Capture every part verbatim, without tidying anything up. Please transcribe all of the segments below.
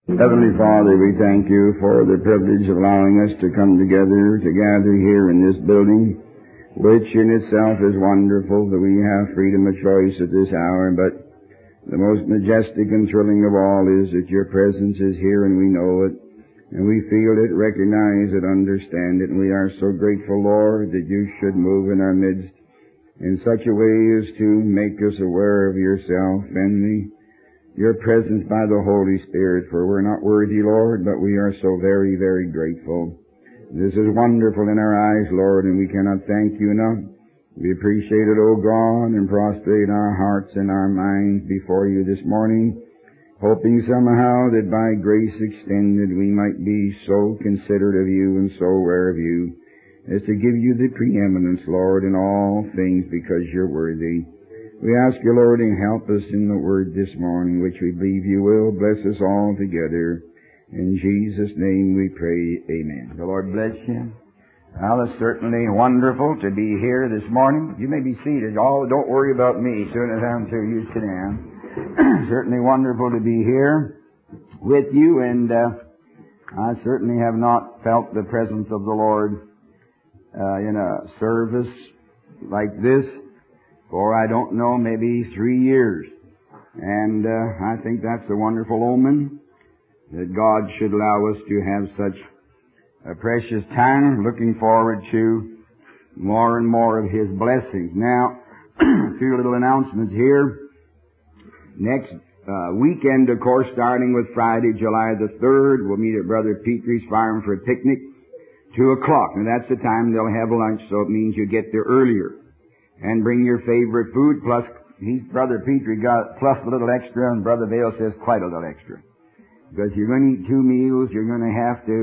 Heavenly Father, we thank you for the privilege of allowing us to come together, to gather here in this building, which in itself is wonderful that we have freedom of choice at this hour. But the most majestic and thrilling of all is that your presence is here and we know it, and we feel it, recognize it, understand it, and we are so grateful, Lord, that you should move in our midst in such a way as to make us aware of yourself and the your presence by the Holy Spirit, for we're not worthy, Lord, but we are so very, very grateful. This is wonderful in our eyes, Lord, and we cannot thank you enough. We appreciate it, O God, and prostrate our hearts and our minds before you this morning, hoping somehow that by grace extended we might be so considerate of you and so aware of you as to give you the preeminence, Lord, in all things because you're worthy. We ask you, Lord, and help us in the word this morning, which we believe you will. Bless us all together. In Jesus' name we pray, amen. The Lord bless you. Well, it's certainly wonderful to be here this morning. You may be seated. Oh, don't worry about me. Soon as I'm through, you sit down. Certainly wonderful to be here with you, and uh, I certainly have not felt the presence of the Lord uh, in a service like this for, I don't know, maybe three years. And uh, I think that's a wonderful omen that God should allow us to have such a precious time, looking forward to more and more of His blessings. Now, a few little announcements here. Next uh, weekend, of course, starting with Friday, July the third, we'll meet at Brother Petrie's farm for a picnic, two o'clock. Now, that's the time they'll have lunch, so it means you get there earlier. And bring your favorite food, plus, he's, Brother Petrie got plus a little extra, and Brother Vale says quite a little extra. Because you're going to eat two meals, you're going to have to...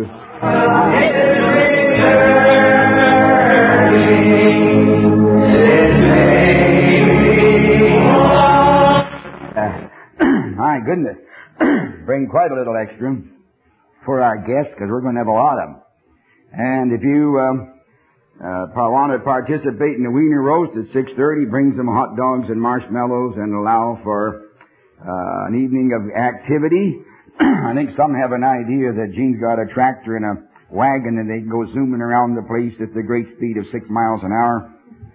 Uh, my goodness. Bring quite a little extra for our guests, because we're going to have a lot of them. And if you... Um, Uh, want to participate in the Wiener Roast at six thirty, bring some hot dogs and marshmallows and allow for uh, an evening of activity. I think some have an idea that Gene's got a tractor and a wagon and they can go zooming around the place at the great speed of six miles an hour.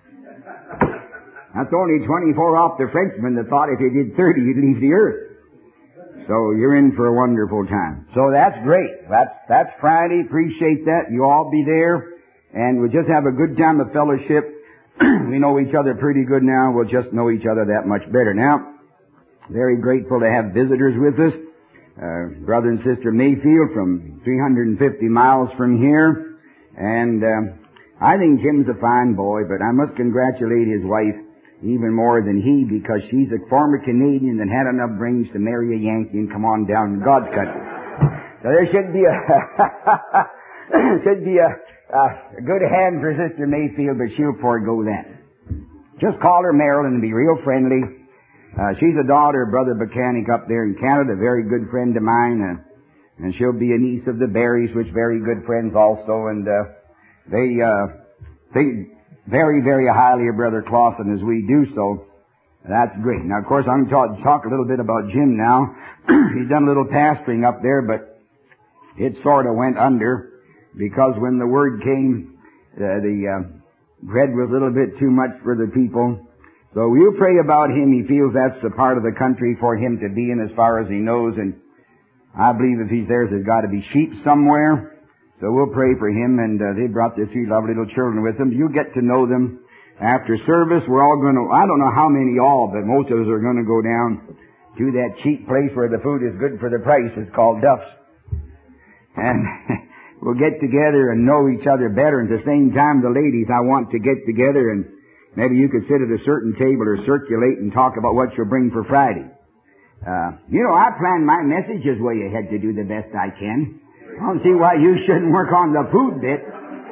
That's only twenty-four off the Frenchman that thought if he did thirty, he'd leave the earth. So you're in for a wonderful time. So that's great. That's, that's Friday. Appreciate that. You all be there. And we'll just have a good time of fellowship. We know each other pretty good now. We'll just know each other that much better. Now, very grateful to have visitors with us. Uh, brother and sister Mayfield from three hundred fifty miles from here. And uh, I think Jim's a fine boy, but I must congratulate his wife even more than he, because she's a former Canadian that had enough brains to marry a Yankee and come on down in God's country. So there should be a... should be a... Uh, a good hand for Sister Mayfield, but she'll forego that. Just call her Marilyn and be real friendly. Uh, she's a daughter of Brother Buchanan up there in Canada, a very good friend of mine, uh, and she'll be a niece of the Berries, which very good friends also, and uh, they uh, think very, very highly of Brother Clausen as we do, so that's great. Now, of course, I'm going to talk a little bit about Jim now. He's done a little pastoring up there, but it sort of went under. Because when the word came, uh, the uh, bread was a little bit too much for the people. So we'll pray about him. He feels that's the part of the country for him to be in as far as he knows. And I believe if he's there, there's got to be sheep somewhere. So we'll pray for him. And uh, they brought their three lovely little children with them. You'll get to know them after service. We're all going to, I don't know how many all, but most of us are going to go down to that cheap place where the food is good for the price. It's called Duff's. And... we'll get together and know each other better. And at the same time, the ladies, I want to get together and maybe you could sit at a certain table or circulate and talk about what you'll bring for Friday. Uh, you know, I plan my messages way ahead to do the best I can. I don't see why you shouldn't work on the food bit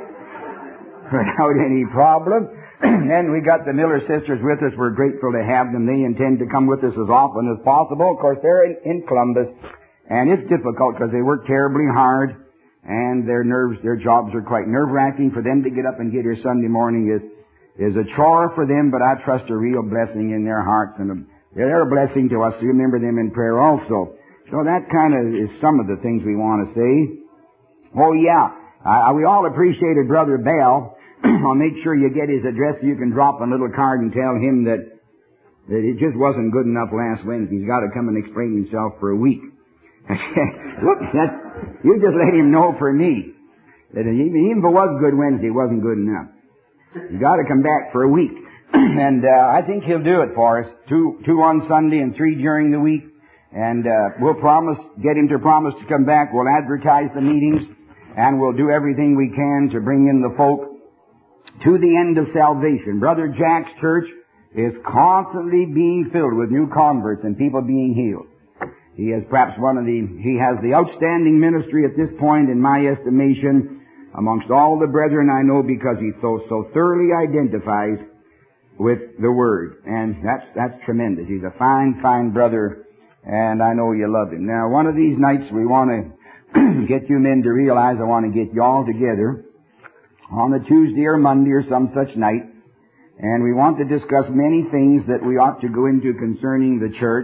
without any problem. And we got the Miller sisters with us. We're grateful to have them. They intend to come with us as often as possible. Of course, they're in, in Columbus, and it's difficult because they work terribly hard. And their nerves, their jobs are quite nerve-wracking. For them to get up and get here Sunday morning is, is a chore for them, but I trust a real blessing in their hearts. And a, they're a blessing to us. So remember them in prayer also. So that kind of is some of the things we want to say. Oh yeah, uh, we all appreciated Brother Bell. I'll make sure you get his address so you can drop a little card and tell him that, that it just wasn't good enough last Wednesday. He's got to come and explain himself for a week. Look, that, you just let him know for me that even if it was good Wednesday, it wasn't good enough. He's got to come back for a week. And uh, I think he'll do it for us. Two, two on Sunday and three during the week. And uh, we'll promise, get him to promise to come back. We'll advertise the meetings, and we'll do everything we can to bring in the folk to the end of salvation. Brother Jack's church is constantly being filled with new converts and people being healed. He has perhaps one of the, he has the outstanding ministry at this point, in my estimation, amongst all the brethren I know, because he so, so thoroughly identifies with the Word. And that's, that's tremendous. He's a fine, fine brother, and I know you love him. Now, one of these nights we want to get you men to realize, I want to get you all together on a Tuesday or Monday or some such night, and we want to discuss many things that we ought to go into concerning the church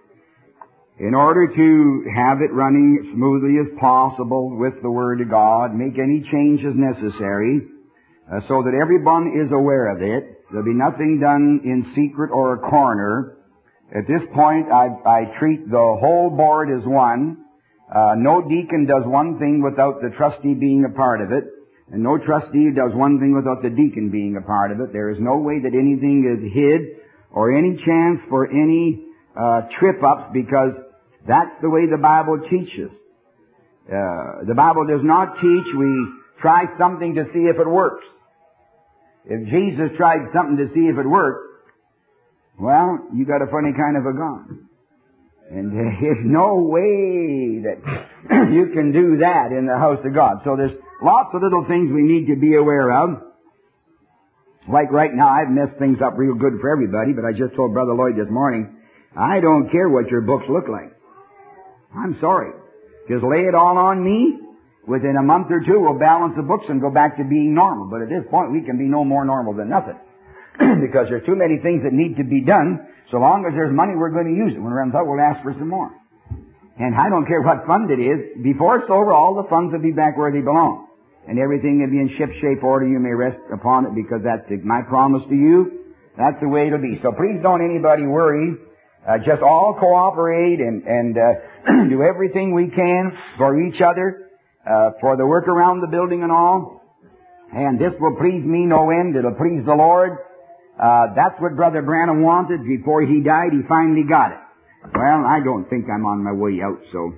in order to have it running as smoothly as possible with the Word of God, make any changes necessary, uh, so that everyone is aware of it. There'll be nothing done in secret or a corner. At this point, I, I treat the whole board as one. Uh, no deacon does one thing without the trustee being a part of it, and no trustee does one thing without the deacon being a part of it. There is no way that anything is hid or any chance for any uh, trip-ups, because that's the way the Bible teaches. Uh, the Bible does not teach we try something to see if it works. If Jesus tried something to see if it worked, well, you got a funny kind of a God. And there's no way that you can do that in the house of God. So there's lots of little things we need to be aware of. Like right now, I've messed things up real good for everybody, but I just told Brother Lloyd this morning, I don't care what your books look like. I'm sorry. Just lay it all on me. Within a month or two, we'll balance the books and go back to being normal. But at this point, we can be no more normal than nothing. Because there's too many things that need to be done. So long as there's money, we're going to use it. When it runs out, we'll ask for some more. And I don't care what fund it is. Before it's over, all the funds will be back where they belong. And everything will be in ship-shape order. You may rest upon it, because that's my promise to you. That's the way it'll be. So please don't anybody worry. Uh, just all cooperate and, and uh, do everything we can for each other, uh, for the work around the building and all. And this will please me no end. It'll please the Lord. Uh, that's what Brother Branham wanted before he died. He finally got it. Well, I don't think I'm on my way out, so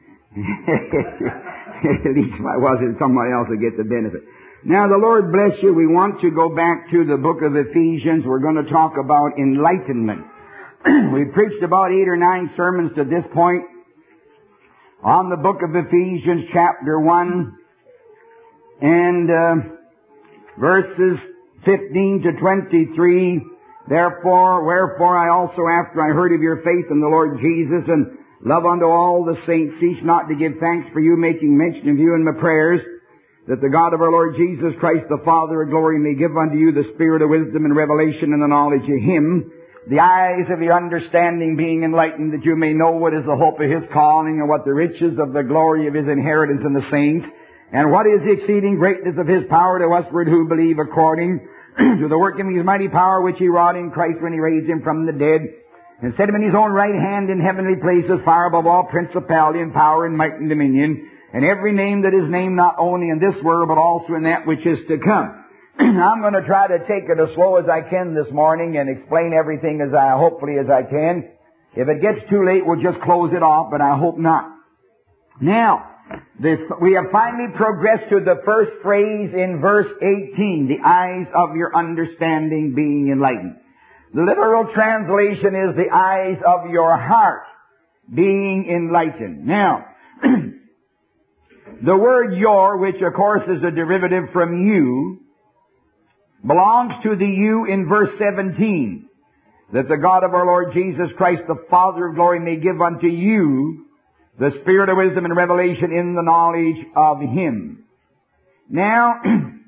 at least if I wasn't, someone else would get the benefit. Now, the Lord bless you. We want to go back to the book of Ephesians. We're going to talk about enlightenment. We've preached about eight or nine sermons to this point on the book of Ephesians, chapter one, and uh, verses fifteen to twenty-three. Therefore, wherefore I also, after I heard of your faith in the Lord Jesus and love unto all the saints, cease not to give thanks for you, making mention of you in my prayers, that the God of our Lord Jesus Christ, the Father of glory, may give unto you the spirit of wisdom and revelation and the knowledge of Him, the eyes of your understanding being enlightened, that you may know what is the hope of His calling, and what the riches of the glory of His inheritance in the saints, and what is the exceeding greatness of His power to usward who believe, according to the working of His mighty power, which He wrought in Christ when He raised Him from the dead, and set Him in His own right hand in heavenly places, far above all principality and power and might and dominion, and every name that is named, not only in this world, but also in that which is to come. I'm going to try to take it as slow as I can this morning and explain everything as I, hopefully as I can. If it gets too late, we'll just close it off, but I hope not. Now, this, we have finally progressed to the first phrase in verse eighteen, the eyes of your understanding being enlightened. The literal translation is the eyes of your heart being enlightened. Now, the word your, which of course is a derivative from you, belongs to the you in verse seventeen, that the God of our Lord Jesus Christ, the Father of glory, may give unto you the spirit of wisdom and revelation in the knowledge of Him. Now,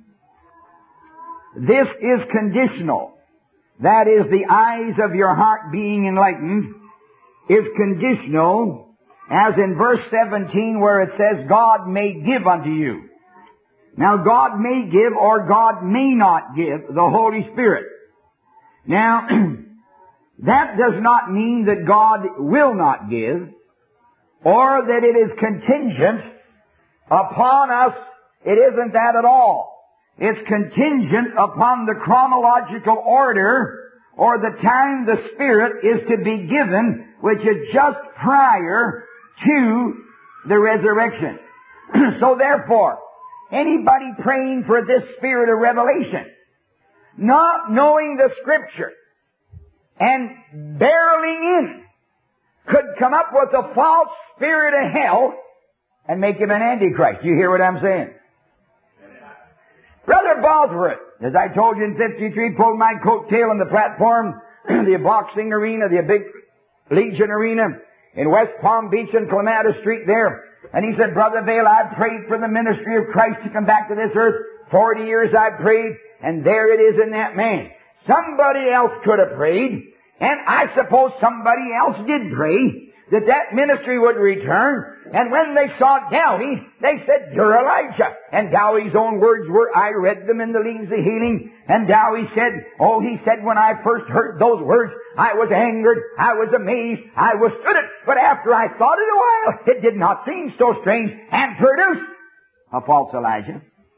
this is conditional. That is, the eyes of your heart being enlightened is conditional as in verse seventeen where it says, God may give unto you. Now, God may give or God may not give the Holy Spirit. Now, that does not mean that God will not give, or that it is contingent upon us. It isn't that at all. It's contingent upon the chronological order or the time the Spirit is to be given, which is just prior to the resurrection. So therefore, anybody praying for this Spirit of revelation, not knowing the Scripture, and barreling in, could come up with a false spirit of hell and make him an antichrist. You hear what I'm saying? Brother Bosworth, as I told you in fifty-three, pulled my coattail on the platform, the boxing arena, the big Legion arena in West Palm Beach and Clematis Street there. And he said, Brother Vail, I've prayed for the ministry of Christ to come back to this earth. Forty years I've prayed, and there it is in that man. Somebody else could have prayed, and I suppose somebody else did pray, that that ministry would return. And when they saw Dowie, they said, You're Elijah. And Dowie's own words were, I read them in the Leaves of Healing. And Dowie said, oh, he said, when I first heard those words, I was angered, I was amazed, I withstood it. But after I thought it a while, it did not seem so strange, and produced a false Elijah.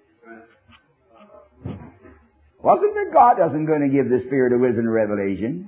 Wasn't that God wasn't going to give the Spirit of wisdom and revelation?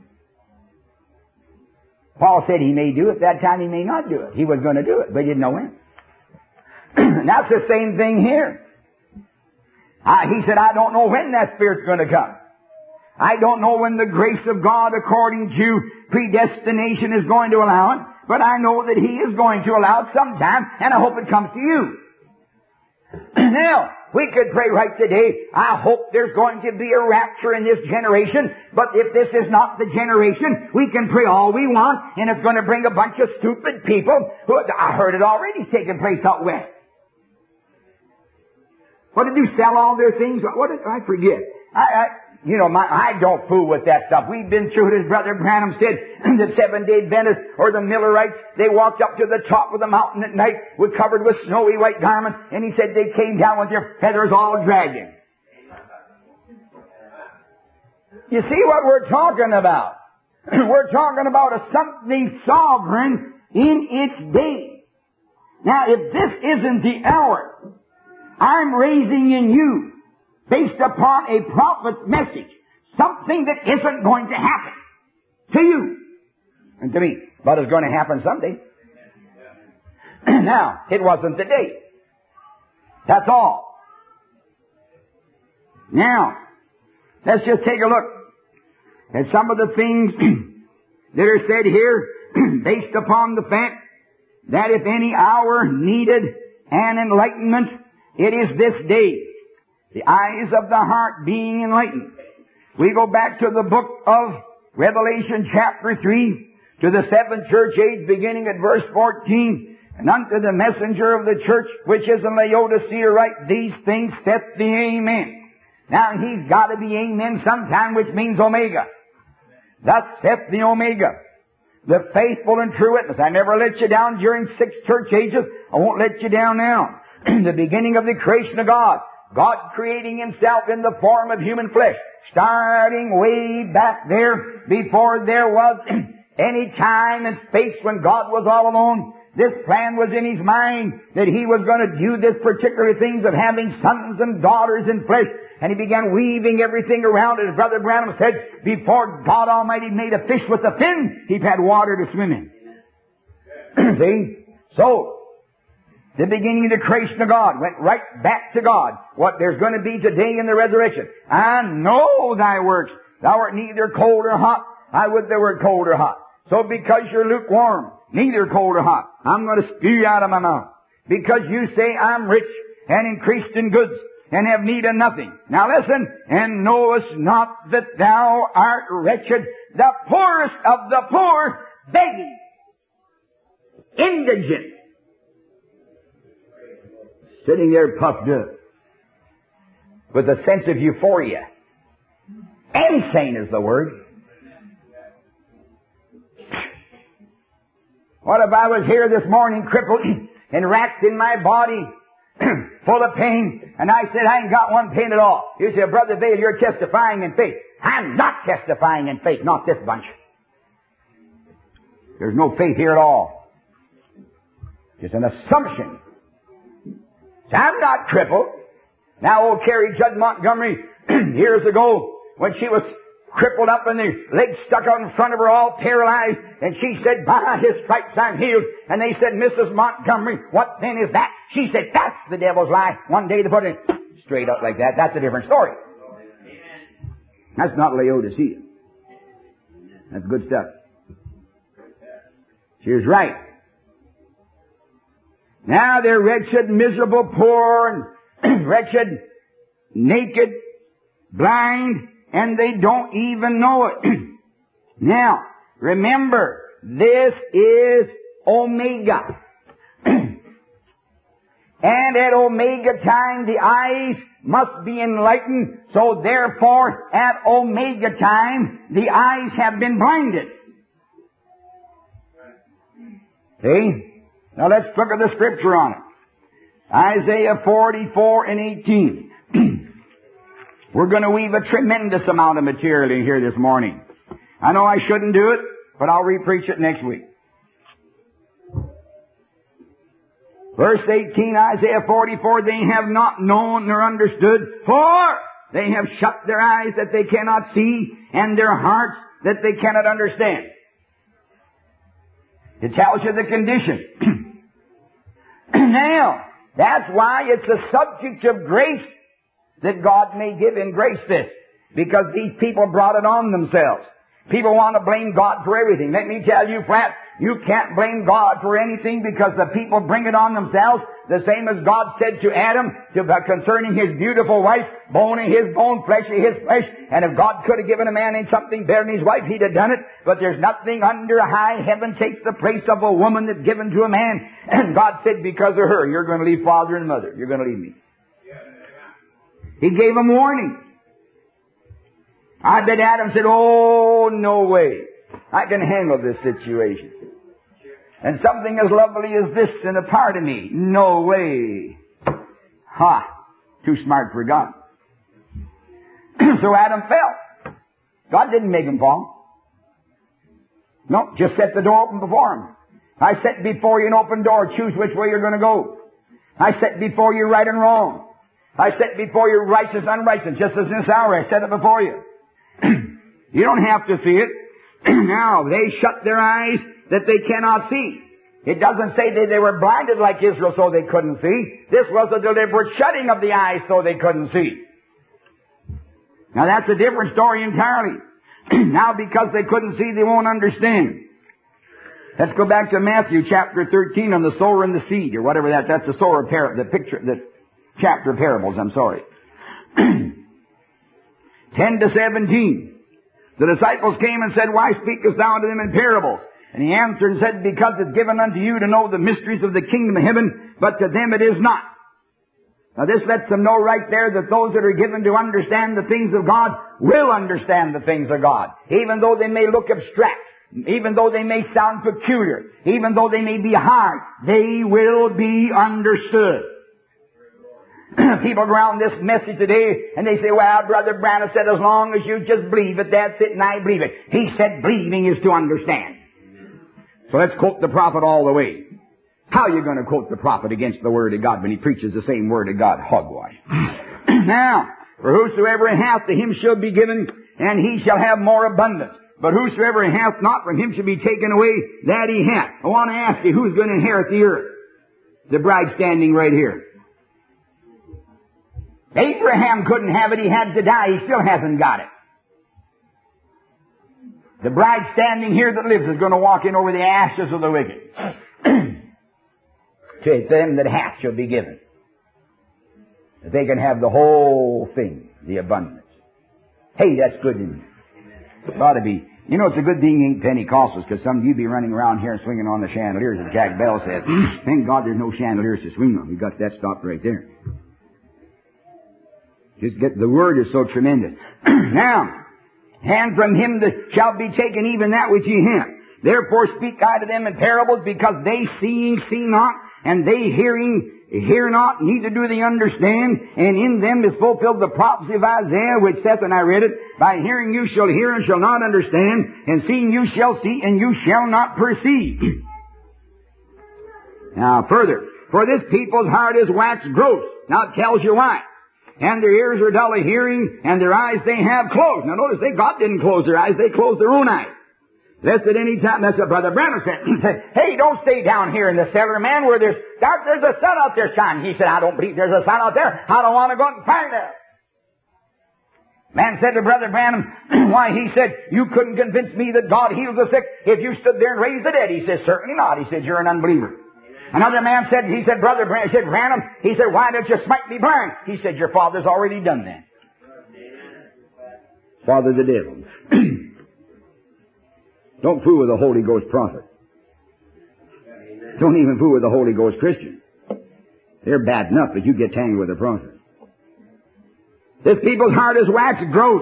Paul said he may do it. That time he may not do it. He was going to do it, but he didn't know when. And that's the same thing here. Uh, he said, I don't know when that Spirit's going to come. I don't know when the grace of God according to predestination is going to allow it, but I know that He is going to allow it sometime, and I hope it comes to you. Now, we could pray right today, I hope there's going to be a rapture in this generation, but if this is not the generation, we can pray all we want, and it's going to bring a bunch of stupid people who, I heard it already taking place out west. What did you sell all their things? What did, I forget. I, I, you know, my, I don't fool with that stuff. We've been through it, as Brother Branham said, the Seventh-day Adventists or the Millerites, they walked up to the top of the mountain at night, were covered with snowy white garments, and he said they came down with their feathers all dragging. You see what we're talking about? We're talking about a something sovereign in its day. Now, if this isn't the hour I'm raising in you, based upon a prophet's message, something that isn't going to happen to you and to me, but it's going to happen someday. Now, it wasn't the day. That's all. Now, let's just take a look at some of the things that are said here based upon the fact that if any hour needed an enlightenment, it is this day. The eyes of the heart being enlightened. We go back to the book of Revelation chapter three, to the seventh church age, beginning at verse fourteen. And unto the messenger of the church which is in Laodicea write, these things saith the Amen. Now he's got to be Amen sometime, which means Omega. Thus saith the Omega, the faithful and true witness. I never let you down during six church ages. I won't let you down now. The beginning of the creation of God. God creating Himself in the form of human flesh, starting way back there before there was any time and space when God was all alone. This plan was in His mind that He was going to do this particular things of having sons and daughters in flesh. And He began weaving everything around it. As Brother Branham said, before God Almighty made a fish with a fin, He had water to swim in. See? So, the beginning of the creation of God went right back to God. What there's going to be today in the resurrection. I know thy works. Thou art neither cold or hot. I would thou wert cold or hot. So because you're lukewarm, neither cold or hot, I'm going to spew you out of my mouth. Because you say I'm rich and increased in goods and have need of nothing. Now listen, and knowest not that thou art wretched, the poorest of the poor, begging, indigent, sitting there puffed up with a sense of euphoria. Insane is the word. What if I was here this morning crippled and racked in my body, full of pain, and I said, I ain't got one pain at all. You say, Brother Vail, you're testifying in faith. I'm not testifying in faith, not this bunch. There's no faith here at all. Just an assumption. So I'm not crippled. Now old Carrie Judd Montgomery, years ago, when she was crippled up and the legs stuck out in front of her, all paralyzed, and she said, by His stripes I'm healed. And they said, Missus Montgomery, what then is that? She said, that's the devil's lie. One day they put it straight up like that. That's a different story. That's not Laodicea. That's good stuff. She was right. Now they're wretched, miserable, poor, and wretched, naked, blind, and they don't even know it. Now, remember, this is Omega. And at Omega time, the eyes must be enlightened, so therefore, at Omega time, the eyes have been blinded. See? Now let's look at the scripture on it. Isaiah forty-four and eighteen. We're going to weave a tremendous amount of material in here this morning. I know I shouldn't do it, but I'll re-preach it next week. Verse eighteen, Isaiah forty-four, they have not known nor understood, for they have shut their eyes that they cannot see, and their hearts that they cannot understand. It tells you the condition. Now, that's why it's a subject of grace that God may give in grace this. Because these people brought it on themselves. People want to blame God for everything. Let me tell you flat, you can't blame God for anything because the people bring it on themselves. The same as God said to Adam to, uh, concerning his beautiful wife, bone of his bone, flesh of his flesh. And if God could have given a man in something better than his wife, he'd have done it. But there's nothing under high heaven takes the place of a woman that's given to a man. And God said, because of her, you're going to leave father and mother. You're going to leave me. He gave them warning. I bet Adam said, oh, no way. I can handle this situation. And something as lovely as this in a part of me, no way. Ha! Too smart for God. So Adam fell. God didn't make him fall. No, just set the door open before him. I set before you an open door. Choose which way you're going to go. I set before you right and wrong. I set before you righteous and unrighteous. Just as in this hour I set it before you. You don't have to see it. Now, they shut their eyes that they cannot see. It doesn't say that they were blinded like Israel so they couldn't see. This was a deliberate shutting of the eyes so they couldn't see. Now that's a different story entirely. Now because they couldn't see, they won't understand. Let's go back to Matthew chapter thirteen on the sower and the seed, or whatever that, that's the sower par- the picture, the chapter of parables, I'm sorry. ten to seventeen. The disciples came and said, why speakest thou unto them in parables? And he answered and said, because it's given unto you to know the mysteries of the kingdom of heaven, but to them it is not. Now this lets them know right there that those that are given to understand the things of God will understand the things of God. Even though they may look abstract, even though they may sound peculiar, even though they may be hard, they will be understood. People go around this message today and they say, well, Brother Branham said as long as you just believe it, that's it, and I believe it. He said believing is to understand. So let's quote the prophet all the way. How are you going to quote the prophet against the word of God when he preaches the same word of God? Hogwash. Now, for whosoever hath, to him shall be given, and he shall have more abundance. But whosoever hath not, from him shall be taken away that he hath. I want to ask you, who's going to inherit the earth? The bride standing right here. Abraham couldn't have it. He had to die. He still hasn't got it. The bride standing here that lives is going to walk in over the ashes of the wicked. To them that hath shall be given. That they can have the whole thing, the abundance. Hey, that's good news. It ought to be. You know, it's a good thing you ain't Pentecostals, because some of you be running around here and swinging on the chandeliers, as Jack Bell said. Thank God there's no chandeliers to swing on. You got that stopped right there. Just get, the word is so tremendous. Now, and from him that shall be taken even that which ye have. Therefore speak I to them in parables, because they seeing see not, and they hearing hear not, neither do they understand. And in them is fulfilled the prophecy of Isaiah, which saith, and I read it, by hearing you shall hear and shall not understand, and seeing you shall see and you shall not perceive. Now further, for this people's heart is waxed gross. Now it tells you why. And their ears are dull of hearing, and their eyes they have closed. Now notice, they, God didn't close their eyes, they closed their own eyes. Lest at any time, that's what Brother Branham said. He said, hey, don't stay down here in the cellar, man, where there's dark, there's a sun out there shining. He said, I don't believe there's a sun out there. I don't want to go out and find out. Man said to Brother Branham, why, he said, you couldn't convince me that God heals the sick if you stood there and raised the dead. He said, certainly not. He said, you're an unbeliever. Another man said, he said, Brother Branham, he said, Branham, he said, why don't you smite me blind? He said, your father's already done that. Father the devil. Don't fool with the Holy Ghost prophet. Don't even fool with the Holy Ghost Christian. They're bad enough, but you get tangled with a prophet. This people's heart is waxed gross.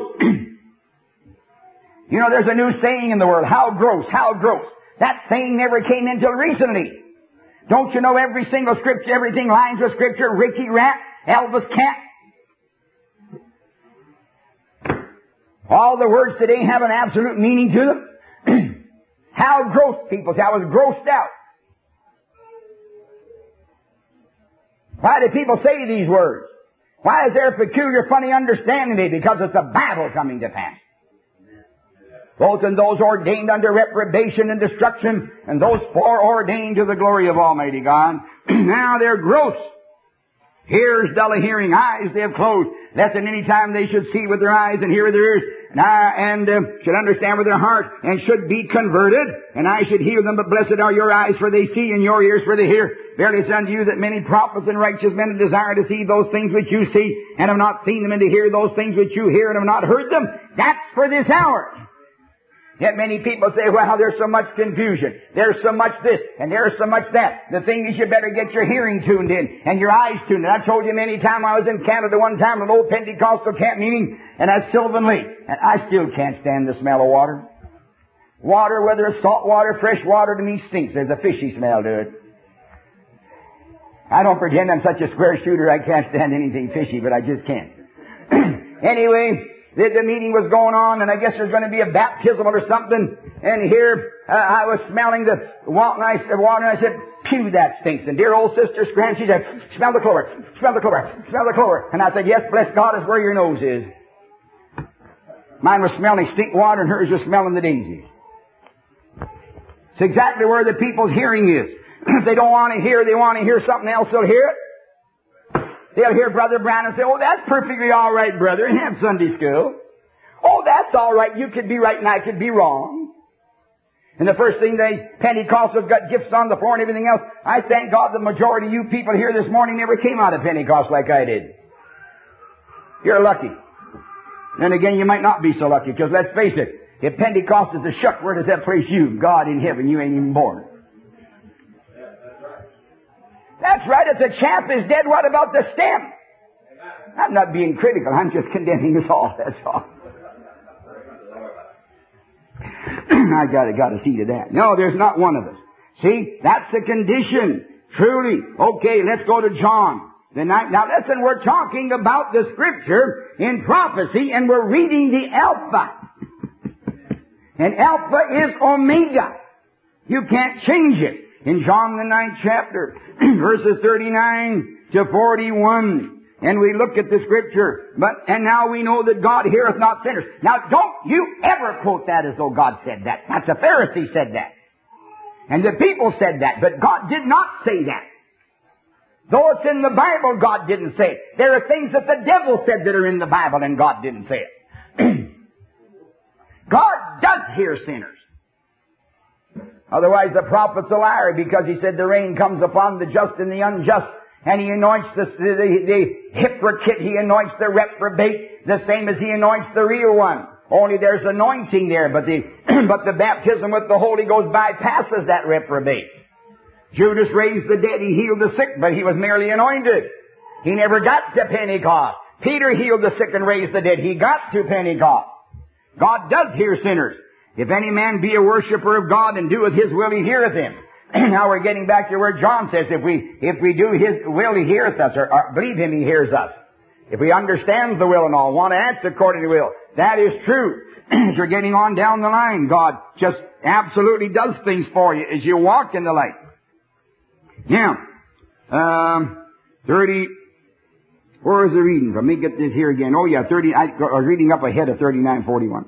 You know, there's a new saying in the world, how gross, how gross. That saying never came in till recently. Don't you know every single scripture, everything lines with scripture, Ricky Rat, Elvis Cat. All the words today have an absolute meaning to them. How gross, people say. I was grossed out. Why do people say these words? Why is there a peculiar, funny understanding of it? Because it's a Bible coming to pass. Both in those ordained unto reprobation and destruction, and those foreordained to the glory of Almighty God. Now they're gross. Ears dull of hearing, eyes they have closed, lest at any time they should see with their eyes and hear with their ears, and, I, and uh, should understand with their heart, and should be converted, and I should heal them. But blessed are your eyes, for they see, and your ears, for they hear. Verily it's unto you that many prophets and righteous men desire to see those things which you see, and have not seen them, and to hear those things which you hear, and have not heard them. That's for this hour. Yet many people say, well, there's so much confusion. There's so much this, and there's so much that. The thing is, you better get your hearing tuned in, and your eyes tuned in. I told you many times I was in Canada one time at an old Pentecostal camp meeting, and at Sylvan Lake, and I still can't stand the smell of water. Water, whether it's salt water, fresh water, to me stinks. There's a fishy smell to it. I don't pretend I'm such a square shooter I can't stand anything fishy, but I just can't. Anyway, The, the meeting was going on, and I guess there's going to be a baptism or something. And here uh, I was smelling the water, and I said, water, and I said, "Pew, that stinks." And dear old Sister Scran, she said, "Smell the clover, smell the clover, smell the clover." And I said, "Yes, bless God, is where your nose is." Mine was smelling stink water, and hers was smelling the daisies. It's exactly where the people's hearing is. If they don't want to hear, they want to hear something else, they'll hear it. They'll hear Brother Brown and say, "Oh, that's perfectly all right, brother, and have Sunday school. Oh, that's all right. You could be right and I could be wrong." And the first thing they, Pentecostals got gifts on the floor and everything else. I thank God the majority of you people here this morning never came out of Pentecost like I did. You're lucky. Then again, you might not be so lucky, because let's face it, if Pentecost is a shuck, where does that place you? God in heaven, you ain't even born. That's right, if the chaff is dead, what about the stem? I'm not being critical, I'm just condemning us all, that's all. I gotta, gotta see to that. No, there's not one of us. See, that's the condition. Truly. Okay, let's go to John. The night, now listen, we're talking about the Scripture in prophecy, and we're reading the Alpha. And Alpha is Omega. You can't change it. In John the ninth chapter, verses thirty-nine to forty-one, and we look at the Scripture, but, and now we know that God heareth not sinners. Now don't you ever quote that as though God said that. That's a Pharisee said that. And the people said that, but God did not say that. Though it's in the Bible, God didn't say it. There are things that the devil said that are in the Bible, and God didn't say it. God does hear sinners. Otherwise the prophet's a liar, because he said the rain comes upon the just and the unjust, and he anoints the, the, the, the hypocrite, he anoints the reprobate, the same as he anoints the real one. Only there's anointing there, but the, but the baptism with the Holy Ghost bypasses that reprobate. Judas raised the dead, he healed the sick, but he was merely anointed. He never got to Pentecost. Peter healed the sick and raised the dead. He got to Pentecost. God does hear sinners. If any man be a worshipper of God and doeth His will, He heareth him. Now we're getting back to where John says, if we, if we do His will, He heareth us, or, or believe Him, He hears us. If we understand the will and all, want to act according to the will, that is true. As you're getting on down the line, God just absolutely does things for you as you walk in the light. Now, um, thirty, where is the reading? Let me get this here again. Oh yeah, thirty, I was reading up ahead of thirty-nine forty-one.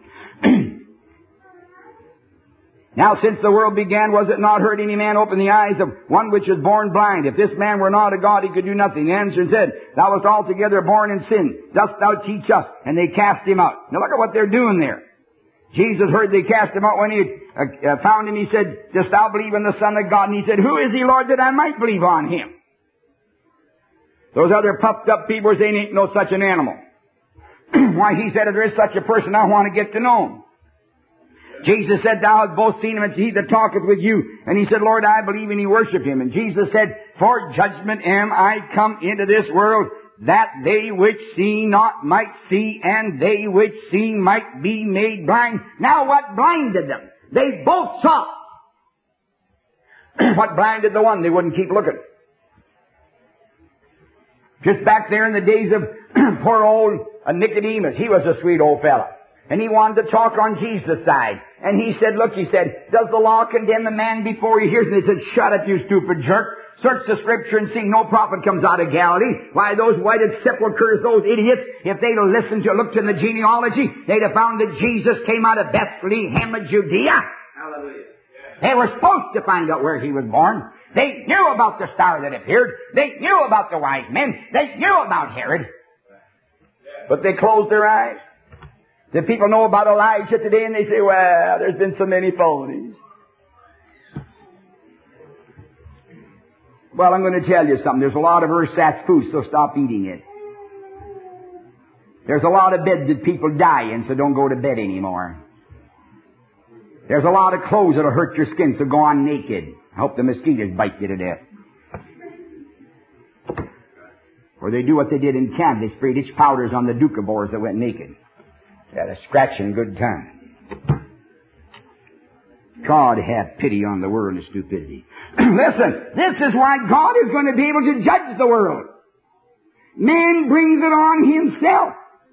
Now since the world began, was it not heard any man open the eyes of one which is born blind? If this man were not a God, he could do nothing. He answered and said, Thou wast altogether born in sin. Dost thou teach us? And they cast him out. Now look at what they're doing there. Jesus heard they cast him out. When he uh, uh, found him, he said, Dost thou believe in the Son of God? And he said, Who is he, Lord, that I might believe on him? Those other puffed up people were saying, Ain't no such an animal. Why, he said, If there is such a person, I want to get to know him. Jesus said, Thou hast both seen him, and he that talketh with you. And he said, Lord, I believe, and he worshiped him. And Jesus said, For judgment am I come into this world, that they which see not might see, and they which see might be made blind. Now what blinded them? They both saw. What blinded the one? They wouldn't keep looking. Just back there in the days of poor old Nicodemus, he was a sweet old fella. And he wanted to talk on Jesus' side. And he said, look, he said, does the law condemn a man before he hears? And they said, shut up, you stupid jerk. Search the Scripture and see no prophet comes out of Galilee. Why, those whited sepulchres, those idiots, if they'd have listened to, looked in the genealogy, they'd have found that Jesus came out of Bethlehem of Judea. Hallelujah. They were supposed to find out where he was born. They knew about the star that appeared. They knew about the wise men. They knew about Herod. But they closed their eyes. The people know about Elijah today, and they say, well, there's been so many phonies. Well, I'm going to tell you something. There's a lot of ersatz food, so stop eating it. There's a lot of beds that people die in, so don't go to bed anymore. There's a lot of clothes that'll hurt your skin, so go on naked. I hope the mosquitoes bite you to death. Or they do what they did in Canada. They sprayed itch powders on the Ducabores that went naked. They had a scratching good time. God have pity on the world of stupidity. Listen, this is why God is going to be able to judge the world. Man brings it on himself.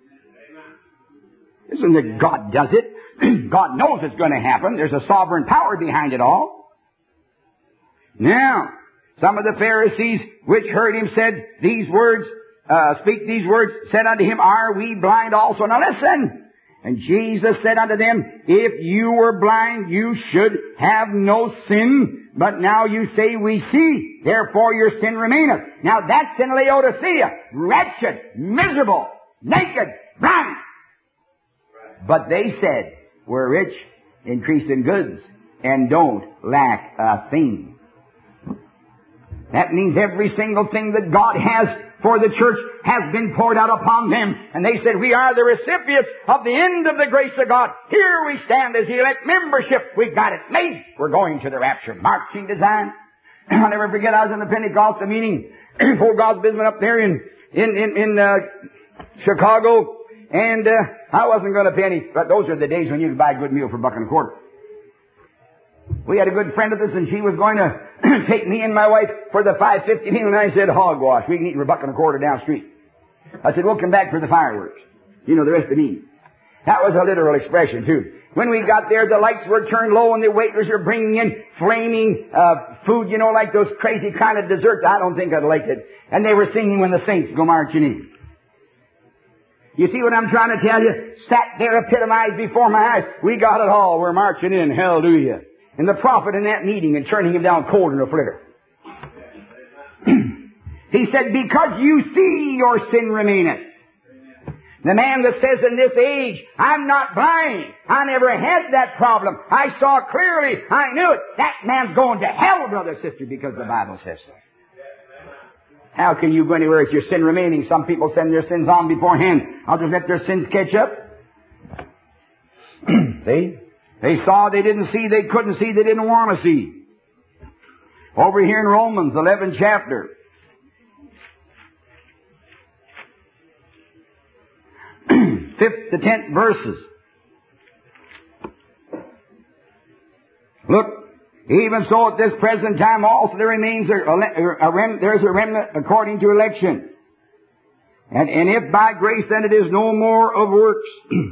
Isn't it God does it? God knows it's going to happen. There's a sovereign power behind it all. Now, some of the Pharisees which heard him said these words, uh, speak these words, said unto him, Are we blind also? Now listen. And Jesus said unto them, If you were blind, you should have no sin. But now you say, We see, therefore your sin remaineth. Now that's in Laodicea. Wretched, miserable, naked, blind. But they said, We're rich, increase in goods, and don't lack a thing. That means every single thing that God has for the church has been poured out upon them. And they said, we are the recipients of the end of the grace of God. Here we stand as elect membership. We've got it made. We're going to the rapture marching design. I'll never forget, I was in the Pentecostal meeting before God's business up there in, in, in, in uh, Chicago. And uh, I wasn't going to pay any, but those are the days when you could buy a good meal for a buck and a quarter. We had a good friend of us, and she was going to take me and my wife for the five fifty meal, and I said, hogwash, we can eat for a buck and a quarter down the street. I said, we'll come back for the fireworks. You know the rest of me. That was a literal expression, too. When we got there, the lights were turned low, and the waiters were bringing in flaming uh food, you know, like those crazy kind of desserts. I don't think I'd like it. And they were singing When the Saints Go Marching In. You see what I'm trying to tell you? Sat there epitomized before my eyes. We got it all. We're marching in. Hallelujah. And the prophet in that meeting and turning him down cold in a flicker. He said, because you see your sin remaineth. The man that says in this age, I'm not blind. I never had that problem. I saw clearly. I knew it. That man's going to hell, brother, sister, because the Bible says so. How can you go anywhere with your sin remaining? Some people send their sins on beforehand. I'll just let their sins catch up. See? They saw, they didn't see, they couldn't see, they didn't want to see. Over here in Romans, eleventh chapter. Fifth to tenth verses. Look, even so at this present time also there remains a, a, a rem, there's a remnant according to election. And, and if by grace, then it is no more of works.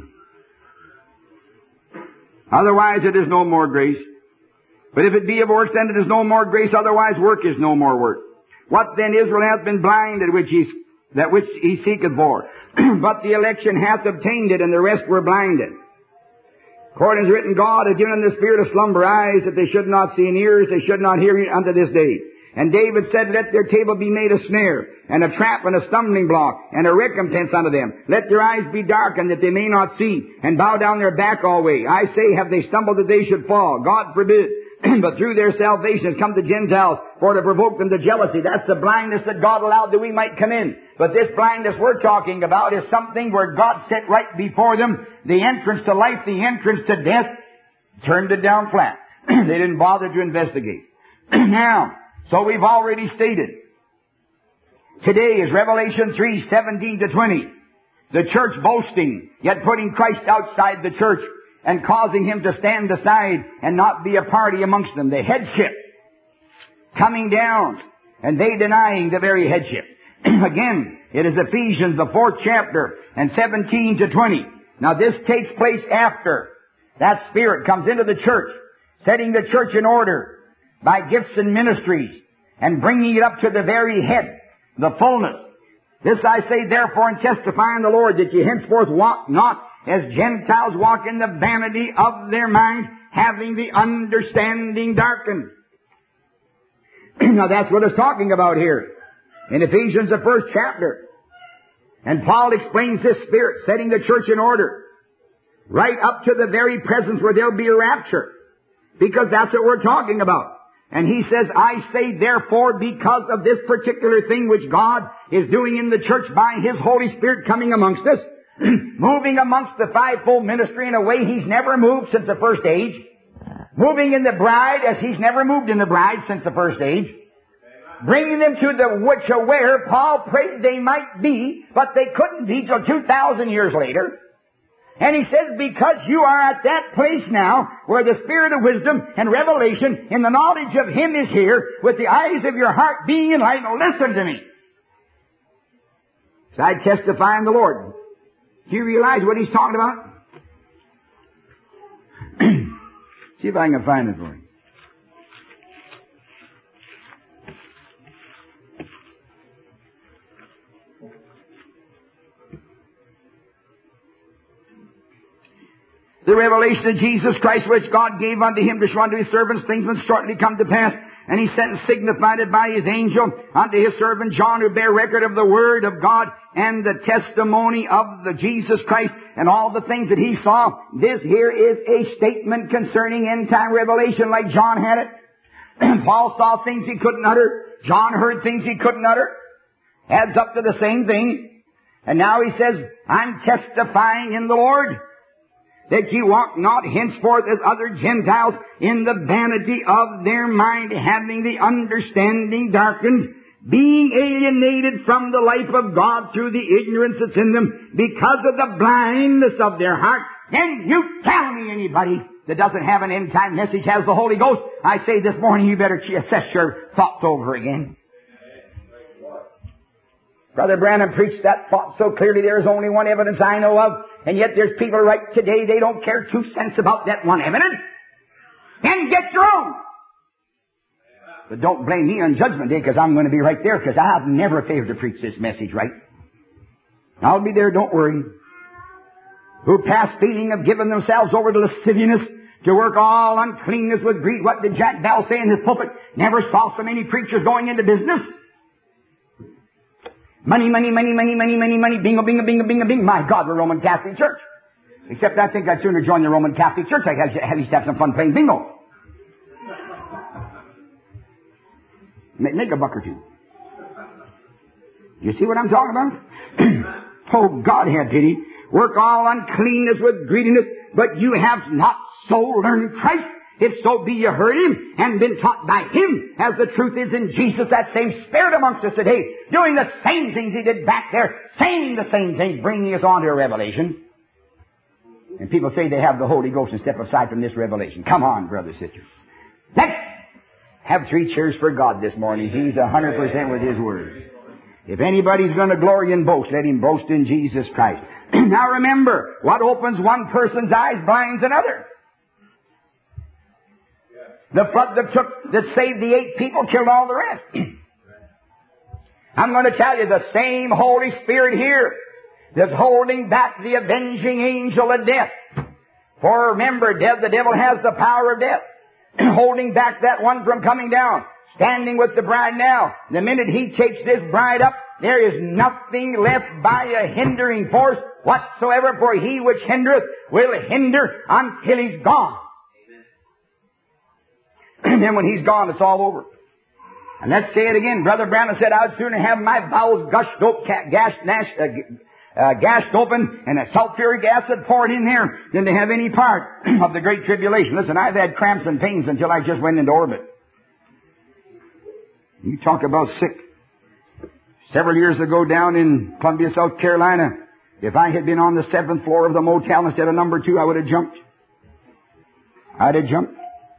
Otherwise it is no more grace. But if it be of works, then it is no more grace, otherwise work is no more work. What then Israel hath been blinded, which he, that which he seeketh for? But the election hath obtained it, and the rest were blinded. According as written, God hath given them the spirit of slumber, eyes that they should not see, and ears they should not hear unto this day. And David said, let their table be made a snare, and a trap, and a stumbling block, and a recompense unto them. Let their eyes be darkened, that they may not see, and bow down their back alway. I say, have they stumbled that they should fall? God forbid. But through their salvation has come the Gentiles, for to provoke them to jealousy. That's the blindness that God allowed that we might come in. But this blindness we're talking about is something where God set right before them the entrance to life, the entrance to death, turned it down flat. They didn't bother to investigate. Now, so we've already stated, today is Revelation three, seventeen to twenty. The church boasting, yet putting Christ outside the church and causing Him to stand aside and not be a party amongst them. The headship coming down, and they denying the very headship. Again, it is Ephesians, the fourth chapter, and seventeen to twenty. Now this takes place after that Spirit comes into the church, setting the church in order by gifts and ministries, and bringing it up to the very head, the fullness. This I say therefore and testify in the Lord, that ye henceforth walk not as Gentiles walk in the vanity of their mind, having the understanding darkened. Now that's what it's talking about here in Ephesians, the first chapter. And Paul explains this Spirit setting the church in order right up to the very presence where there'll be a rapture, because that's what we're talking about. And he says, I say therefore, because of this particular thing which God is doing in the church by His Holy Spirit coming amongst us, moving amongst the fivefold ministry in a way He's never moved since the first age, moving in the bride as He's never moved in the bride since the first age, bringing them to the which aware Paul prayed they might be, but they couldn't be till two thousand years later. And he says, because you are at that place now where the Spirit of wisdom and revelation in the knowledge of Him is here, with the eyes of your heart being enlightened, listen to me. So I testify in the Lord. Do you realize what he's talking about? See if I can find it for you. The revelation of Jesus Christ, which God gave unto Him to show unto His servants things must shortly come to pass. And He sent and signified it by His angel unto His servant John, who bear record of the Word of God and the testimony of the Jesus Christ and all the things that he saw. This here is a statement concerning end-time revelation like John had it. Paul saw things he couldn't utter. John heard things he couldn't utter. Adds up to the same thing. And now he says, I'm testifying in the Lord that ye walk not henceforth as other Gentiles in the vanity of their mind, having the understanding darkened, being alienated from the life of God through the ignorance that's in them because of the blindness of their heart. Can you tell me anybody that doesn't have an end-time message has the Holy Ghost? I say this morning you better assess your thoughts over again. Brother Branham preached that thought so clearly there is only one evidence I know of, and yet there's people right today, they don't care two cents about that one evidence. And get your own. But don't blame me on Judgment Day, because I'm going to be right there, because I've never failed to preach this message right. I'll be there, don't worry. Who past feeling of giving themselves over to lasciviousness, to work all uncleanness with greed. What did Jack Bell say in his pulpit? Never saw so many preachers going into business. Money, money, money, money, money, money, money, bingo, bingo, bingo, bingo, bingo. My God, the Roman Catholic Church. Except I think I'd sooner join the Roman Catholic Church. I'd have, at least have some fun playing bingo. Make a buck or two. You see what I'm talking about? Oh, God have pity. Work all uncleanness with greediness, but you have not so learned Christ. If so be you heard Him and been taught by Him, as the truth is in Jesus, that same Spirit amongst us today, doing the same things He did back there, saying the same things, bringing us on to a revelation. And people say they have the Holy Ghost and step aside from this revelation. Come on, brother, sister. Let's have three cheers for God this morning. He's a hundred percent with His Word. If anybody's going to glory and boast, let him boast in Jesus Christ. Now remember, what opens one person's eyes blinds another. The flood that took, that saved the eight people killed all the rest. I'm going to tell you, the same Holy Spirit here that's holding back the avenging angel of death. For remember, death, the devil has the power of death. Holding back that one from coming down. Standing with the bride now. The minute he takes this bride up, there is nothing left by a hindering force whatsoever, for he which hindereth will hinder until he's gone. And then when he's gone, it's all over. And let's say it again. Brother Branham said, I would sooner have my bowels gushed up, gashed, uh, uh, gashed open and a sulfuric acid poured in there than to have any part of the Great Tribulation. Listen, I've had cramps and pains until I just went into orbit. You talk about sick. Several years ago down in Columbia, South Carolina, if I had been on the seventh floor of the motel instead of number two, I would have jumped. I'd have jumped.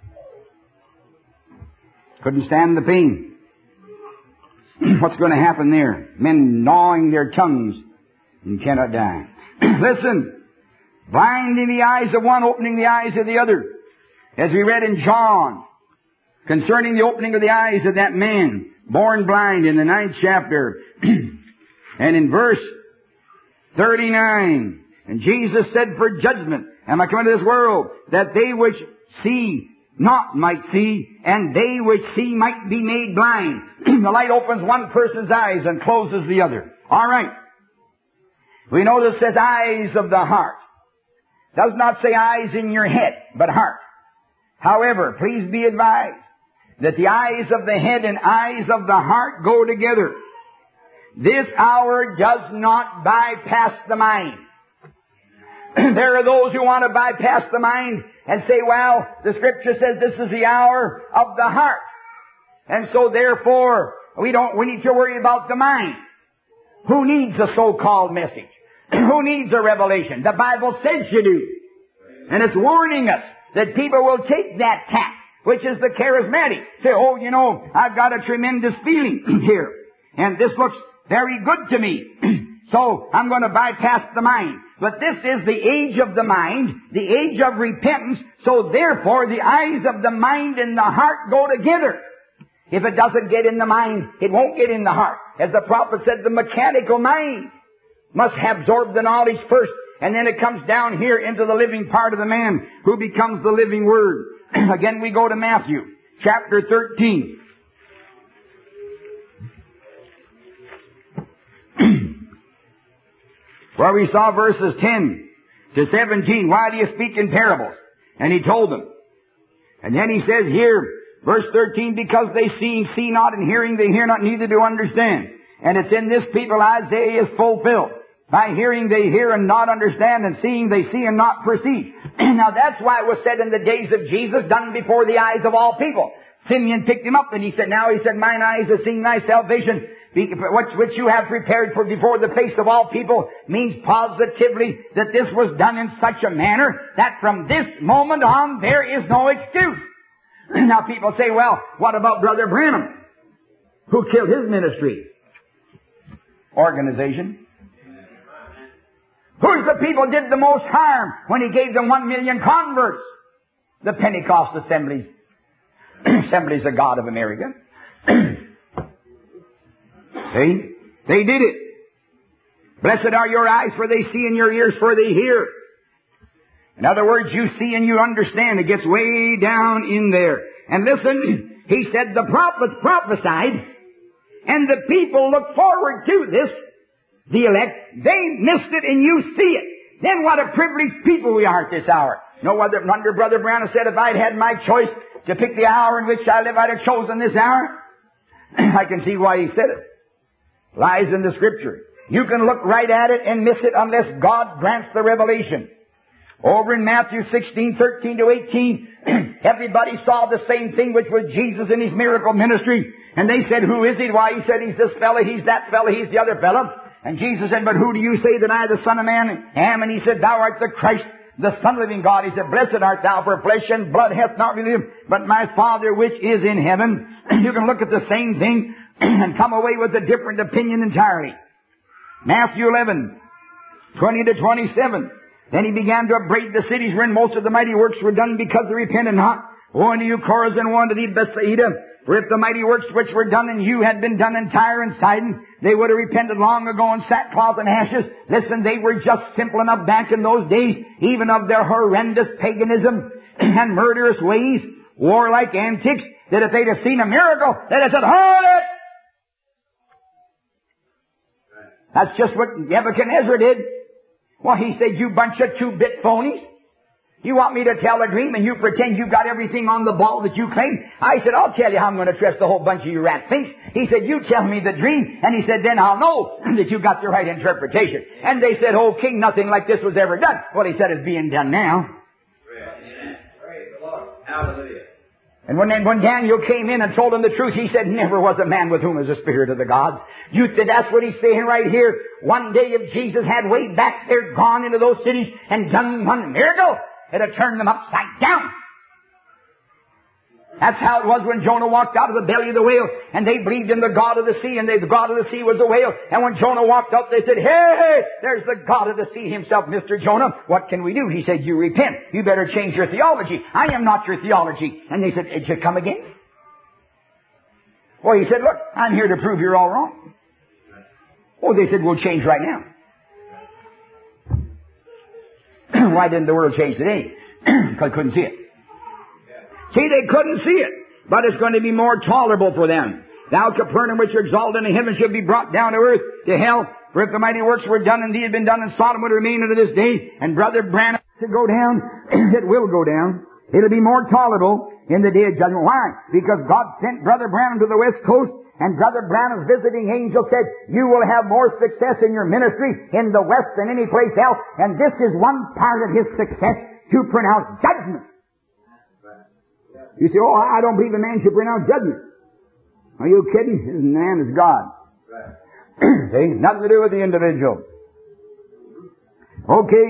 Couldn't stand the pain. What's going to happen there? Men gnawing their tongues and cannot die. Listen, blinding the eyes of one, opening the eyes of the other. As we read in John, concerning the opening of the eyes of that man, born blind in the ninth chapter, and in verse thirty-nine, and Jesus said, for judgment am I come into this world, that they which see not might see, and they which see might be made blind. The light opens one person's eyes and closes the other. All right. We know this says eyes of the heart. Does not say eyes in your head, but heart. However, please be advised that the eyes of the head and eyes of the heart go together. This hour does not bypass the mind. There are those who want to bypass the mind and say, well, the Scripture says this is the hour of the heart. And so therefore, we don't, we need to worry about the mind. Who needs a so-called message? Who needs a revelation? The Bible says you do. And it's warning us that people will take that tack, which is the charismatic. Say, oh, you know, I've got a tremendous feeling here. And this looks very good to me. So I'm going to bypass the mind. But this is the age of the mind, the age of repentance. So therefore, the eyes of the mind and the heart go together. If it doesn't get in the mind, it won't get in the heart. As the prophet said, the mechanical mind must absorb the knowledge first, and then it comes down here into the living part of the man who becomes the living Word. Again, we go to Matthew, chapter thirteen. Where we saw verses ten to seventeen. Why do you speak in parables? And he told them. And then he says here, verse thirteen, because they see, see not, and hearing they hear not, neither do understand. And it's in this people Isaiah is fulfilled. By hearing they hear and not understand, and seeing they see and not perceive. Now that's why it was said in the days of Jesus, done before the eyes of all people. Simeon picked him up and he said, now he said, mine eyes have seen thy salvation, which you have prepared for before the face of all people, means positively that this was done in such a manner that from this moment on there is no excuse. Now people say, well, what about Brother Branham, who killed his ministry organization? Who's the people did the most harm when he gave them one million converts? The Pentecost assemblies. Assemblies of God of America. See? They did it. Blessed are your eyes for they see, and your ears for they hear. In other words, you see and you understand. It gets way down in there. And listen, he said the prophets prophesied, and the people look forward to this. The elect, they missed it and you see it. Then what a privileged people we are at this hour. No wonder, wonder Brother Brown said, if I'd had my choice to pick the hour in which I live, I'd have chosen this hour. I can see why he said it. Lies in the Scripture. You can look right at it and miss it unless God grants the revelation. Over in Matthew sixteen, thirteen to eighteen, everybody saw the same thing, which was Jesus in His miracle ministry. And they said, who is He? Why, He said, He's this fellow, He's that fellow, He's the other fellow. And Jesus said, but who do you say that I, the Son of Man, am? And He said, thou art the Christ, the Son of the living God. He said, blessed art thou, for flesh and blood hath not revealed thee, but my Father which is in heaven. You can look at the same thing and come away with a different opinion entirely. Matthew eleven, twenty to twenty-seven. Then he began to upbraid the cities wherein most of the mighty works were done because they repented not. Woe unto you, Chorazin, woe unto thee, Bethsaida. For if the mighty works which were done in you had been done in Tyre and Sidon, they would have repented long ago in sackcloth and ashes. Listen, they were just simple enough back in those days, even of their horrendous paganism and murderous ways, warlike antics, that if they'd have seen a miracle, they'd have said, hold it! That's just what Nebuchadnezzar did. Well, he said, you bunch of two-bit phonies. You want me to tell a dream and you pretend you've got everything on the ball that you claim? I said, I'll tell you how I'm going to trust a whole bunch of you rat finks. He said, you tell me the dream. And he said, then I'll know that you got the right interpretation. And they said, oh, king, nothing like this was ever done. Well, he said, it's being done now. Praise the Lord. Hallelujah. And when, when Daniel came in and told him the truth, he said, never was a man with whom is the Spirit of the gods. You said, that's what he's saying right here. One day if Jesus had way back there gone into those cities and done one miracle, it'd have turned them upside down. That's how it was when Jonah walked out of the belly of the whale, and they believed in the God of the sea, and they, the God of the sea was the whale. And when Jonah walked up, they said, hey, there's the God of the sea himself, Mister Jonah. What can we do? He said, you repent. You better change your theology. I am not your theology. And they said, it should come again. Well, he said, look, I'm here to prove you're all wrong. Oh, they said, we'll change right now. Why didn't the world change today? Because they couldn't see it. See, they couldn't see it. But it's going to be more tolerable for them. Thou, Capernaum, which are exalted in heaven, shall be brought down to earth, to hell. For if the mighty works were done indeed had been done in Sodom, would remain unto this day. And Brother Branham to go down. It will go down. It'll be more tolerable in the day of judgment. Why? Because God sent Brother Branham to the west coast, and Brother Branham's visiting angel said, you will have more success in your ministry in the west than any place else. And this is one part of his success, to pronounce judgment. You say, oh, I don't believe a man should pronounce judgment. Are you kidding? This man is God. See? Nothing to do with the individual. Okay.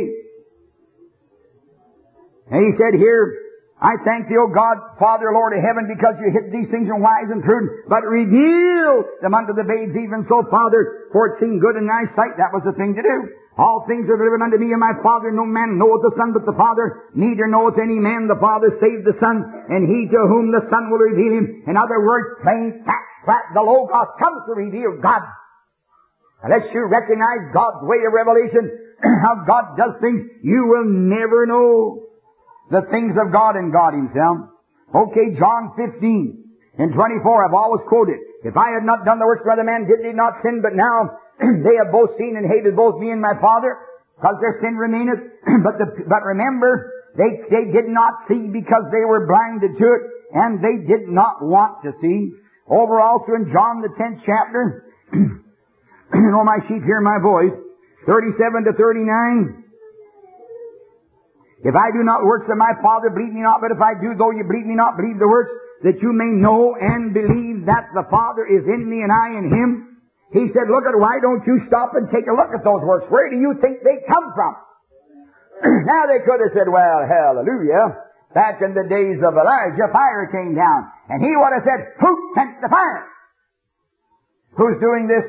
And he said here, I thank thee, O God, Father, Lord of heaven, because you hid these things in wise and prudent, but reveal them unto the babes even so, Father, for it seemed good in thy sight. That was the thing to do. All things are delivered unto me and my Father. No man knoweth the Son but the Father, neither knoweth any man the Father save the Son, and he to whom the Son will reveal him. In other words, plain fact, fact, the Logos comes to reveal God. Unless you recognize God's way of revelation, how God does things, you will never know the things of God and God himself. Okay, John fifteen and twenty-four, I've always quoted, if I had not done the works of other man, did they not sin, but now they have both seen and hated both me and my Father, because their sin remaineth. but the, but remember, they, they did not see because they were blinded to it, and they did not want to see. Over also in John the tenth chapter, you know my sheep hear my voice, thirty-seven to thirty-nine. If I do not works of my Father, believe me not, but if I do, though you believe me not, believe the works, that you may know and believe that the Father is in me and I in him. He said, look at, why don't you stop and take a look at those works? Where do you think they come from? Now they could have said, well, hallelujah, back in the days of Elijah, fire came down. And he would have said, who sent the fire? Who's doing this?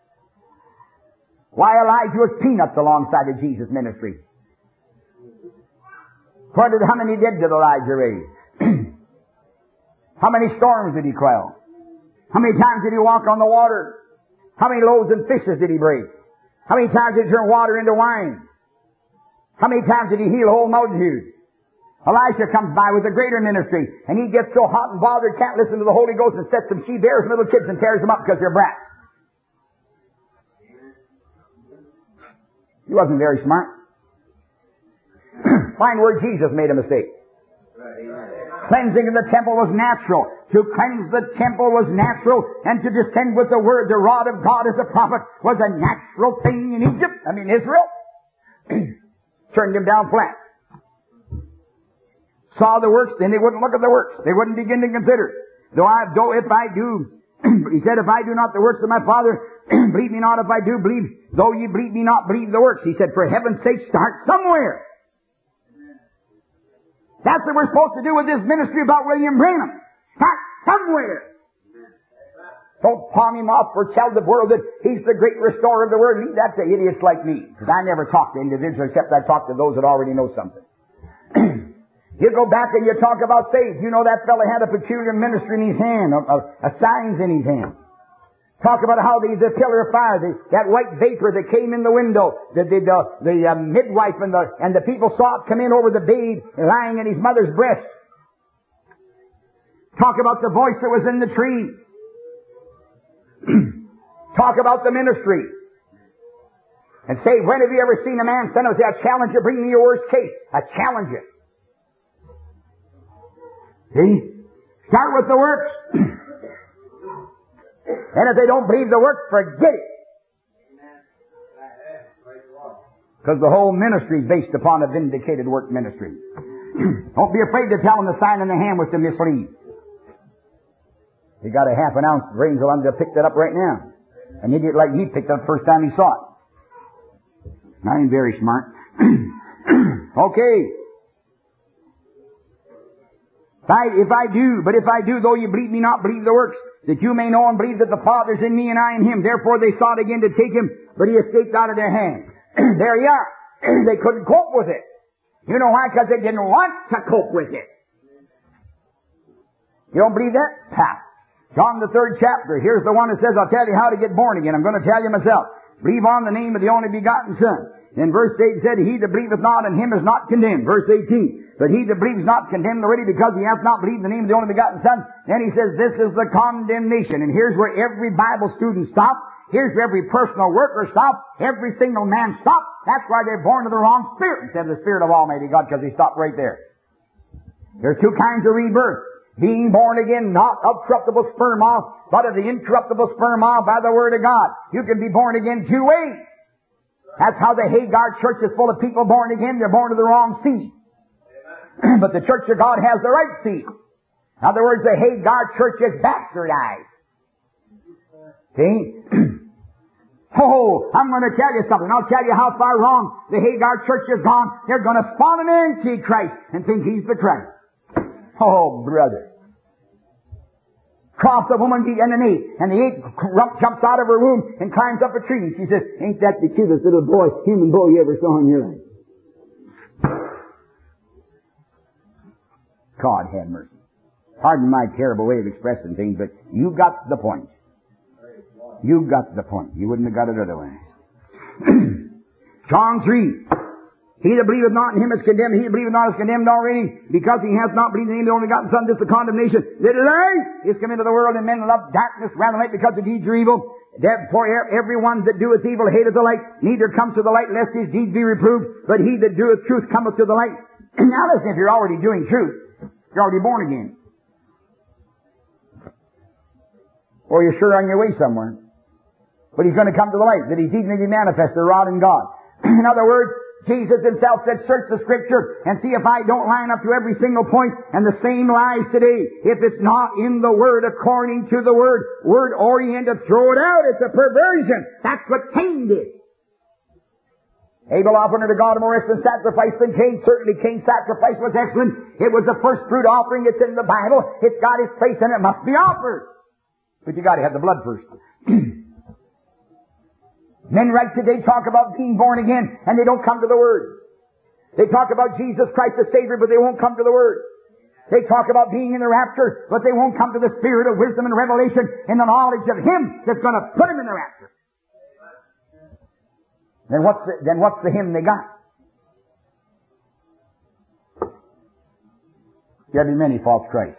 Why, Elijah was peanuts alongside of Jesus' ministry. What did, how many did did Elijah raise? How many storms did he quell? How many times did he walk on the water? How many loaves and fishes did he break? How many times did he turn water into wine? How many times did he heal whole multitudes? Elisha comes by with a greater ministry, and he gets so hot and bothered, can't listen to the Holy Ghost, and sets some she-bears and little kids and tears them up because they're brats. He wasn't very smart. Find where Jesus made a mistake. Cleansing of the temple was natural. To cleanse the temple was natural, and to descend with the word, the rod of God as a prophet, was a natural thing in Egypt. I mean Israel. Turned him down flat. Saw the works, then they wouldn't look at the works. They wouldn't begin to consider. Though I, though if I do, he said, if I do not the works of my Father, believe me not. If I do, believe. Though ye believe me not, believe the works. He said, for heaven's sake, start somewhere. That's what we're supposed to do with this ministry about William Branham. Start somewhere. Don't palm him off or tell the world that he's the great restorer of the world. Leave that to idiots like me. Because I never talk to individuals except I talk to those that already know something. You go back and you talk about faith. You know that fellow had a peculiar ministry in his hand, a, a, a signs in his hand. Talk about how the, the pillar of fire, the, that white vapor that came in the window, the, the, the, the uh, midwife and the, and the people saw it come in over the babe lying in his mother's breast. Talk about the voice that was in the tree. Talk about the ministry. And say, when have you ever seen a man stand up and say, I challenge you, bring me your worst case. I challenge you. See? Start with the works. And if they don't believe the works, forget it. Because the whole ministry is based upon a vindicated work ministry. Don't be afraid to tell them the sign in the hand was to mislead. He got a half an ounce of grains of to pick that up right now. An idiot like me picked it up the first time he saw it. I ain't very smart. Okay. If I, if I do, but if I do, though you believe me not, believe the works, that you may know and believe that the Father's in me and I in him. Therefore they sought again to take him, but he escaped out of their hand. There you are. They couldn't cope with it. You know why? Because they didn't want to cope with it. You don't believe that? Ha! John the third chapter. Here's the one that says, I'll tell you how to get born again. I'm going to tell you myself. Believe on the name of the only begotten Son. Then verse eight said, He that believeth not in him is not condemned. Verse eighteen. But he that believes not condemned already because he hath not believed the name of the only begotten Son. Then he says, this is the condemnation. And here's where every Bible student stops. Here's where every personal worker stops. Every single man stops. That's why they're born of the wrong spirit instead of the Spirit of Almighty God, because he stopped right there. There are two kinds of rebirth. Being born again, not of corruptible sperma, but of the incorruptible sperma by the Word of God. You can be born again two ways. That's how the Hagar church is full of people born again. They're born of the wrong seed. But the church of God has the right seed. In other words, the Hagar church is bastardized. See? Oh, I'm going to tell you something. I'll tell you how far wrong the Hagar church has gone. They're going to spawn an Antichrist and think he's the Christ. Oh, brother. Cross a woman and an ape, and the ape rump jumps out of her womb and climbs up a tree. And she says, ain't that the cutest little boy, human boy you ever saw in your life? God have mercy. Pardon my terrible way of expressing things, but you got the point. You got the point. You wouldn't have got it otherwise. John three. He that believeth not in him is condemned. He that believeth not is condemned already, because he hath not believed in the name of the only begotten Son. This is the condemnation. That light is come into the world, and men love darkness rather than light, because the deeds are evil. Therefore every one that doeth evil hateth the light, neither comes to the light, lest his deeds be reproved. But he that doeth truth cometh to the light. Now listen, if you're already doing truth, you're already born again. Or you're sure on your way somewhere. But he's going to come to the light, that his deeds may be manifest, the rod in God. In other words, Jesus himself said, search the Scripture and see if I don't line up to every single point, and the same lies today. If it's not in the Word, according to the Word, Word-oriented, throw it out. It's a perversion. That's what Cain did. Abel offered unto God a more excellent sacrifice than Cain. Certainly Cain's sacrifice was excellent. It was the first fruit offering. It's in the Bible. It's got its place and it must be offered. But you got to have the blood first. Men right today talk about being born again, and they don't come to the Word. They talk about Jesus Christ the Savior, but they won't come to the Word. They talk about being in the rapture, but they won't come to the Spirit of wisdom and revelation and the knowledge of Him that's going to put them in the rapture. Then what's the, then what's the hymn they got? There'll be many false Christs.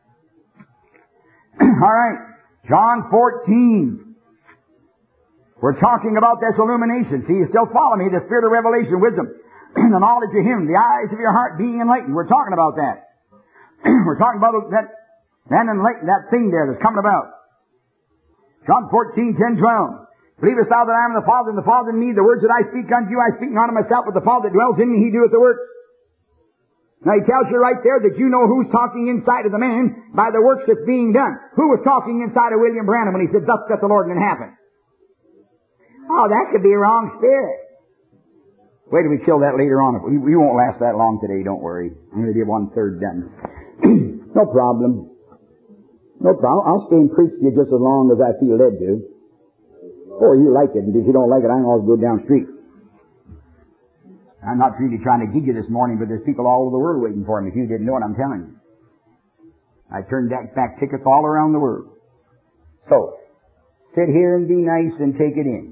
All right, John fourteen. We're talking about this illumination. See, you still follow me. The Spirit of revelation, wisdom, the knowledge of Him, the eyes of your heart being enlightened. We're talking about that. We're talking about that, that enlightened, that thing there that's coming about. John fourteen, ten, twelve. Believest thou that I am the Father, and the Father in me? The words that I speak unto you, I speak not of myself, but the Father that dwells in me, He doeth the works. Now He tells you right there that you know who's talking inside of the man by the works that's being done. Who was talking inside of William Branham when he said, thus saith the Lord, and it happened? Oh, that could be a wrong spirit. Wait till we kill that later on. We, we won't last that long today, don't worry. I'm going to get one third done. No problem. No problem. I'll stay and preach to you just as long as I feel led to. Or you like it, and if you don't like it, I can always go down the street. I'm not really trying to gig you this morning, but there's people all over the world waiting for me. If you didn't know it, I'm telling you. I turned back, back tickets all around the world. So, sit here and be nice and take it in.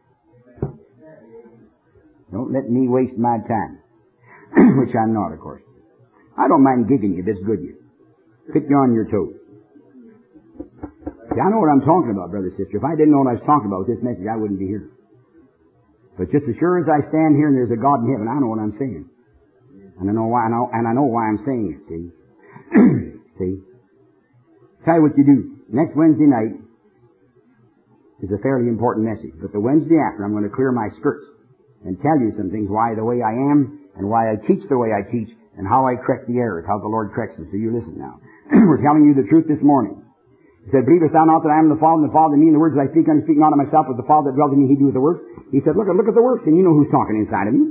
Don't let me waste my time. Which I'm not, of course. I don't mind gigging you, if it's good you. Pick you on your toes. See, I know what I'm talking about, brother, sister. If I didn't know what I was talking about with this message, I wouldn't be here. But just as sure as I stand here and there's a God in heaven, I know what I'm saying. And I know why, I know, and I know why I'm saying it, see. See? Tell you what you do. Next Wednesday night is a fairly important message. But the Wednesday after, I'm going to clear my skirts and tell you some things, why the way I am, and why I teach the way I teach, and how I correct the errors, how the Lord corrects them. So you listen now. We're telling you the truth this morning. He said, believest thou not that I am the Father, and the Father in me, and the words that I speak, I speak not of myself, but the Father that dwells in me, he doeth the works. He said, look at, look at the works, and you know who's talking inside of me.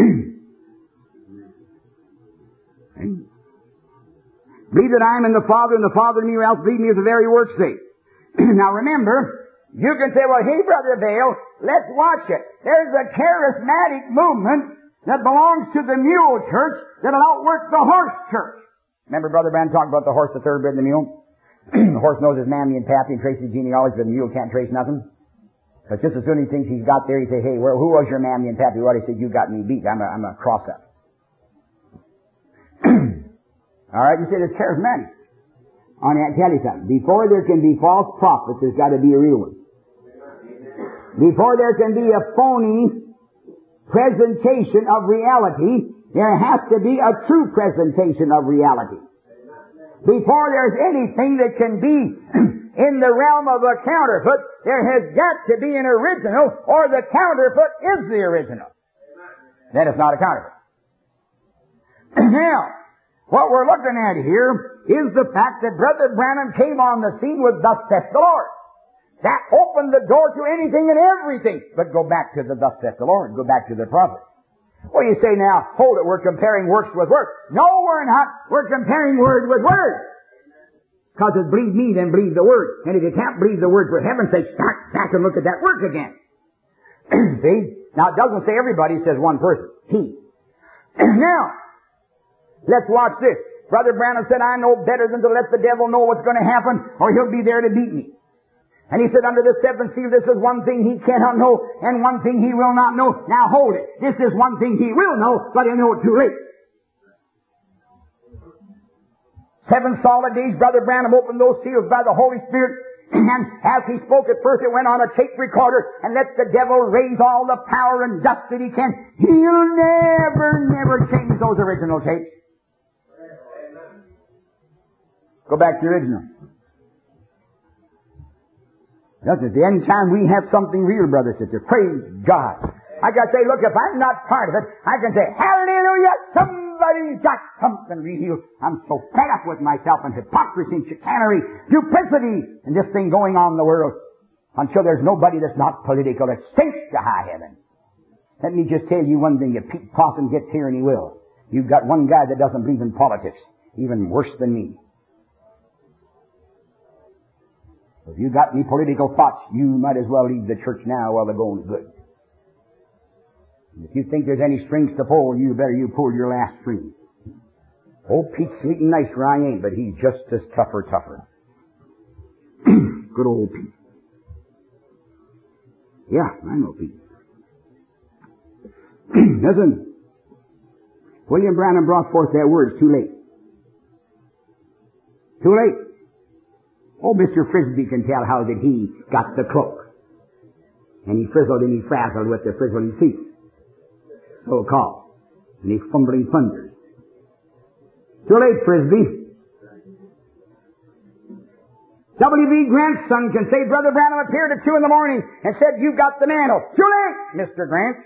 Believe that I am in the Father, and the Father in me, or else believe me of the very works sake. Now remember, you can say, well, hey, Brother Vail, let's watch it. There's a charismatic movement that belongs to the mule church that'll outwork the horse church. Remember Brother Branham talked about the horse, the thoroughbred, and the mule? The horse knows his mammy and pappy and traces genealogy, but the mule can't trace nothing. But just as soon as he thinks he's got there, he say, hey, well, who was your mammy and pappy? Well, he said, you got me beat. I'm a, I'm a cross-up. All right, you say it's charismatic. I want to tell you something. Before there can be false prophets, there's got to be a real one. Before there can be a phony presentation of reality, there has to be a true presentation of reality. Before there's anything that can be in the realm of a counterfeit, there has got to be an original, or the counterfeit is the original. Then it's not a counterfeit. Now, what we're looking at here is the fact that Brother Branham came on the scene with thus saith the Lord. That opened the door to anything and everything. But go back to the thus saith the Lord. Go back to the prophet. Well, you say now, hold it, we're comparing works with works. No, we're not. We're comparing word with word. Because it's believe me, then believe the word. And if you can't believe the word, for heaven's sake, start back and look at that work again. See? Now, it doesn't say everybody, it says one person. He. Now, let's watch this. Brother Branham said, I know better than to let the devil know what's going to happen, or he'll be there to beat me. And he said, under the seventh seal, this is one thing he cannot know, and one thing he will not know. Now hold it. This is one thing he will know, but he'll know it too late. Seven solid days, Brother Branham opened those seals by the Holy Spirit, and as he spoke at first, it went on a tape recorder, and let the devil raise all the power and dust that he can. He'll never, never change those original tapes. Go back to the original. That's at the end time we have something real, brother, sister. Praise God. I gotta say, look, if I'm not part of it, I can say, hallelujah, somebody's got something real. I'm so fed up with myself and hypocrisy and chicanery, duplicity, and this thing going on in the world. Until there's nobody that's not political, it stinks to high heaven. Let me just tell you one thing. If Pete Possum gets here, and he will, you've got one guy that doesn't believe in politics, even worse than me. If you got any political thoughts, you might as well leave the church now while the going's good. And if you think there's any strings to pull, you better you pull your last string. Old Pete's sleeping nice where I ain't, but he's just as tougher, tougher. Good old Pete. Yeah, I know Pete. Listen, William Branham brought forth their words too late. Too late. Oh, Mister Frisbee can tell how that he got the cloak. And he frizzled and he frazzled with the frizzling feet. So called. And he's fumbling thunders. Too late, Frisbee. W B Grant's son can say, Brother Branham appeared at two in the morning and said, you've got the mantle. Too late, Mister Grant.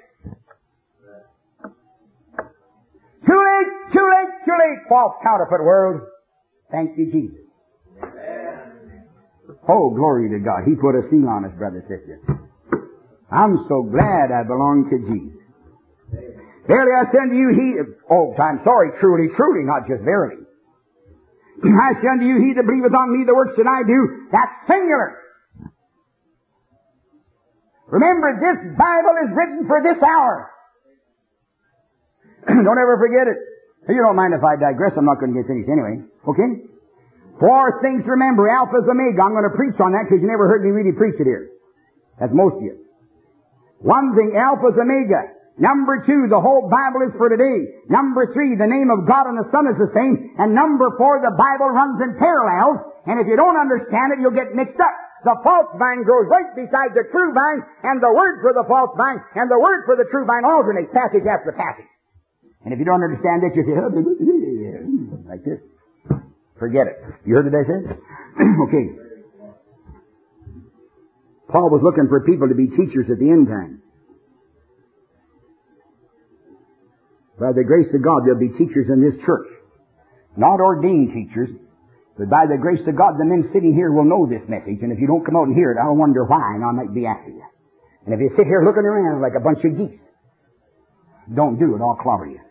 Too late, too late, too late, false counterfeit world. Thank you, Jesus. Oh, glory to God. He put a seal on us, brother, sister. I'm so glad I belong to Jesus. Verily I say unto you, he, oh, I'm sorry, truly, truly, not just verily. I say unto you, he that believeth on me, the works that I do, that's singular. Remember, this Bible is written for this hour. Don't ever forget it. You don't mind if I digress, I'm not going to get finished anyway. Okay? Four things to remember, Alpha is Omega. I'm going to preach on that because you never heard me really preach it here. That's most of you. One thing, Alpha is Omega. Number two, the whole Bible is for today. Number three, the name of God and the Son is the same. And number four, the Bible runs in parallels. And if you don't understand it, you'll get mixed up. The false vine grows right beside the true vine, and the word for the false vine and the word for the true vine alternate passage after passage. And if you don't understand it, you say, like this. Forget it. You heard what I said? Okay. Paul was looking for people to be teachers at the end time. By the grace of God, there'll be teachers in this church. Not ordained teachers, but by the grace of God, the men sitting here will know this message. And if you don't come out and hear it, I'll wonder why, and I might be after you. And if you sit here looking around like a bunch of geese, don't do it, I'll clobber you.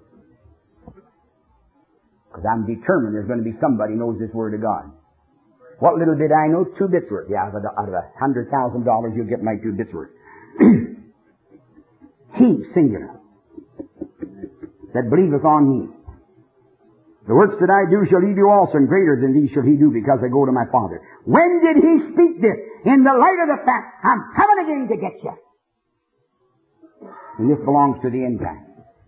Because I'm determined there's going to be somebody who knows this Word of God. What little bit I know, two bits worth. Yeah, out of a, out of a hundred thousand dollars, you'll get my two bits worth. He, singular, that believeth on me. The works that I do shall he do also, and greater than these shall he do, because I go to my Father. When did he speak this? In the light of the fact, I'm coming again to get you. And this belongs to the end time.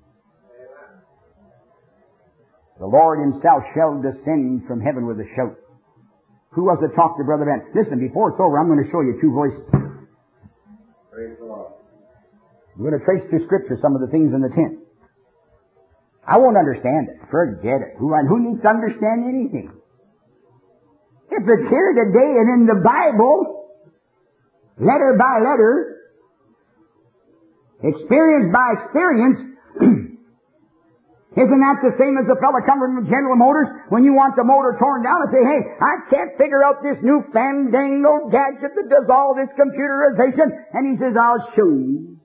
The Lord himself shall descend from heaven with a shout. Who was it talked to Brother Ben? Listen, before it's over, I'm going to show you two voices. Praise the Lord. I'm going to trace through Scripture some of the things in the tent. I won't understand it. Forget it. Who, who needs to understand anything? If it's here today and in the Bible, letter by letter, experience by experience, isn't that the same as the fellow coming from General Motors when you want the motor torn down and say, hey, I can't figure out this new fandangled gadget that does all this computerization. And he says, I'll show you.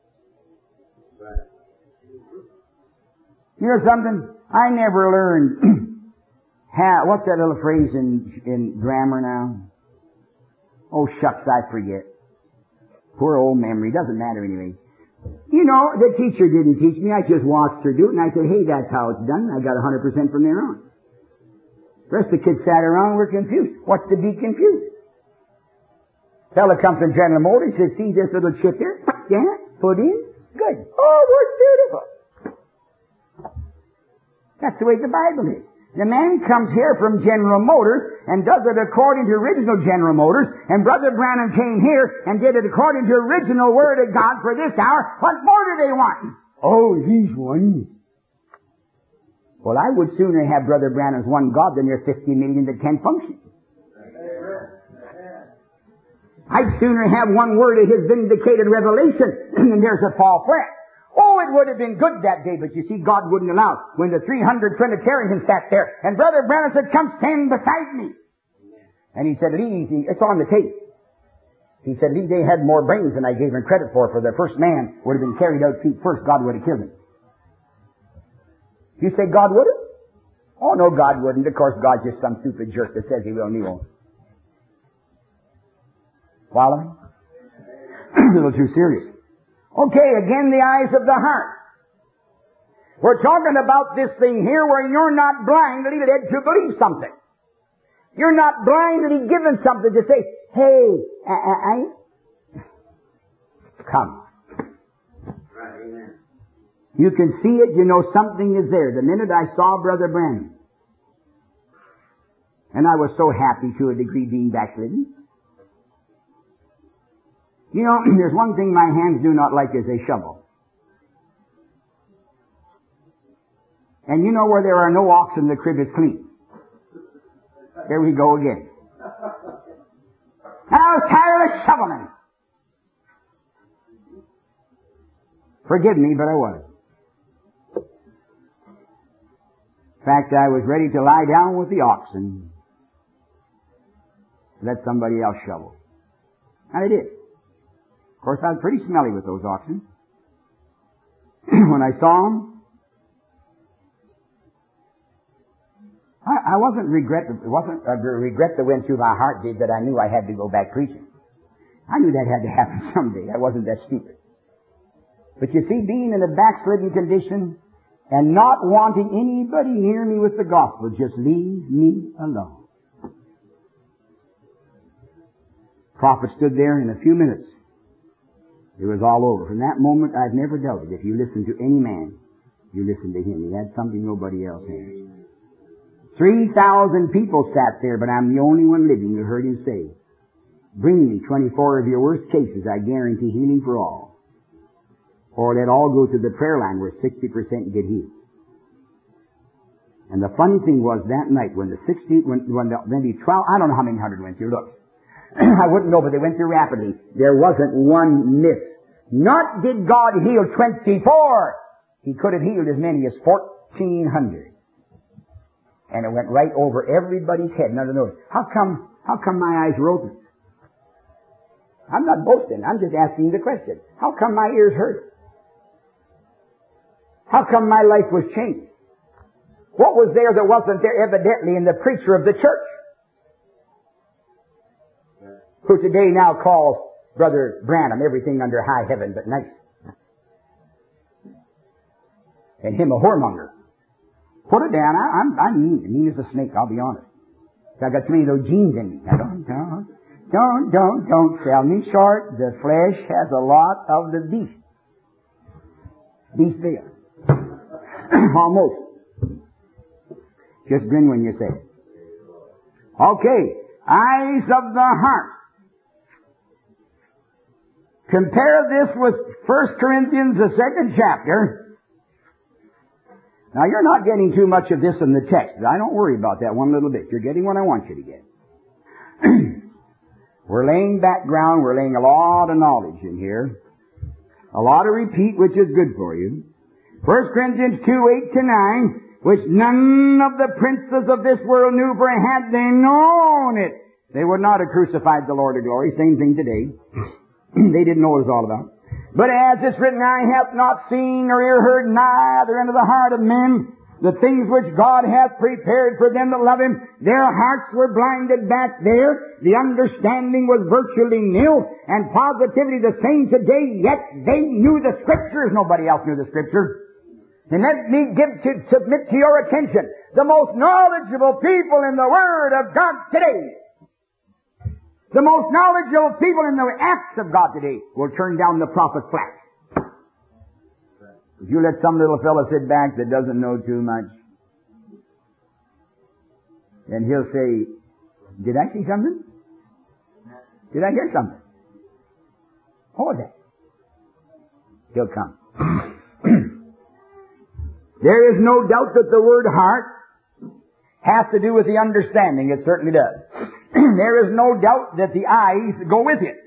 You know something? I never learned, how, what's that little phrase in, in grammar now? Oh, shucks, I forget. Poor old memory. Doesn't matter anyway. You know, the teacher didn't teach me. I just watched her do it, and I said, hey, that's how it's done. I got one hundred percent from there on. The rest of the kids sat around and were confused. What's to be confused? Fella comes from General Motors, says, see this little chip here? Yeah, put in. Good. Oh, works beautiful. That's the way the Bible is. The man comes here from General Motors and does it according to original General Motors, and Brother Branham came here and did it according to original Word of God for this hour. What more do they want? Oh, he's one. Well, I would sooner have Brother Branham's one God than there's fifty million that can't function. I'd sooner have one word of His vindicated revelation than there's a false flesh. Oh, it would have been good that day, but you see, God wouldn't allow. When the three hundred Trinitarians sat there, and Brother Branham said, come stand beside me. And he said, Lee, it's on the tape. He said, Lee, they had more brains than I gave him credit for, for their first man would have been carried out feet first. God would have killed him. You say God would have? Oh, no, God wouldn't. Of course, God's just some stupid jerk that says He will and He won't. Following? A little too serious. Okay, again, the eyes of the heart. We're talking about this thing here where you're not blindly led to believe something. You're not blindly given something to say, hey, I, I, I. Come. Right, amen. You can see it, you know something is there. The minute I saw Brother Branham, and I was so happy to a degree being backslidden. You know, there's one thing my hands do not like is a shovel. And you know where there are no oxen, the crib is clean. There we go again. And I was tired of shoveling. Forgive me, but I was. In fact, I was ready to lie down with the oxen. Let somebody else shovel. And I did. Of course, I was pretty smelly with those oxen. when I saw him, I, I wasn't regret, it wasn't a regret that went through my heart, did, that I knew I had to go back preaching. I knew that had to happen someday. I wasn't that stupid. But you see, being in a backslidden condition and not wanting anybody near me with the gospel, just leave me alone. Prophet stood there in a few minutes. It was all over. From that moment, I've never doubted. If you listen to any man, you listen to him. He had something nobody else has. Three thousand people sat there, but I'm the only one living who heard him say, "Bring me twenty-four of your worst cases. I guarantee healing for all." Or let all go to the prayer line where sixty percent get healed. And the funny thing was that night when the sixty, when, when the, maybe twelve, I don't know how many hundred went through. Look, I wouldn't know, but they went through rapidly. There wasn't one miss. Not did God heal twenty-four. He could have healed as many as fourteen hundred. And it went right over everybody's head. Now, notice, how come, how come my eyes were open? I'm not boasting. I'm just asking the question. How come my ears heard? How come my life was changed? What was there that wasn't there evidently in the preacher of the church? Who today now calls Brother Branham everything under high heaven but nice. And him a whoremonger. Put it down. I, I'm, I'm mean. Mean as a snake, I'll be honest. I got too many of those genes in me. Now don't, don't, don't, don't, don't sell me short. The flesh has a lot of the beast. Beast there. Almost. Just grin when you say it. Okay. Eyes of the heart. Compare this with First Corinthians, the second chapter. Now, you're not getting too much of this in the text. I don't worry about that one little bit. You're getting what I want you to get. We're laying background. We're laying a lot of knowledge in here. A lot of repeat, which is good for you. First Corinthians two, eight to nine, which none of the princes of this world knew, for had they known it, they would not have crucified the Lord of glory. Same thing today. They didn't know what it was all about. But as it's written, eye hath not seen nor ear heard, neither into the heart of men the things which God hath prepared for them that love Him. Their hearts were blinded back there. The understanding was virtually nil, and positively the same today, yet they knew the Scriptures. Nobody else knew the Scripture. And let me give to, submit to your attention the most knowledgeable people in the Word of God today. The most knowledgeable people in the acts of God today will turn down the prophet's flash. If you let some little fellow sit back that doesn't know too much, and he'll say, "Did I see something? Did I hear something? What was that?" He'll come. There is no doubt that the word heart has to do with the understanding. It certainly does. There is no doubt that the eyes go with it.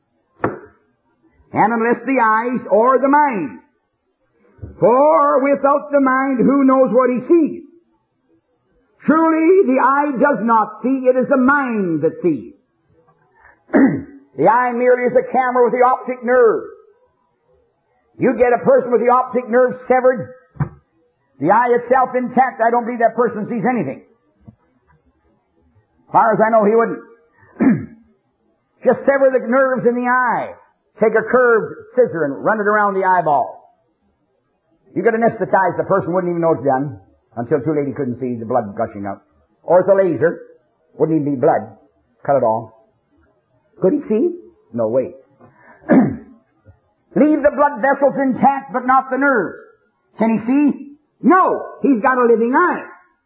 And unless the eyes or the mind. For without the mind, who knows what he sees? Truly, the eye does not see. It is the mind that sees. The eye merely is a camera with the optic nerve. You get a person with the optic nerve severed, the eye itself intact, I don't believe that person sees anything. As far as I know, he wouldn't. Just sever the nerves in the eye. Take a curved scissor and run it around the eyeball. You could anesthetize the person, wouldn't even know it's done, until too late he couldn't see the blood gushing out. Or it's a laser, wouldn't even be blood. Cut it off. Could he see? No way. Leave the blood vessels intact, but not the nerves. Can he see? No. He's got a living eye.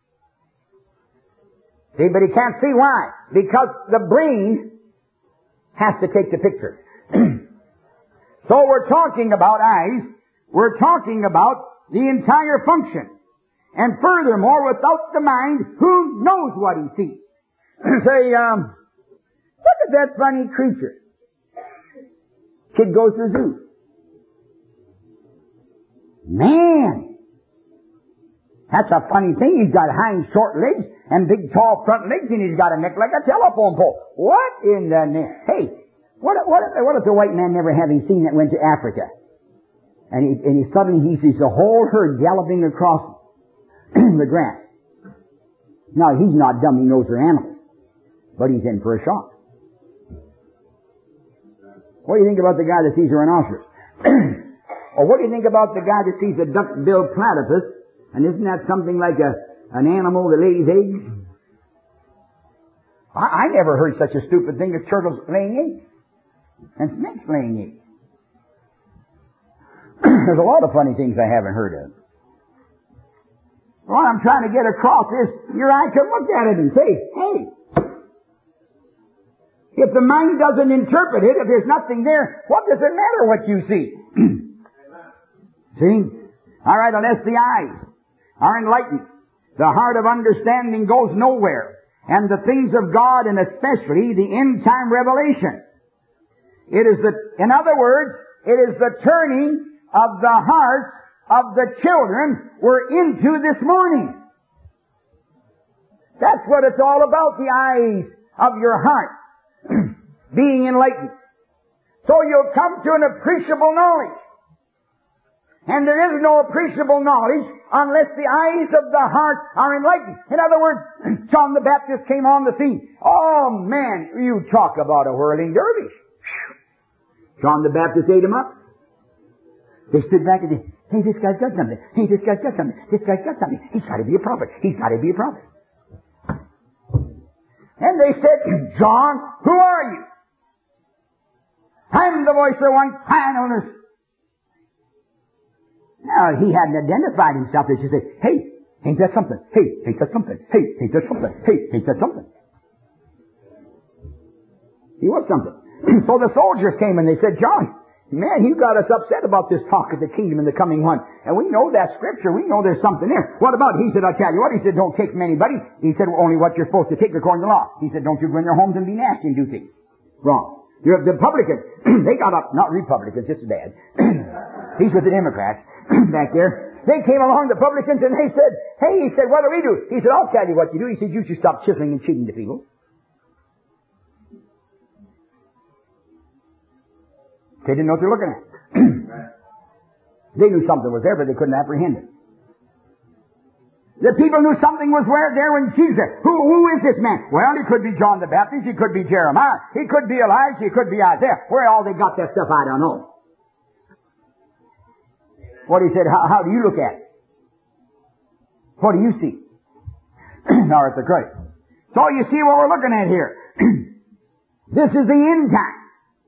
See, but he can't see why? Because the brain has to take the picture. So we're talking about eyes. We're talking about the entire function. And furthermore, without the mind, who knows what he sees? Say, um, look at that funny creature. Kid goes to the zoo. Man! That's a funny thing. He's got hind short legs and big tall front legs, and he's got a neck like a telephone pole. What in the name? Hey, what, what, what if the white man never having seen that went to Africa? And he, and he suddenly he sees the whole herd galloping across the grass. Now, he's not dumb, he knows they're animals. But he's in for a shock. What do you think about the guy that sees a rhinoceros? Or what do you think about the guy that sees a duck-billed platypus? And isn't that something like a an animal that lays eggs? I, I never heard such a stupid thing as turtles laying eggs. And snakes laying eggs. There's a lot of funny things I haven't heard of. What I'm trying to get across is, your eye can look at it and say, hey, if the mind doesn't interpret it, if there's nothing there, what does it matter what you see? See? All right, unless the eyes are enlightened, the heart of understanding goes nowhere. And the things of God, and especially the end-time revelation. It is the, in other words, it is the turning of the hearts of the children we're into this morning. That's what it's all about, the eyes of your heart being enlightened. So you'll come to an appreciable knowledge. And there is no appreciable knowledge unless the eyes of the heart are enlightened. In other words, John the Baptist came on the scene. Oh man, you talk about a whirling dervish. John the Baptist ate him up. They stood back and said, hey, this guy's got something. Hey, this guy's got something. This guy's got something. He's got to be a prophet. He's got to be a prophet. And they said, John, who are you? I'm the voice of one crying on earth. Now, he hadn't identified himself. They just said, hey, ain't that something? Hey, ain't that something? Hey, ain't that something? Hey, ain't that something? He was something. So the soldiers came and they said, John, man, you got us upset about this talk of the kingdom and the coming one. And we know that scripture. We know there's something there. What about? He said, I'll tell you what. He said, don't take from anybody. He said, well, only what you're supposed to take according to the law. He said, don't you go in their homes and be nasty and do things. Wrong. You're, the Republicans, they got up, not Republicans, just as bad. He's with the Democrats back there. They came along, the Republicans, and they said, hey, he said, what do we do? He said, I'll tell you what you do. He said, you should stop chiseling and cheating the people. They didn't know what they're looking at. They knew something was there, but they couldn't apprehend it. The people knew something was there when Jesus said, who, who is this man? Well, he could be John the Baptist, he could be Jeremiah, he could be Elijah, he could be Isaiah. Where all they got that stuff, I don't know. What he said, how, how do you look at it? What do you see? Now it's the Christ. So you see what we're looking at here. This is the end time.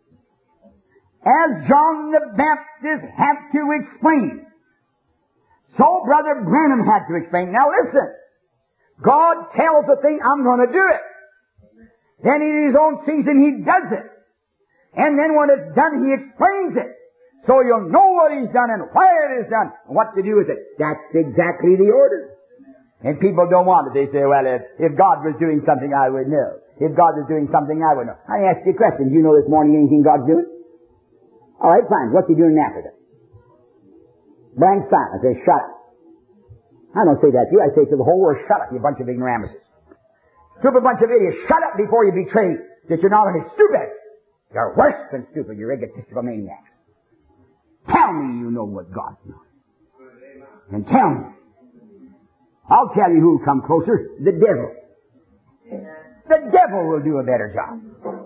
As John the Baptist had to explain, so Brother Branham had to explain. Now listen, God tells a thing, I'm going to do it. Then in His own season He does it. And then when it's done, He explains it. So you'll know what He's done and why it is done and what to do with it. That's exactly the order. And people don't want it. They say, well, if, if God was doing something, I would know. If God was doing something, I would know. I ask you a question. Do you know this morning anything God's doing? All right, fine. What's He doing in Africa? Blank silence. They shut up. I don't say that to you. I say to the whole world, shut up, you bunch of ignoramuses. Stupid bunch of idiots. Shut up before you betray that you're not only stupid, you're worse than stupid. You're egotistical maniacs. Tell me you know what God's doing. And tell me. I'll tell you who'll come closer. The devil. The devil will do a better job.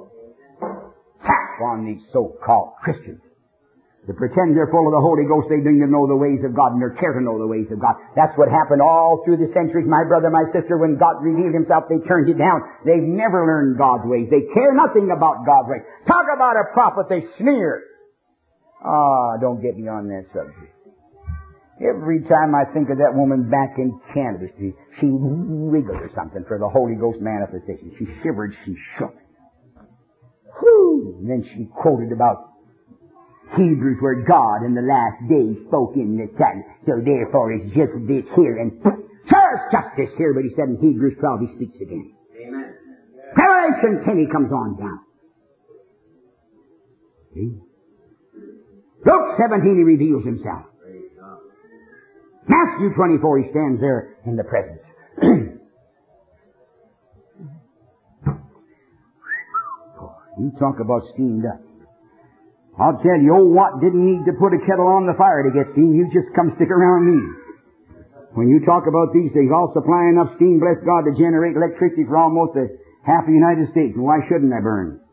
Tap on these so-called Christians. They pretend they're full of the Holy Ghost. They don't even know the ways of God and they care to know the ways of God. That's what happened all through the centuries, my brother, my sister. When God revealed Himself, they turned it down. They've never learned God's ways. They care nothing about God's ways. Talk about a prophet, they sneer. Ah, don't get me on that subject. Every time I think of that woman back in Canada, she, she wiggled or something for the Holy Ghost manifestation. She shivered, she shook. Whew! And then she quoted about Hebrews where God in the last days spoke in the Son. So therefore it's just this here and sure it's just this here, but He said in Hebrews twelve He speaks again. Amen. Revelation ten He comes on down. See? Luke seventeen He reveals Himself. Matthew twenty-four He stands there in the presence. You talk about steamed up. I'll tell you, old Watt didn't need to put a kettle on the fire to get steam. You just come stick around me. When you talk about these things, I'll supply enough steam, bless God, to generate electricity for almost a half the United States. And why shouldn't I burn?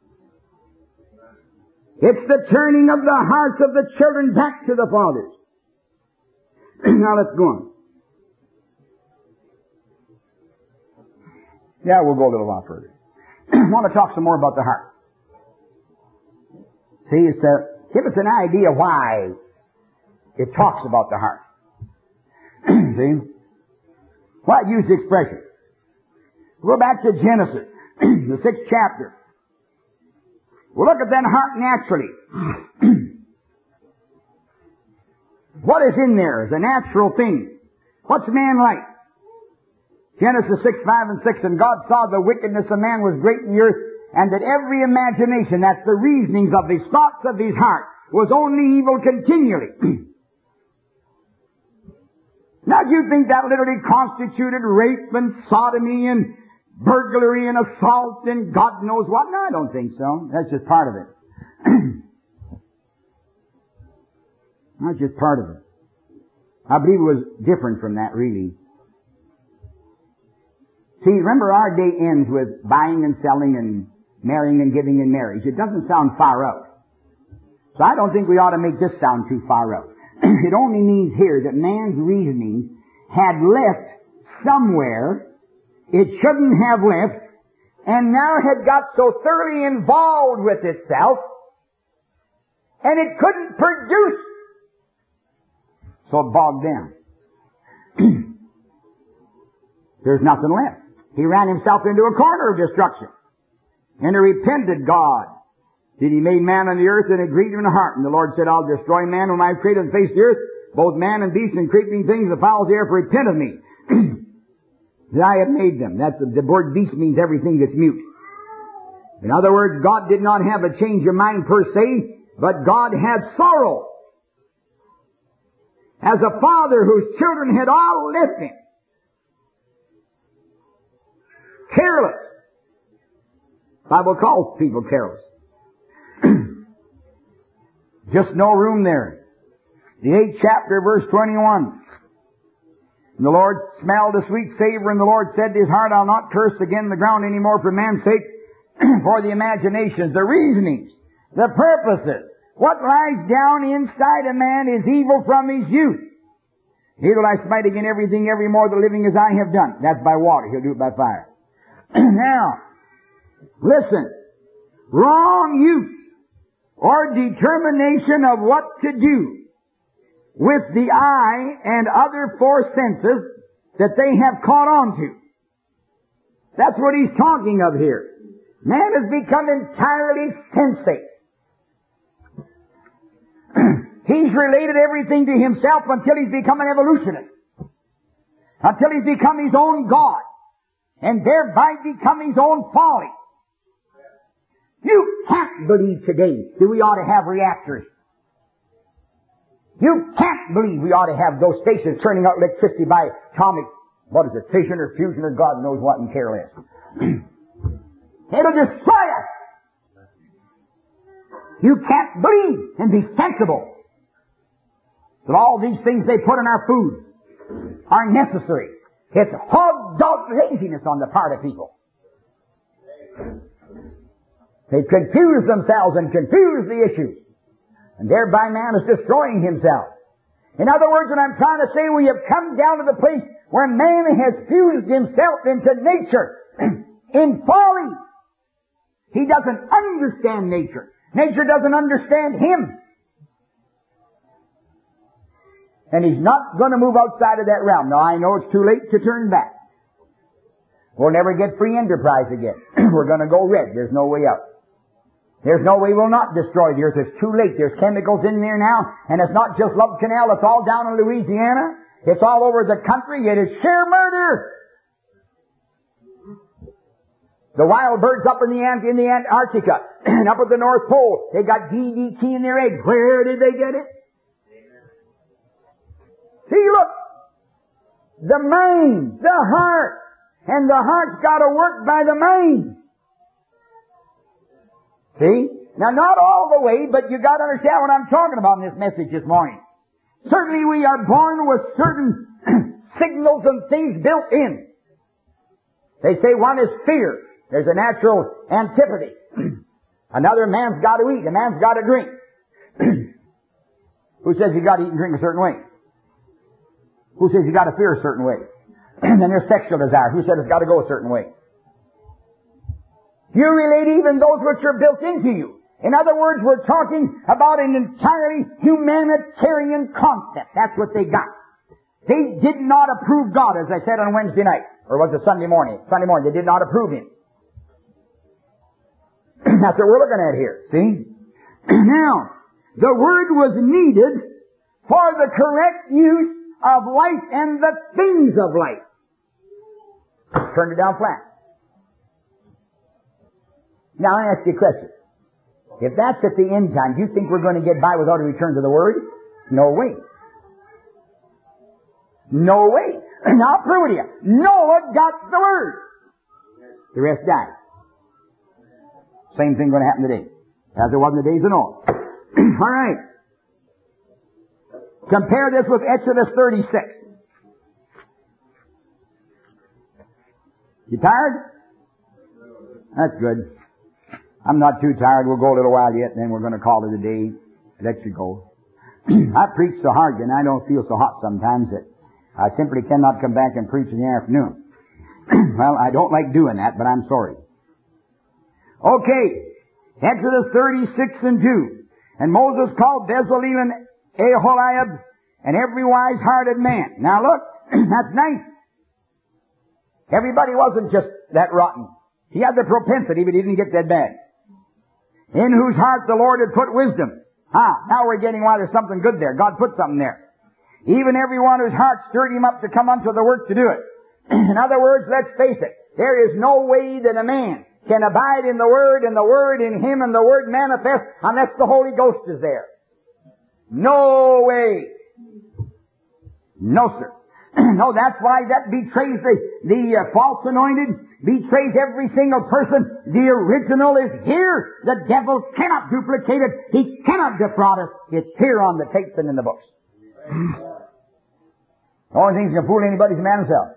It's the turning of the hearts of the children back to the fathers. Now let's go on. Yeah, we'll go a little while further. I want to talk some more about the heart. See, it's to give us an idea why it talks about the heart. See? Why use the expression? Go back to Genesis, the sixth chapter. We'll look at that heart naturally. What is in there is a natural thing. What's man like? Genesis six, five and six, and God saw the wickedness of man was great in the earth, and that every imagination, that's the reasonings of his thoughts of his heart, was only evil continually. Now, do you think that literally constituted rape and sodomy and burglary and assault and God knows what? No, I don't think so. That's just part of it. That's just part of it. I believe it was different from that, really. See, remember our day ends with buying and selling and marrying and giving in marriage. It doesn't sound far out. So I don't think we ought to make this sound too far out. It only means here that man's reasoning had left somewhere it shouldn't have left, and now had got so thoroughly involved with itself, and it couldn't produce. So it bogged down. There's nothing left. He ran himself into a corner of destruction. And he repented God. Did he made man on the earth and it grieved him in the heart. And the Lord said, I'll destroy man whom I've created on the face of the earth, both man and beast and creeping things, the fowls of the air, for repent of me. That I have made them. That's the, the word beast means everything that's mute. In other words, God did not have a change of mind per se, but God had sorrow. As a father whose children had all left him. Careless. The Bible calls people careless. Just no room there. The eighth chapter, verse twenty-one. And the Lord smelled a sweet savor, and the Lord said to his heart, I'll not curse again the ground any more for man's sake, for the imaginations, the reasonings, the purposes. What lies down inside a man is evil from his youth. Here will I smite again everything, every more the living as I have done. That's by water. He'll do it by fire. Now, listen. Wrong use or determination of what to do with the eye and other four senses that they have caught on to. That's what he's talking of here. Man has become entirely sensate. He's related everything to himself until he's become an evolutionist. Until he's become his own God. And thereby become his own folly. You can't believe today that we ought to have reactors. You can't believe we ought to have those stations turning out electricity by atomic, what is it, fission or fusion or God knows what, and care less. It'll destroy us. You can't believe and be sensible that all these things they put in our food are necessary. It's hog-dog laziness on the part of people. They confuse themselves and confuse the issues. And thereby man is destroying himself. In other words, what I'm trying to say, we have come down to the place where man has fused himself into nature in folly. He doesn't understand nature. Nature doesn't understand him. And he's not going to move outside of that realm. Now, I know it's too late to turn back. We'll never get free enterprise again. We're going to go red. There's no way out. There's no way we'll not destroy the earth. It's too late. There's chemicals in there now, and it's not just Love Canal. It's all down in Louisiana. It's all over the country. It is sheer murder. The wild birds up in the Ant- in the Antarctica and up at the North Pole, they got D D T in their eggs. Where did they get it? See, look, the mind, the heart, and the heart's got to work by the mind. See? Now, not all the way, but you got to understand what I'm talking about in this message this morning. Certainly we are born with certain signals and things built in. They say one is fear. There's a natural antipathy. Another, man's got to eat. A man's got to drink. Who says you got to eat and drink a certain way? Who says you got to fear a certain way? And then there's sexual desire. Who said it's got to go a certain way? You relate even those which are built into you. In other words, we're talking about an entirely humanitarian concept. That's what they got. They did not approve God, as I said on Wednesday night. Or was it Sunday morning? Sunday morning. They did not approve Him. That's what we're looking at here. See? Now, the Word was needed for the correct use of life and the things of life. Turned it down flat. Now, I ask you a question. If that's at the end time, do you think we're going to get by without a return to the Word? No way. No way. Now, I'll prove it to you. Noah got the Word. The rest died. Same thing going to happen today, as it was in the days of Noah. All right. Compare this with Exodus thirty-six. You tired? That's good. I'm not too tired. We'll go a little while yet, and then we're going to call it a day. Let you go. I preach so hard, and I don't feel so hot sometimes that I simply cannot come back and preach in the afternoon. Well, I don't like doing that, but I'm sorry. Okay. Exodus thirty-six and two. And Moses called Bezalel and Aholiab and every wise-hearted man. Now look, that's nice. Everybody wasn't just that rotten. He had the propensity, but he didn't get that bad. In whose heart the Lord had put wisdom. Ah, now we're getting why there's something good there. God put something there. Even everyone whose heart stirred him up to come unto the work to do it. In other words, let's face it, there is no way that a man can abide in the Word and the Word in him and the Word manifest unless the Holy Ghost is there. No way. No, sir. No, that's why that betrays the, the uh, false anointed, betrays every single person. The original is here. The devil cannot duplicate it. He cannot defraud us. It's here on the tapes and in the books. The only thing that can fool anybody is the man himself.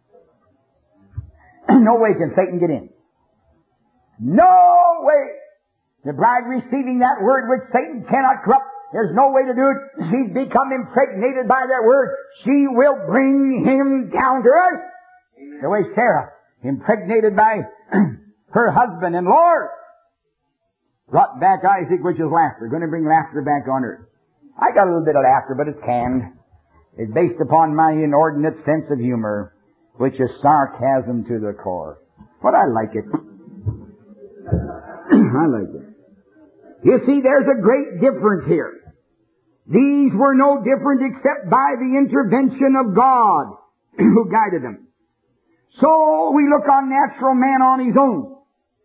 No way can Satan get in. No way. The bride receiving that word which Satan cannot corrupt, there's no way to do it. She's become impregnated by that word. She will bring him down to earth. Amen. The way Sarah, impregnated by her husband and Lord, brought back Isaac, which is laughter. Going to bring laughter back on earth. I got a little bit of laughter, but it's canned. It's based upon my inordinate sense of humor, which is sarcasm to the core. But I like it. I like it. You see, there's a great difference here. These were no different except by the intervention of God who guided them. So we look on natural man on his own.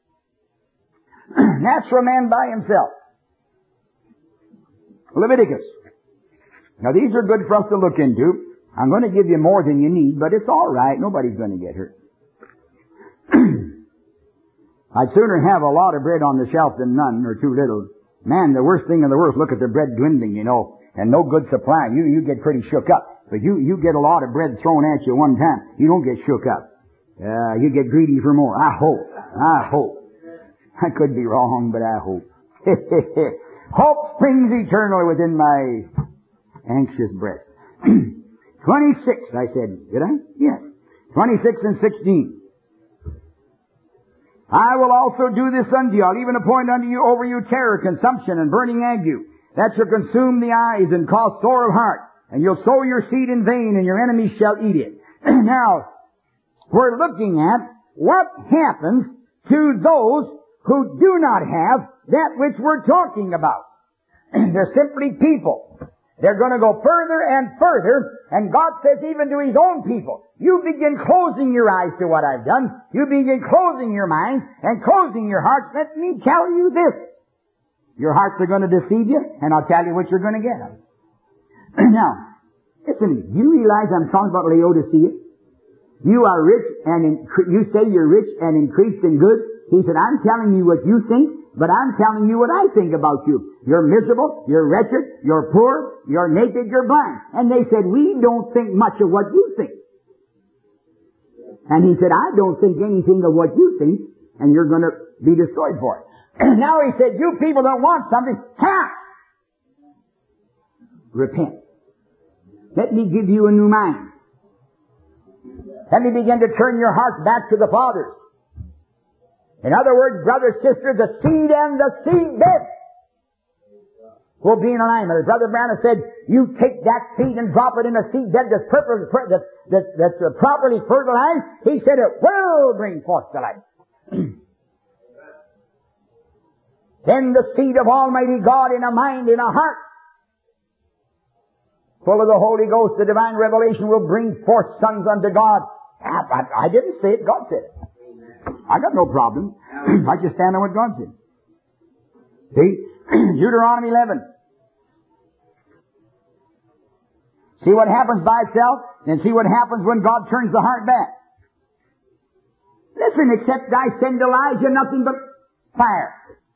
Natural man by himself. Leviticus. Now these are good for us to look into. I'm going to give you more than you need, but it's all right. Nobody's going to get hurt. I'd sooner have a lot of bread on the shelf than none or too little. Man, the worst thing in the world is look at the bread dwindling, you know, and no good supply. You, you get pretty shook up. But you, you get a lot of bread thrown at you one time. You don't get shook up. Uh, you get greedy for more. I hope. I hope. I could be wrong, but I hope. Hope springs eternally within my anxious breast. twenty-six, I said. Did I? Yes. twenty-six and sixteen. I will also do this unto you. I'll even appoint unto you over you terror, consumption, and burning ague, that shall consume the eyes and cause sore of heart. And you'll sow your seed in vain, and your enemies shall eat it. Now, we're looking at what happens to those who do not have that which we're talking about. They're simply people. They're going to go further and further, and God says even to His own people, you begin closing your eyes to what I've done. You begin closing your minds and closing your hearts. Let me tell you this. Your hearts are going to deceive you, and I'll tell you what you're going to get. Now, listen to me. You realize I'm talking about Laodicea? You are rich and in, you say you're rich and increased in good. He said, I'm telling you what you think, But I'm telling you what I think about you. You're miserable, you're wretched, you're poor, you're naked, you're blind. And they said, we don't think much of what you think. And he said, I don't think anything of what you think, and you're going to be destroyed for it. And now he said, you people don't want something, ha! Repent. Let me give you a new mind. Let me begin to turn your hearts back to the Father. In other words, brother, sister, the seed and the seed bed will be in alignment. As Brother Branham said, you take that seed and drop it in a seed bed that's, proper, that's, that's, that's properly fertilized. He said it will bring forth the life. Then the seed of Almighty God in a mind, in a heart, full of the Holy Ghost, the divine revelation will bring forth sons unto God. I, I didn't say it, God said it. I got no problem. I just stand on what God said. See? Deuteronomy eleven. See what happens by itself, and see what happens when God turns the heart back. Listen, except I send Elijah nothing but fire.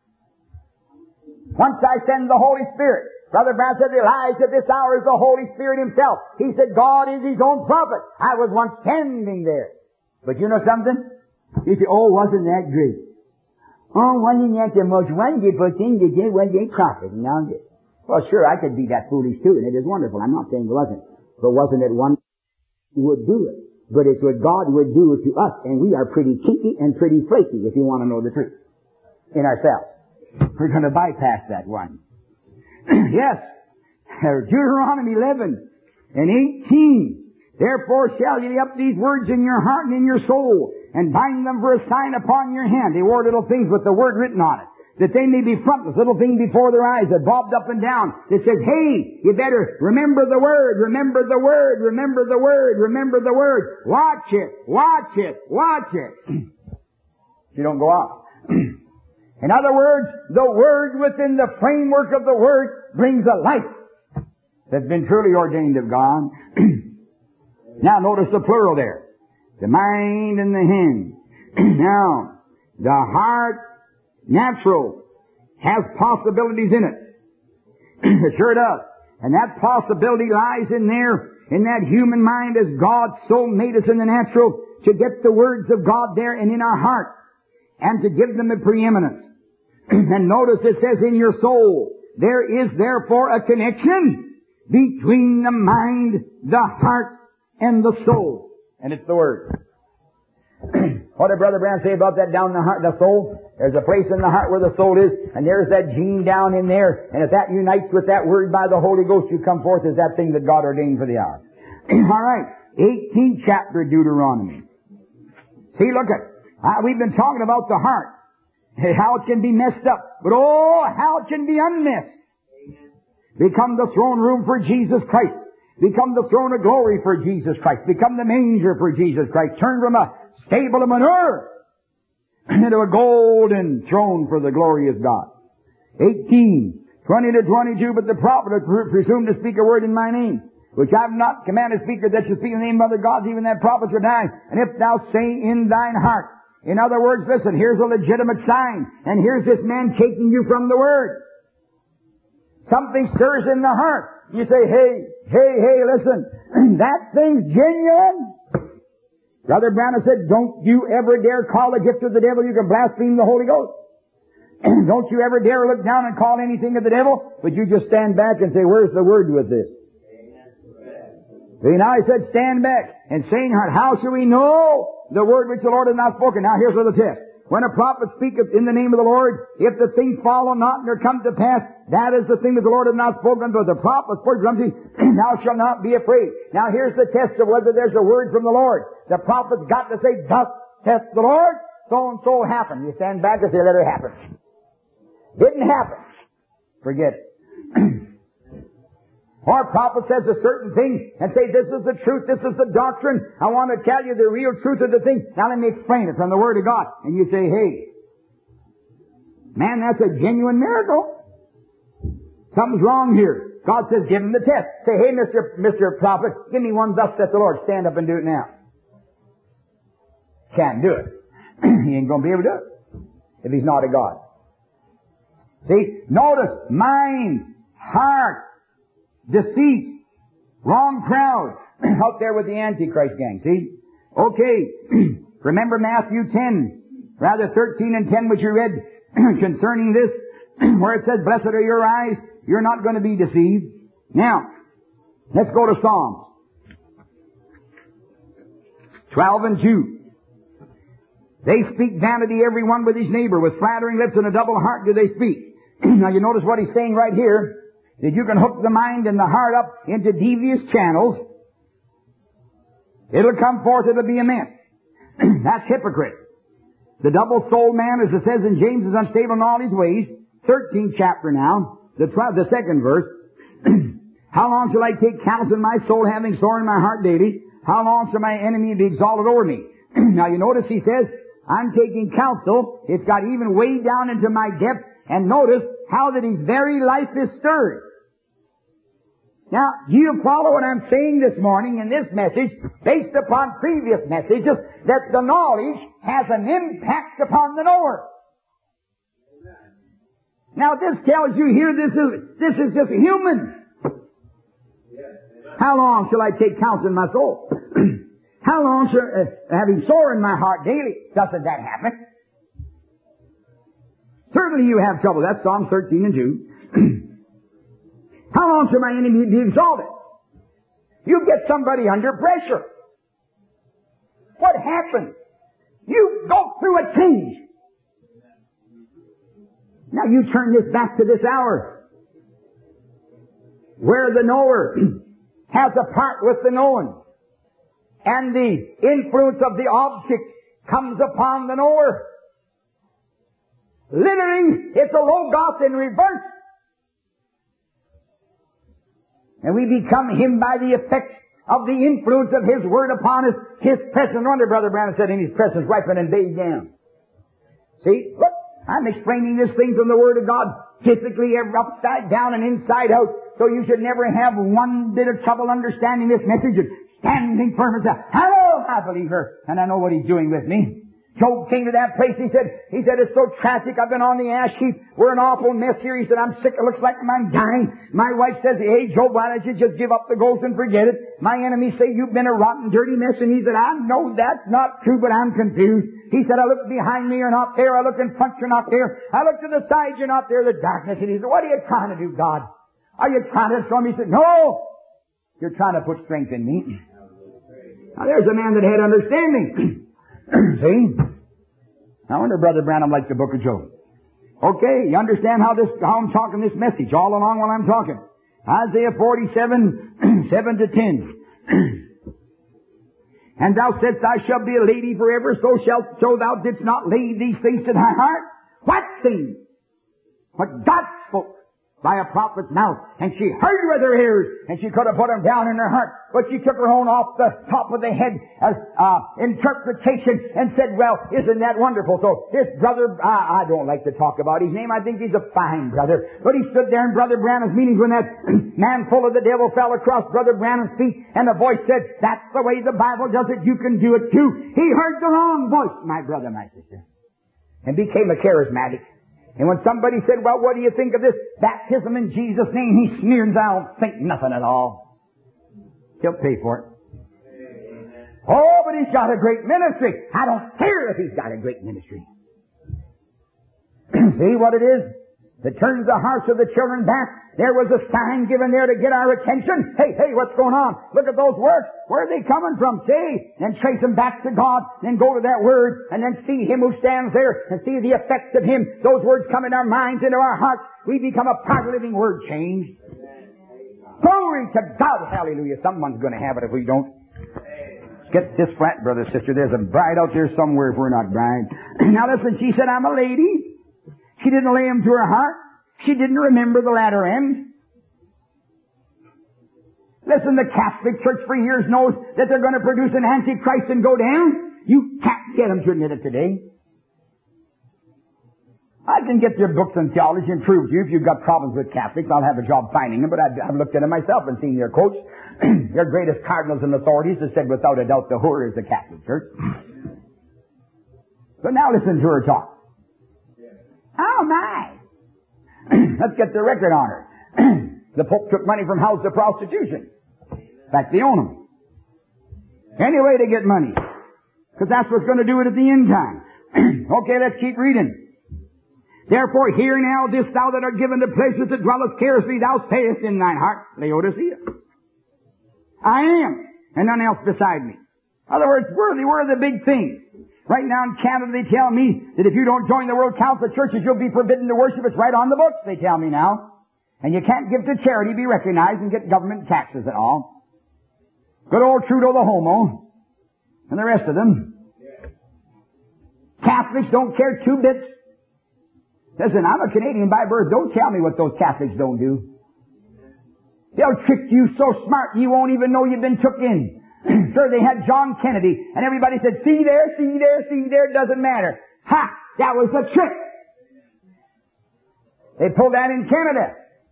Once I send the Holy Spirit. Brother Branham said Elijah this hour is the Holy Spirit himself. He said God is his own prophet. I was once standing there. But you know something? You say, oh, wasn't that great? Oh, wasn't that the most wonderful thing to do was a prophet? Now, well, sure, I could be that foolish too, and it is wonderful. I'm not saying it wasn't. But wasn't it one who would do it? But it's what God would do to us, and we are pretty kinky and pretty flaky, if you want to know the truth, in ourselves. We're going to bypass that one. Yes. Deuteronomy eleven and eighteen. Therefore shall ye lay up these words in your heart and in your soul, and bind them for a sign upon your hand. They wore little things with the word written on it, that they may be frontless, little thing before their eyes that bobbed up and down. That says, hey, you better remember the word, remember the word, remember the word, remember the word. Watch it, watch it, watch it. You don't go off. In other words, the Word within the framework of the Word brings a life that's been truly ordained of God. Now notice the plural there. The mind and the hand. Now, the heart, natural, has possibilities in it. It sure does. And that possibility lies in there, in that human mind as God so made us in the natural to get the words of God there and in our heart and to give them a preeminence. And notice it says in your soul, there is therefore a connection between the mind, the heart, and the soul. And it's the Word. What did Brother Branham say about that down in the heart, the soul? There's a place in the heart where the soul is, and there's that gene down in there, and if that unites with that Word by the Holy Ghost, you come forth as that thing that God ordained for the hour. All right. eighteenth chapter Deuteronomy. See, look at, uh, we've been talking about the heart. How it can be messed up. But oh, how it can be unmessed. Become the throne room for Jesus Christ. Become the throne of glory for Jesus Christ. Become the manger for Jesus Christ. Turn from a stable of manure into a golden throne for the glorious God. eighteen, twenty to twenty-two, but the prophet hath presumed to speak a word in my name, which I have not commanded speaker that should speak in the name of other gods, even that prophet should die. And if thou say in thine heart, in other words, listen, here's a legitimate sign, and here's this man taking you from the Word. Something stirs in the heart. You say, hey, hey, hey, listen, that thing's genuine. Brother Branham said, don't you ever dare call a gift of the devil. You can blaspheme the Holy Ghost. Don't you ever dare look down and call anything of the devil, but you just stand back and say, where's the Word with this? See, now he said, stand back and saying, how shall we know the word which the Lord has not spoken? Now here's the test. When a prophet speaketh in the name of the Lord, if the thing follow not and there come to pass, that is the thing that the Lord has not spoken. But the prophet spoke, thou shalt not be afraid. Now here's the test of whether there's a word from the Lord. The prophet's got to say, thus saith the Lord, so and so happened. You stand back and say, let it happen. Didn't happen. Forget it. Or a prophet says a certain thing and say, this is the truth, this is the doctrine. I want to tell you the real truth of the thing. Now let me explain it from the Word of God. And you say, hey, man, that's a genuine miracle. Something's wrong here. God says, give him the test. Say, hey, Mister Mister Prophet, give me one thus saith the Lord. Stand up and do it now. Can't do it. He ain't going to be able to do it if he's not a God. See? Notice, mind, heart, deceit, wrong crowd, out there with the Antichrist gang, see? Okay, remember Matthew ten, rather thirteen and ten, which you read concerning this, where it says, blessed are your eyes, you're not going to be deceived. Now, let's go to Psalms. twelve and two. They speak vanity every one with his neighbor, with flattering lips and a double heart do they speak. Now you notice what he's saying right here, that you can hook the mind and the heart up into devious channels. It'll come forth, it'll be a mess. That's hypocrite. The double-souled man, as it says in James, is unstable in all his ways. thirteenth chapter now, the twelfth, the second verse. How long shall I take counsel in my soul, having sore in my heart daily? How long shall my enemy be exalted over me? Now you notice he says, I'm taking counsel. It's got even way down into my depth. And notice how that his very life is stirred. Now, do you follow what I'm saying this morning in this message, based upon previous messages, that the knowledge has an impact upon the knower? Now this tells you here this is, this is just human. How long shall I take counsel in my soul? How long shall, uh, having sore in my heart daily? Doesn't that happen? Certainly you have trouble. That's Psalm thirteen and two. How long shall my enemy be exalted? You get somebody under pressure. What happens? You go through a change. Now you turn this back to this hour, where the knower has a part with the known, and the influence of the object comes upon the knower. Literally, it's a logos in reverse. And we become him by the effect of the influence of his word upon us, his presence. No wonder Brother Branham said in his presence, ripen and bathe down. See, look, I'm explaining this thing from the Word of God, physically upside down and inside out, so you should never have one bit of trouble understanding this message and standing firm and say, hello, I believe her, and I know what he's doing with me. Job came to that place, he said, he said, it's so tragic, I've been on the ash heap, we're an awful mess here. He said, I'm sick, it looks like I'm dying. My wife says, hey, Job, why don't you just give up the ghost and forget it? My enemies say, you've been a rotten, dirty mess. And he said, I know that's not true, but I'm confused. He said, I look behind me, you're not there. I look in front, you're not there. I look to the side, you're not there, the darkness. And he said, what are you trying to do, God? Are you trying to destroy me? He said, no, you're trying to put strength in me. Now there's a man that had understanding. See? I wonder Brother Branham liked the book of Job. Okay, you understand how this, how I'm talking this message all along while I'm talking. Isaiah forty-seven, seven to ten. And thou saidst, I shall be a lady forever, so shalt, so thou didst not lay these things to thy heart. What things? What God spoke by a prophet's mouth, and she heard with her ears, and she could have put them down in her heart, but she took her own off the top of the head as uh, interpretation and said, well, isn't that wonderful? So this brother, uh, I don't like to talk about his name, I think he's a fine brother, but he stood there in Brother Branham's meetings when that man full of the devil fell across Brother Branham's feet, and the voice said, that's the way the Bible does it, you can do it too. He heard the wrong voice, my brother, my sister, and became a charismatic. And when somebody said, well, what do you think of this baptism in Jesus' name? He sneered and said, I don't think nothing at all. He'll pay for it. Oh, but he's got a great ministry. I don't care if he's got a great ministry. See what it is? That turns the hearts of the children back. There was a sign given there to get our attention. Hey, hey, what's going on? Look at those words. Where are they coming from? See? And trace them back to God. Then go to that word and then see Him who stands there and see the effect of Him. Those words come in our minds, into our hearts. We become a part of living word change. Glory to God. Hallelujah. Someone's going to have it if we don't. Get this flat, brother, sister. There's a bride out there somewhere if we're not bride. Now listen, she said, I'm a lady. She didn't lay them to her heart. She didn't remember the latter end. Listen, the Catholic Church for years knows that they're going to produce an Antichrist and go down. You can't get them to admit it today. I can get their books on theology and prove to you if you've got problems with Catholics. I'll have a job finding them, but I've, I've looked at them myself and seen their quotes. Their greatest cardinals and authorities have said without a doubt the whore is the Catholic Church. So now listen to her talk. Oh my! Let's get the record on her. The Pope took money from houses of prostitution. In fact, they own them. Any way to get money. Because that's what's going to do it at the end time. Okay, let's keep reading. Therefore, hear now this thou that art given to pleasures that dwellest carelessly, thou sayest in thine heart, Laodicea, I am, and none else beside me. In other words, we're the, we're the big thing. Right now in Canada, they tell me that if you don't join the World Council of Churches, you'll be forbidden to worship. It's right on the books, they tell me now. And you can't give to charity, be recognized, and get government taxes at all. Good old Trudeau the homo, and the rest of them. Catholics don't care two bits. Listen, I'm a Canadian by birth. Don't tell me what those Catholics don't do. They'll trick you so smart you won't even know you've been took in. Sir, they had John Kennedy, and everybody said, see there, see there, see there, it doesn't matter. Ha! That was a trick. They pulled that in Canada.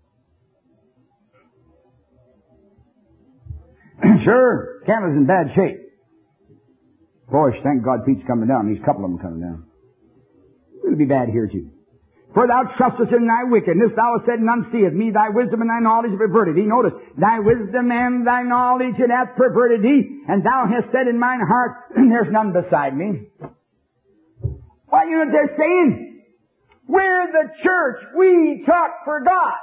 Sure, Canada's in bad shape. Boy, thank God Pete's coming down. There's a couple of them coming down. It'll be bad here too. For thou trustest in thy wickedness, thou hast said, none seeth me, thy wisdom and thy knowledge have perverted thee. Notice, thy wisdom and thy knowledge it hath perverted thee, and thou hast said in mine heart, there's none beside me. Why, you know what they're saying? We're the church, we talk for God.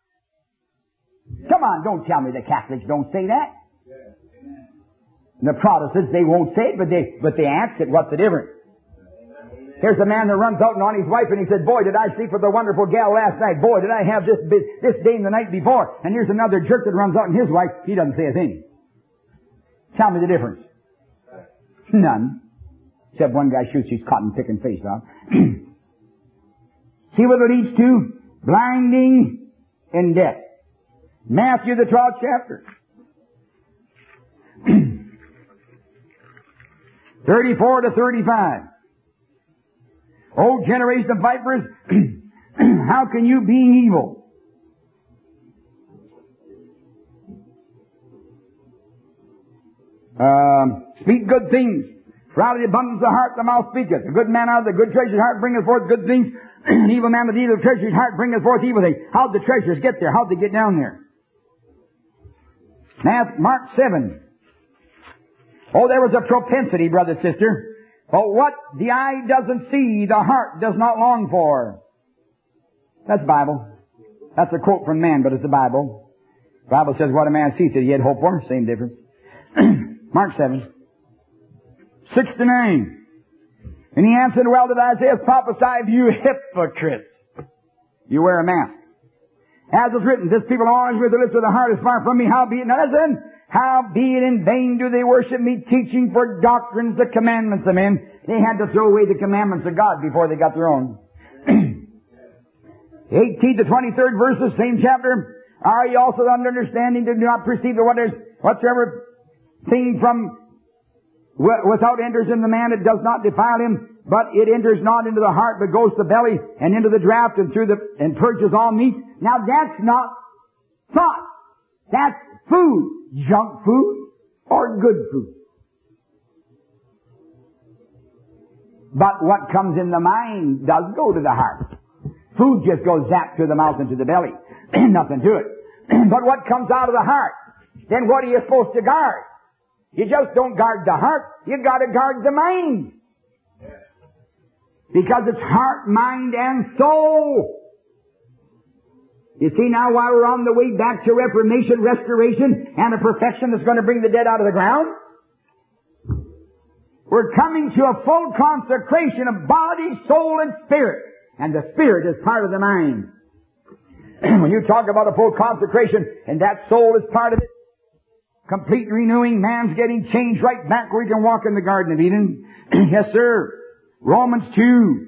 Come on, don't tell me the Catholics don't say that. And the Protestants, they won't say it, but they, but they ask it. What's the difference? Here's a man that runs out on his wife and he said, boy, did I sleep with a wonderful gal last night. Boy, did I have this, this dame the night before. And here's another jerk that runs out on his wife. He doesn't say a thing. Tell me the difference. None. Except one guy shoots his cotton picking face off. See what it leads to? Blinding and death. Matthew the twelfth chapter. thirty-four to thirty-five. O generation of vipers, how can you, being evil, um, speak good things? For out of the abundance of the heart the mouth speaketh. A good man out of the good treasure's heart bringeth forth good things. An evil man out of the evil treasure's heart bringeth forth evil things. How'd the treasures get there? How'd they get down there? Now, Mark seven. Oh, there was a propensity, brother, sister. But what the eye doesn't see, the heart does not long for. That's Bible. That's a quote from man, but it's the Bible. The Bible says what a man sees that he had hope for. Same difference. Mark seven. Six to nine. And he answered, well did Isaiah prophesy of you hypocrites. You wear a mask. As is written, this people honors me with the lips of the heart is far from me. Howbeit, now listen, howbeit in vain do they worship me, teaching for doctrines the commandments of men. They had to throw away the commandments of God before they got their own. eighteenth to twenty-third verses, same chapter. Are ye also under understanding, do not perceive that what is, whatsoever thing from without enters in the man, it does not defile him, but it enters not into the heart, but goes to the belly, and into the draught, and through the, and purges all meat. Now that's not thought. That's food. Junk food or good food. But what comes in the mind does go to the heart. Food just goes zap to the mouth and to the belly. Nothing to it. But what comes out of the heart? Then what are you supposed to guard? You just don't guard the heart. You got to guard the mind. Because it's heart, mind, and soul. You see now, while we're on the way back to reformation, restoration, and a perfection that's going to bring the dead out of the ground, we're coming to a full consecration of body, soul, and spirit. And the spirit is part of the mind. When you talk about a full consecration, and that soul is part of it, complete renewing, man's getting changed right back where he can walk in the Garden of Eden. Yes, sir. Romans two.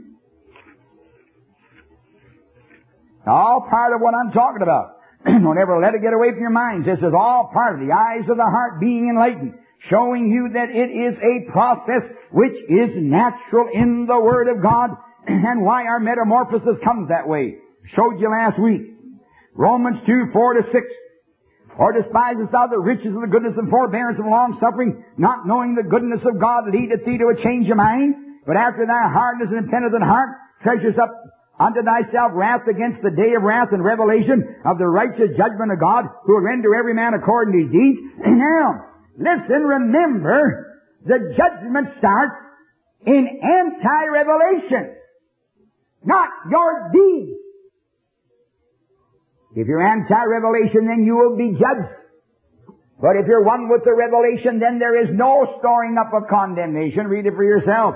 All part of what I'm talking about. Don't ever let it get away from your minds. This is all part of the eyes of the heart being enlightened, showing you that it is a process which is natural in the Word of God, and why our metamorphosis comes that way. Showed you last week. Romans two, four to six. Or despisest thou the riches of the goodness and forbearance and long suffering, not knowing the goodness of God leadeth thee to a change of mind? But after thy hardness and impenitent heart treasures up unto thyself wrath against the day of wrath and revelation of the righteous judgment of God, who will render every man according to his deeds. Now, listen, remember, the judgment starts in anti-revelation, not your deeds. If you're anti-revelation, then you will be judged. But if you're one with the revelation, then there is no storing up of condemnation. Read it for yourself.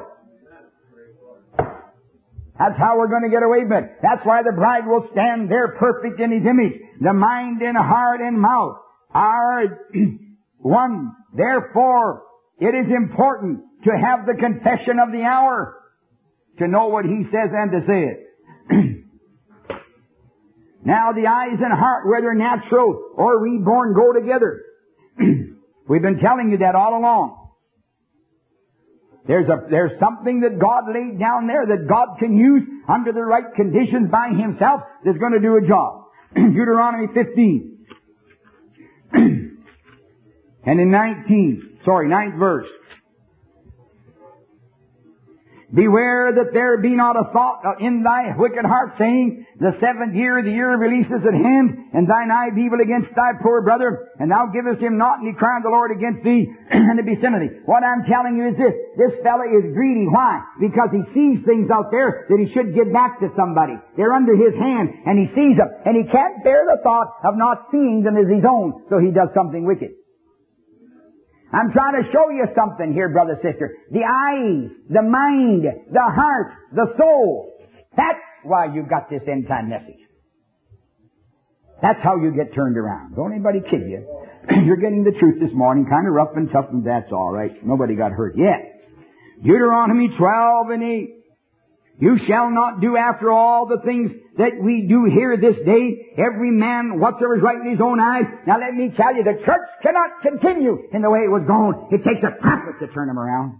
That's how we're going to get away with it. That's why the bride will stand there perfect in His image. The mind and heart and mouth are one. Therefore, it is important to have the confession of the hour, to know what He says and to say it. Now, the eyes and heart, whether natural or reborn, go together. We've been telling you that all along. There's a, there's something that God laid down there that God can use under the right conditions by Himself that's going to do a job. Deuteronomy fifteen. And in nineteen, sorry, ninth verse. Beware that there be not a thought in thy wicked heart, saying, the seventh year, the year of release is at hand, and thine eye be evil against thy poor brother, and thou givest him not, and he cried the Lord against thee, and to be sin of thee. What I'm telling you is this, this fella is greedy. Why? Because he sees things out there that he should give back to somebody. They're under his hand, and he sees them, and he can't bear the thought of not seeing them as his own, so he does something wicked. I'm trying to show you something here, brother, sister. The eyes, the mind, the heart, the soul. That's why you got this end time message. That's how you get turned around. Don't anybody kid you. You're getting the truth this morning, kind of rough and tough, and that's all right. Nobody got hurt yet. Deuteronomy twelve and eight. You shall not do after all the things that we do here this day, every man whatsoever is right in his own eyes. Now let me tell you, the church cannot continue in the way it was going. It takes a prophet to turn them around.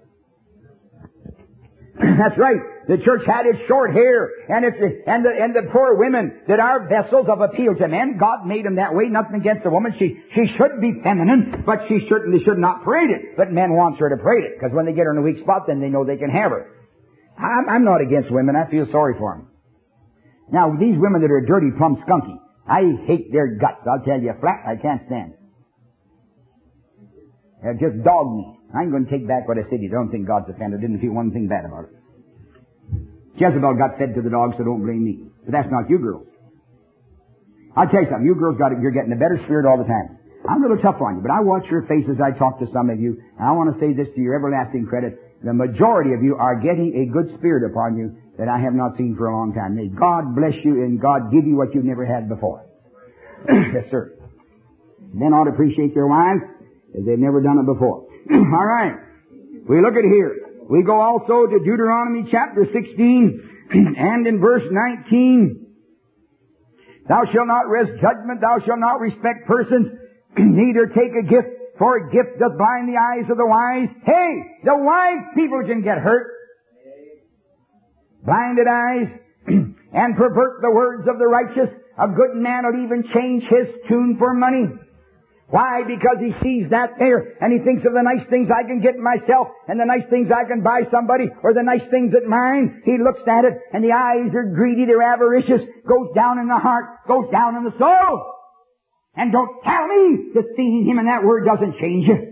That's right. The church had its short hair, and it's, and the, and the poor women that are vessels of appeal to men. God made them that way, nothing against the woman. She, she should be feminine, but she certainly should not parade it. But men want her to parade it, because when they get her in a weak spot, then they know they can have her. I'm, I'm not against women. I feel sorry for them. Now, these women that are dirty, plumb skunky, I hate their guts. I'll tell you flat, I can't stand it. They're just dog meat. I'm going to take back what I said. You don't think God's offended. I didn't feel one thing bad about it. Jezebel got fed to the dogs, so don't blame me. But that's not you girls. I'll tell you something. You girls got it. You're getting a better spirit all the time. I'm a little tough on you, but I watch your faces. I talk to some of you, and I want to say this to your everlasting credit. The majority of you are getting a good spirit upon you that I have not seen for a long time. May God bless you and God give you what you've never had before. Yes, sir. Men ought to appreciate their wives as they've never done it before. All right. We look at here. We go also to Deuteronomy chapter sixteen and in verse nineteen. Thou shalt not rest judgment, thou shalt not respect persons, neither take a gift, for a gift doth blind the eyes of the wise. Hey, the wise people can get hurt. Blinded eyes, and pervert the words of the righteous. A good man will even change his tune for money. Why? Because he sees that there, and he thinks of the nice things I can get myself, and the nice things I can buy somebody, or the nice things at mine. He looks at it, and the eyes are greedy, they're avaricious, goes down in the heart, goes down in the soul. And don't tell me that seeing him in that word doesn't change you.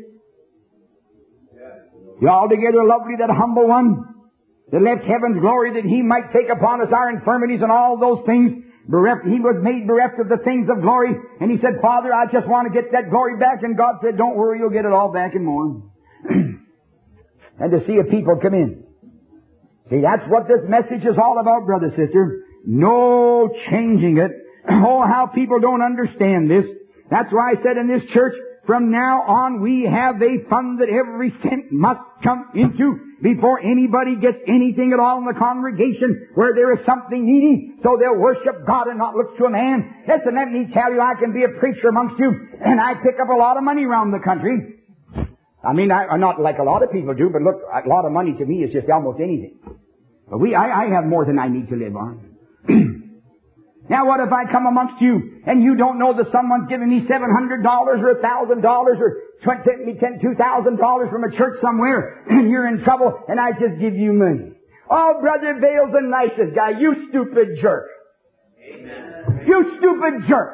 The altogether lovely, that humble one, that left heaven's glory that he might take upon us our infirmities and all those things. Bereft, he was made bereft of the things of glory. And he said, Father, I just want to get that glory back. And God said, don't worry, you'll get it all back and more. And to see a people come in. See, that's what this message is all about, brother, sister. No changing it. Oh, how people don't understand this. That's why I said in this church, from now on we have a fund that every cent must come into before anybody gets anything at all in the congregation where there is something needy, so they'll worship God and not look to a man. Listen, let me tell you, I can be a preacher amongst you, and I pick up a lot of money around the country. I mean, I, I'm not like a lot of people do, but look, a lot of money to me is just almost anything. But we, I, I have more than I need to live on. Now what if I come amongst you and you don't know that someone's giving me seven hundred dollars or one thousand dollars or twenty, two thousand dollars from a church somewhere and you're in trouble and I just give you money? Oh, Brother Vale's the nicest guy. You stupid jerk. Amen. You stupid jerk.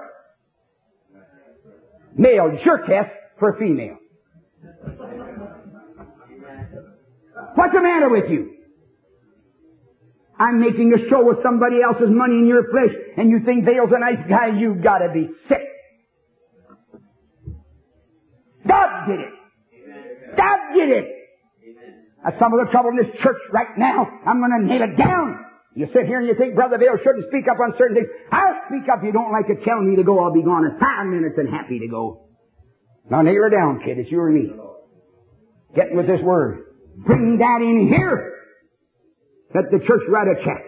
Male jerkess for female. What's the matter with you? I'm making a show with somebody else's money in your flesh, and you think Vale's a nice guy? You've got to be sick. God did it. God did it. That's some of the trouble in this church right now. I'm going to nail it down. You sit here and you think Brother Vale shouldn't speak up on certain things. I'll speak up. You don't like it, tell me to go. I'll be gone in five minutes and happy to go. Now nail her down, kid. It's you or me. Get with this word. Bring that in here. Let the church write a check.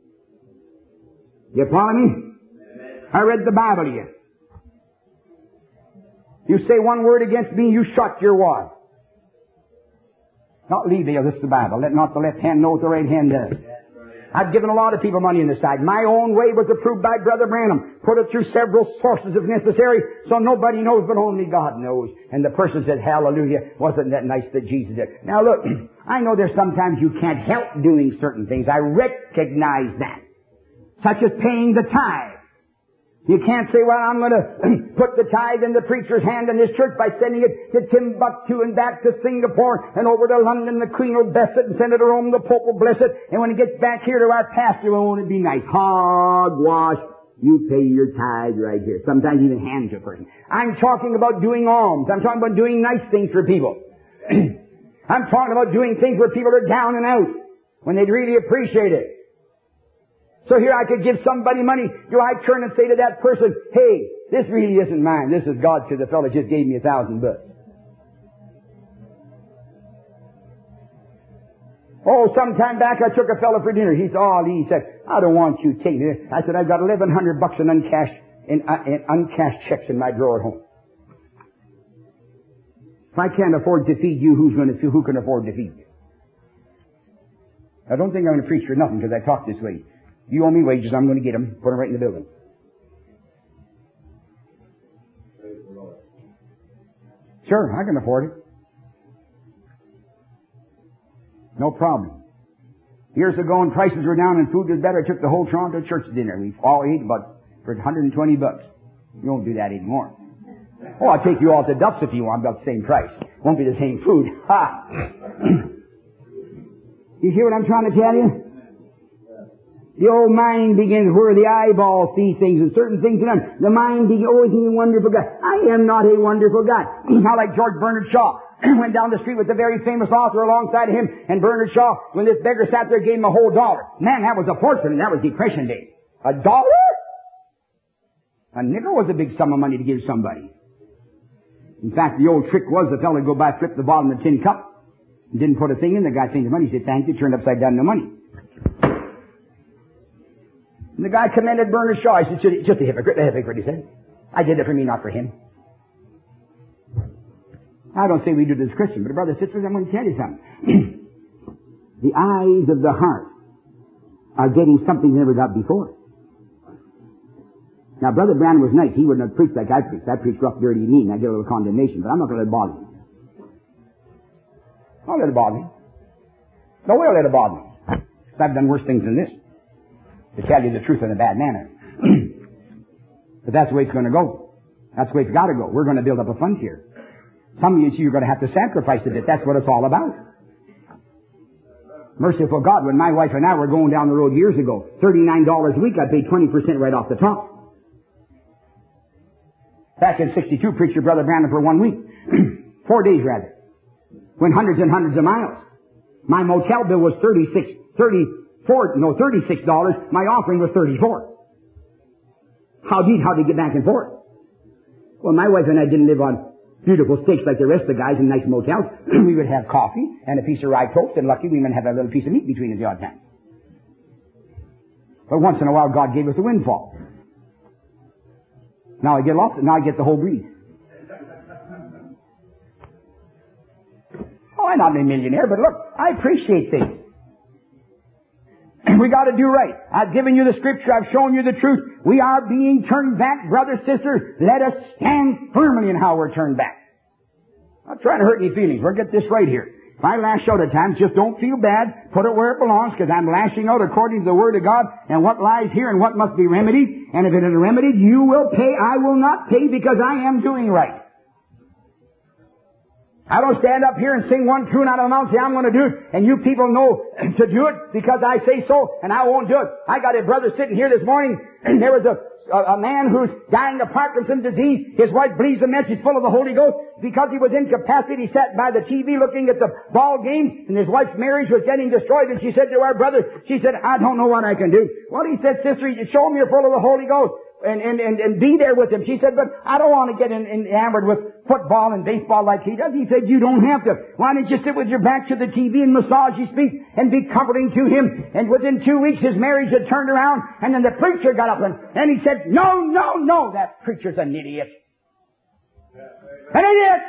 You follow me? I read the Bible to you. You say one word against me, you shut your wad. Not leave you, this is the Bible. Let not the left hand know what the right hand does. I've given a lot of people money on the side. My own way was approved by Brother Branham. Put it through several sources if necessary, so nobody knows but only God knows. And the person said, hallelujah, wasn't that nice that Jesus did? Now look, I know there's sometimes you can't help doing certain things. I recognize that. Such as paying the tithe. You can't say, well, I'm going to put the tithe in the preacher's hand in this church by sending it to Timbuktu and back to Singapore and over to London. The Queen will bless it and send it to Rome. The Pope will bless it. And when it gets back here to our pastor, won't it be nice? Hogwash. You pay your tithe right here. Sometimes even hand to a person. I'm talking about doing alms. I'm talking about doing nice things for people. I'm talking about doing things where people are down and out when they'd really appreciate it. So here I could give somebody money. Do I turn and say to that person, hey, this really isn't mine. This is God's because the fellow just gave me a thousand bucks. Oh, some time back I took a fellow for dinner. He said, oh, he said, I don't want you taking it. I said, I've got eleven hundred bucks in uncashed, in, uh, in uncashed checks in my drawer at home. If I can't afford to feed you, who's going to, who can afford to feed you? I don't think I'm going to preach for nothing because I talk this way. You owe me wages, I'm going to get them, put them right in the building. Sure, I can afford it. No problem. Years ago when prices were down and food was better, I took the whole Toronto church to dinner. We all ate about for one hundred twenty bucks. You won't do that anymore. Oh, I'll take you all to Duff's if you want, about the same price. Won't be the same food. Ha! You hear what I'm trying to tell you? The old mind begins where the eyeball sees things and certain things are done. The mind begins, oh, he's a wonderful guy. I am not a wonderful guy. How like George Bernard Shaw went down the street with a very famous author alongside of him, and Bernard Shaw, when this beggar sat there, gave him a whole dollar. Man, that was a fortune, and that was Depression Day. A dollar? A nickel was a big sum of money to give somebody. In fact, the old trick was the fellow would go by, flip the bottom of the tin cup, and didn't put a thing in. The guy changed the money. He said, thank you, turned upside down the money. And the guy commended Bernard Shaw. He said, just a hypocrite, a hypocrite, he said. I did it for me, not for him. I don't say we do this as Christians, but brothers and sisters, I'm going to tell you something. The eyes of the heart are getting something they never got before. Now, Brother Branham was nice. He wouldn't have preached like I preached. I preached rough, dirty, mean. I get a little condemnation, but I'm not going to let it bother me. I'll let it bother me. No way I'll let it bother me. I've done worse things than this. To tell you the truth in a bad manner. But that's the way it's going to go. That's the way it's got to go. We're going to build up a fund here. Some of you, you're going to have to sacrifice a bit. That's what it's all about. Merciful God, when my wife and I were going down the road years ago, thirty-nine dollars a week, I paid twenty percent right off the top. Back in sixty-two, preacher Brother Branham for one week. Four days rather. Went hundreds and hundreds of miles. My motel bill was thirty-six, thirty-four, no, thirty-six dollars. My offering was thirty-four. How did, how did he get back and forth? Well, my wife and I didn't live on beautiful steaks like the rest of the guys in nice motels. We would have coffee and a piece of rye toast, and lucky we might have a little piece of meat between us the odd time. But once in a while, God gave us a windfall. Now I get lost, now I get the whole breed. Oh, I'm not a millionaire, but look, I appreciate things. We got to do right. I've given you the scripture. I've shown you the truth. We are being turned back, brothers, sisters. Let us stand firmly in how we're turned back. I'm not trying to hurt any feelings. We'll get this right here. If I lash out at times, just don't feel bad. Put it where it belongs, because I'm lashing out according to the Word of God and what lies here and what must be remedied. And if it is remedied, you will pay. I will not pay because I am doing right. I don't stand up here and sing one tune out of the mouth and say, I'm going to do it, and you people know to do it because I say so, and I won't do it. I got a brother sitting here this morning, and there was a, a, a man who's dying of Parkinson's disease. His wife believes the message full of the Holy Ghost. Because he was incapacitated, he sat by the T V looking at the ball game, and his wife's marriage was getting destroyed, and she said to our brother, she said, I don't know what I can do. Well, he said, sister, you show him you're full of the Holy Ghost. And, and, and, and be there with him. She said, but I don't want to get in, enamored with football and baseball like he does. He said, you don't have to. Why don't you sit with your back to the T V and massage his feet and be comforting to him? And within two weeks his marriage had turned around, and then the preacher got up and, and he said, no, no, no, that preacher's an idiot. An idiot!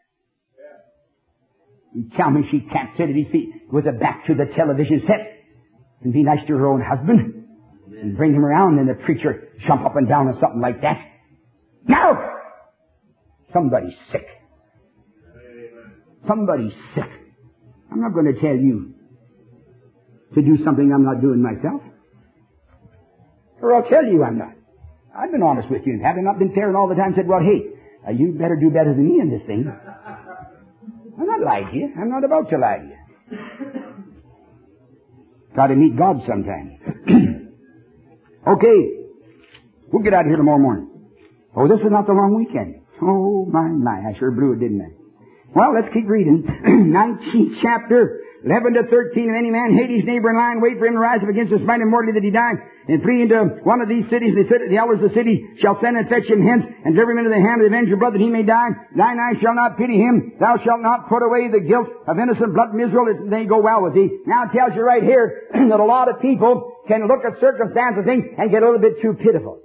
You tell me she can't sit at his feet with her back to the television set and be nice to her own husband and bring him around, and the preacher jump up and down or something like that. No! Somebody's sick. Somebody's sick. I'm not going to tell you to do something I'm not doing myself. Or I'll tell you I'm not. I've been honest with you, and having not been fair and all the time said, well, hey, uh, you better do better than me in this thing. I'm not lying to you. I'm not about to lie to you. Got to meet God sometime. Okay, we'll get out of here tomorrow morning. Oh, this is not the long weekend. Oh, my, my, I sure blew it, didn't I? Well, let's keep reading. nineteenth chapter, eleven to thirteen. If any man hate his neighbor and lie and wait for him to rise up against him, smite him mortally that he die, and flee into one of these cities, the, the elders of the city shall send and fetch him hence, and deliver him into the hand of the avenger brother that he may die. Thine eye shall not pity him. Thou shalt not put away the guilt of innocent blood from Israel, that they go well with thee. Now it tells you right here that a lot of people can look at circumstances things and get a little bit too pitiful.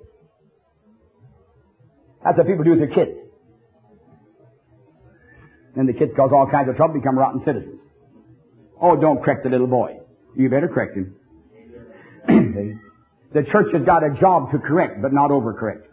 That's what people do with their kids. Then the kids cause all kinds of trouble, become rotten citizens. Oh, don't correct the little boy. You better correct him. The church has got a job to correct, but not overcorrect.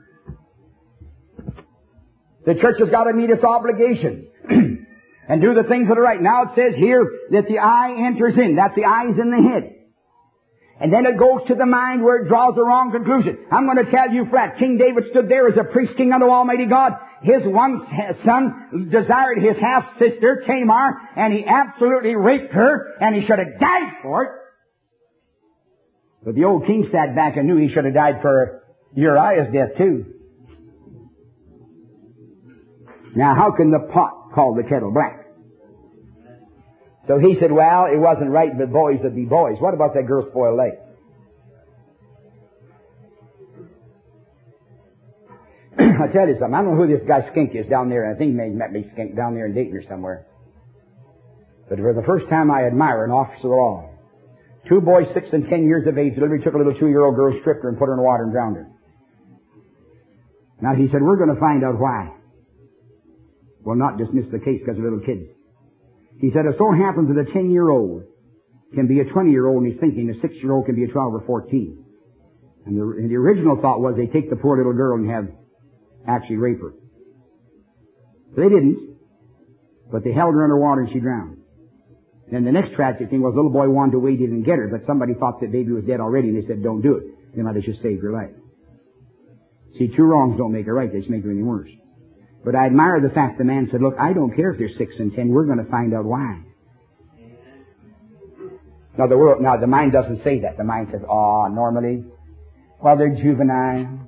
The church has got to meet its obligations and do the things that are right. Now it says here that the eye enters in. That's the eyes in the head. And then it goes to the mind where it draws the wrong conclusion. I'm going to tell you flat. King David stood there as a priest king unto Almighty God. His one son desired his half-sister, Tamar, and he absolutely raped her, and he should have died for it. But the old king sat back and knew he should have died for Uriah's death too. Now how can the pot call the kettle black? So he said, well, it wasn't right, but boys would be boys. What about that girl spoiled leg? I'll tell you something. I don't know who this guy Skink is down there. I think he may have met me Skink down there in Dayton or somewhere. But for the first time I admire an officer of the law. Two boys, six and ten years of age, literally took a little two-year-old girl, stripped her, and put her in the water and drowned her. Now he said, we're going to find out why. We'll not dismiss the case because of little kids. He said, it so happens that a ten-year-old can be a twenty-year-old, and he's thinking a six-year-old can be a twelve or fourteen. And the, and the original thought was they take the poor little girl and have actually rape her. So they didn't, but they held her underwater and she drowned. Then the next tragic thing was the little boy wanted to wait in and get her, but somebody thought that baby was dead already, and they said, don't do it. They might have just saved her life. See, two wrongs don't make a right, they just make it any worse. But I admire the fact the man said, look, I don't care if they're six and ten, we're going to find out why. Now the world, now the mind doesn't say that. The mind says, oh, normally, well, they're juvenile.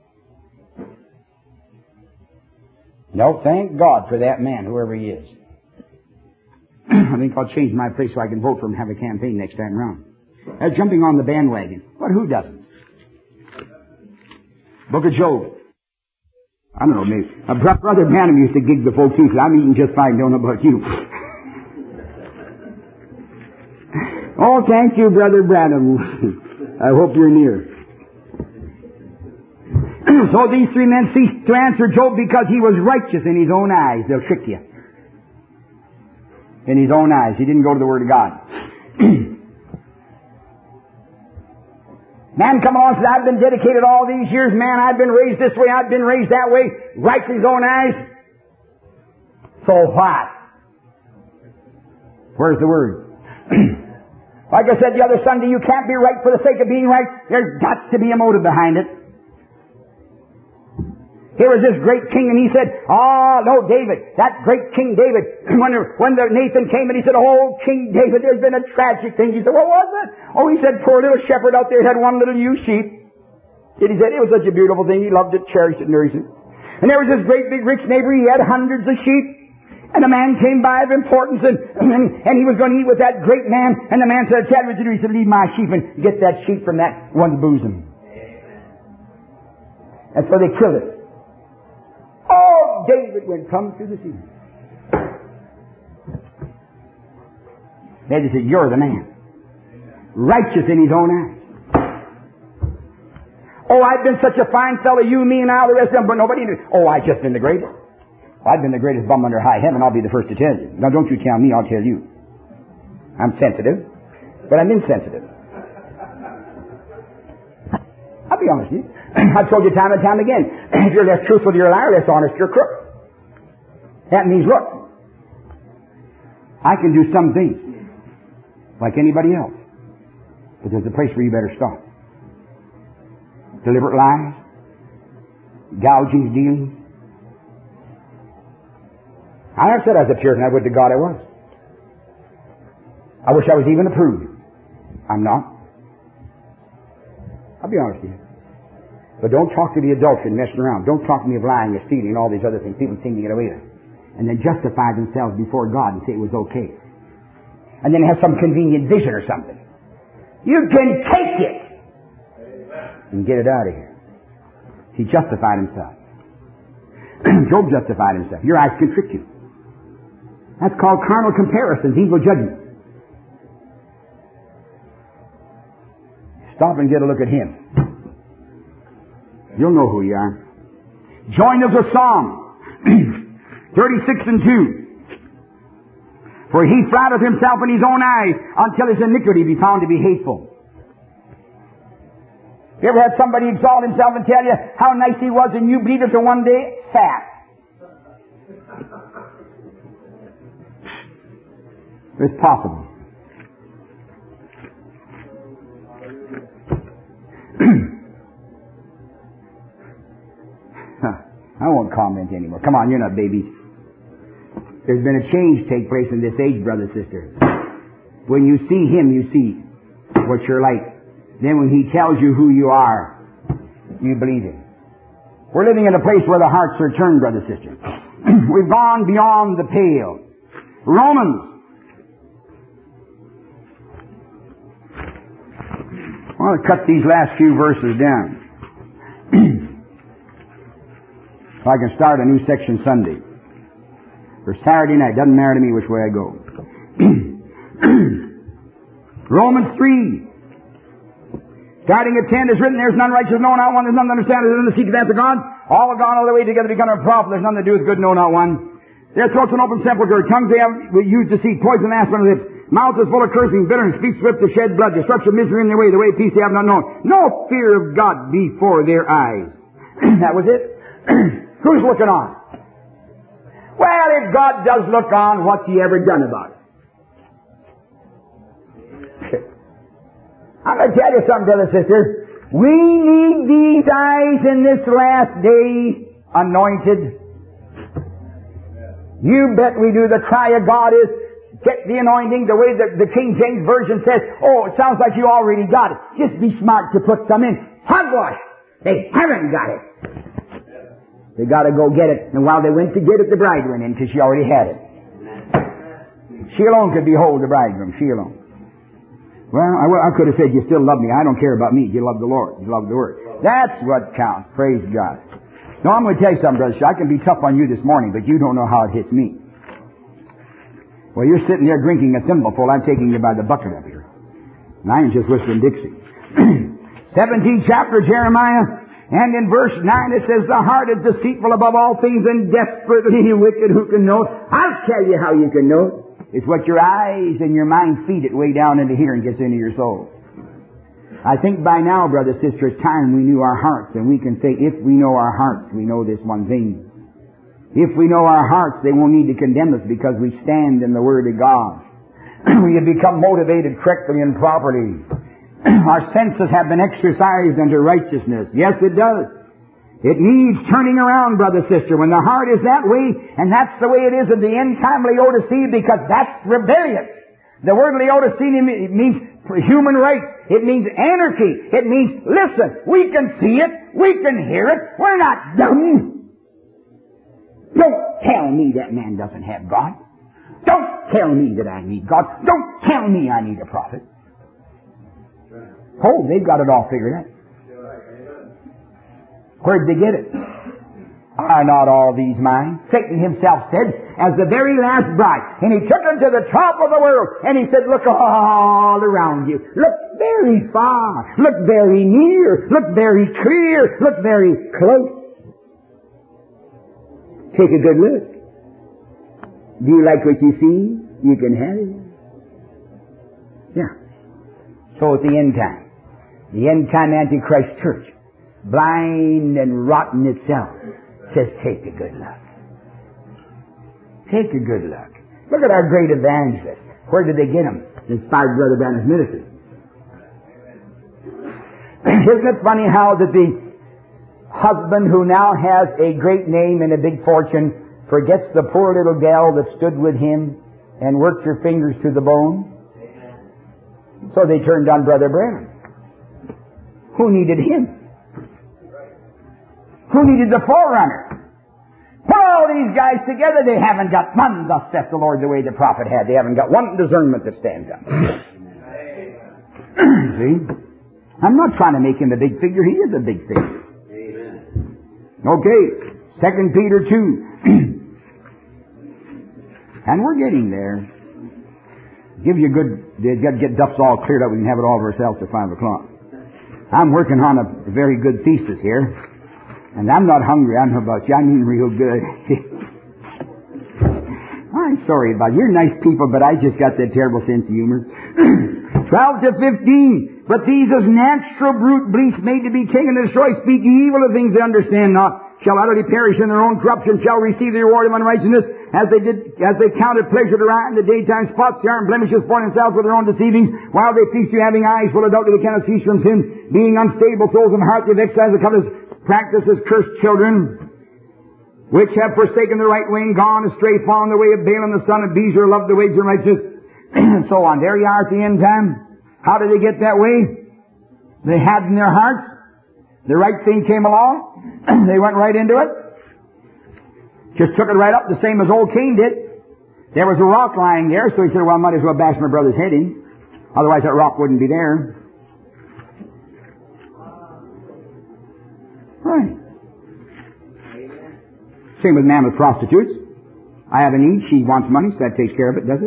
No, thank God for that man, whoever he is. I think I'll change my place so I can vote for him and have a campaign next time around. They're jumping on the bandwagon. But who doesn't? Book of Job. I don't know, maybe. Uh, Brother Branham used to gig the folk too, so I'm eating just fine, don't know about you. Oh, thank you, Brother Branham. I hope you're near. So these three men ceased to answer Job because he was righteous in his own eyes. They'll trick you. In his own eyes. He didn't go to the Word of God. Man come along and says, I've been dedicated all these years, man, I've been raised this way, I've been raised that way, right in his own eyes. So what? Where's the Word? Like I said the other Sunday, you can't be right for the sake of being right. There's got to be a motive behind it. Here was this great king, and he said, "Ah, oh, no, David, that great King David." When, the, when the Nathan came and he said, "Oh, King David, there's been a tragic thing." He said, "What was it?" Oh, he said, "Poor little shepherd out there had one little ewe sheep." And he said, "It was such a beautiful thing. He loved it, cherished it, nourished it." And there was this great big rich neighbor. He had hundreds of sheep. And a man came by of importance, and, and, and he was going to eat with that great man. And the man said, "Chad, what you do?" He said, "Leave my sheep and get that sheep from that one's bosom." And so they killed it. Oh, David went come to the sea. They just said, "You're the man. Righteous in his own eyes." "Oh, I've been such a fine fellow, you, me, and all the rest of them, but nobody knew." "Oh, I've just been the greatest. I've been the greatest bum under high heaven. I'll be the first to tell you." "Now, don't you tell me, I'll tell you. I'm sensitive, but I'm insensitive. I'll be honest with you. I've told you time and time again, if you're less truthful, you're a liar, less honest, you're a crook. That means, look, I can do some things like anybody else, but there's a place where you better stop. Deliberate lies, gouging, dealings. I never said I was a Puritan. I would to God I was. I wish I was even approved. I'm not. I'll be honest with you. But don't talk to me adultery and messing around. Don't talk to me of lying or stealing and all these other things people seem to get away with. And then justify themselves before God and say it was okay. And then have some convenient vision or something. You can take it and get it out of here. He justified himself. Job justified himself. Your eyes can trick you. That's called carnal comparisons, evil judgment. Stop and get a look at him. You'll know who you are. Join us with Psalm thirty-six and two. "For he flattereth himself in his own eyes until his iniquity be found to be hateful." You ever had somebody exalt himself and tell you how nice he was and you believed it till one day? Fat. It's possible. I won't comment anymore. Come on, you're not babies. There's been a change take place in this age, brother, sister. When you see him, you see what you're like. Then when he tells you who you are, you believe him. We're living in a place where the hearts are turned, brother, sister. We've gone beyond the pale. Romans. I want to cut these last few verses down. So I can start a new section Sunday. For Saturday night, doesn't matter to me which way I go. Romans three. Starting at ten, is written, "There's none righteous, no, not one. There's none that understandeth, there's none that seeketh after God. All have gone all the way together to become a prophet. There's none that doeth good, no, not one. Their throats an open sepulchre. Tongues they have used deceit. Poison and asp on their lips. Mouth is full of cursing, bitterness, speech swift to shed blood. Destruction, misery in their way. The way of peace they have not known. No fear of God before their eyes." That was it. Who's looking on? Well, if God does look on, what's He ever done about it? I'm going to tell you something, brother, sister. We need these eyes in this last day anointed. You bet we do. The cry of God is, get the anointing the way that the King James Version says. Oh, it sounds like you already got it. Just be smart to put some in. Hogwash! They haven't got it. They got to go get it. And while they went to get it, the bride went in because she already had it. She alone could behold the bridegroom. She alone. Well, I, well, I could have said, you still love me. I don't care about me. You love the Lord. You love the Word. That's what counts. Praise God. Now, I'm going to tell you something, brother. I can be tough on you this morning, but you don't know how it hits me. Well, you're sitting there drinking a thimbleful. I'm taking you by the bucket up here. And I ain't just whistling Dixie. seventeenth chapter of Jeremiah. And in verse nine it says, "The heart is deceitful above all things and desperately wicked. Who can know it?" I'll tell you how you can know it. It's what your eyes and your mind feed it way down into here and gets into your soul. I think by now, brother, sister, it's time we knew our hearts. And we can say, if we know our hearts, we know this one thing. If we know our hearts, they won't need to condemn us because we stand in the Word of God. we have become motivated correctly and properly. Our senses have been exercised unto righteousness. Yes, it does. It needs turning around, brother, sister. When the heart is that way, and that's the way it is in the end time Laodicea, because that's rebellious. The word Laodicea means human rights. It means anarchy. It means, listen, we can see it. We can hear it. We're not dumb. Don't tell me that man doesn't have God. Don't tell me that I need God. Don't tell me I need a prophet. Oh, they've got it all figured out. Where'd they get it? Are not all these mine? Satan himself said, as the very last bride. And he took him to the top of the world. And he said, look all around you. Look very far. Look very near. Look very clear. Look very close. Take a good look. Do you like what you see? You can have it. Yeah. So at the end time, the end time Antichrist church, blind and rotten itself, says, take a good look. Take a good look. Look at our great evangelists. Where did they get them? Inspired Brother Branham's ministry. Isn't it funny how that the husband who now has a great name and a big fortune forgets the poor little gal that stood with him and worked her fingers to the bone? So they turned on Brother Branham. Who needed him? Who needed the forerunner? Put all these guys together, they haven't got one, thus saith the Lord, the way the prophet had. They haven't got one discernment that stands up. See? I'm not trying to make him a big figure. He is a big figure. Amen. Okay. Second Peter two. And we're getting there. Give you a good, they've got to get duffs all cleared up. We can have it all to ourselves at five o'clock. I'm working on a very good thesis here. And I'm not hungry. I don't know about you. I'm eating real good. I'm sorry about you. You're nice people, but I just got that terrible sense of humor. twelve to fifteen. But these as natural brute beasts made to be king and destroy, speak evil of things they understand not, shall utterly perish in their own corruption, shall receive the reward of unrighteousness, as they did, as they counted pleasure to riot in the daytime, spots, yarn, blemishes, born themselves with their own deceivings, while they feast you having eyes full of doubt, they cannot cease from sin, being unstable souls in heart, they've exercised the covetous practices, cursed children, which have forsaken the right way and gone astray, fallen the way of Balaam the son of Bezer, loved the ways of righteousness, and so on. There you are at the end time. How did they get that way? They had in their hearts. The right thing came along. They went right into it. Just took it right up, the same as old Cain did. There was a rock lying there, so he said, well, I might as well bash my brother's head in. Otherwise that rock wouldn't be there. Right. Same with man with prostitutes. I have a need, she wants money, so that takes care of it, does it?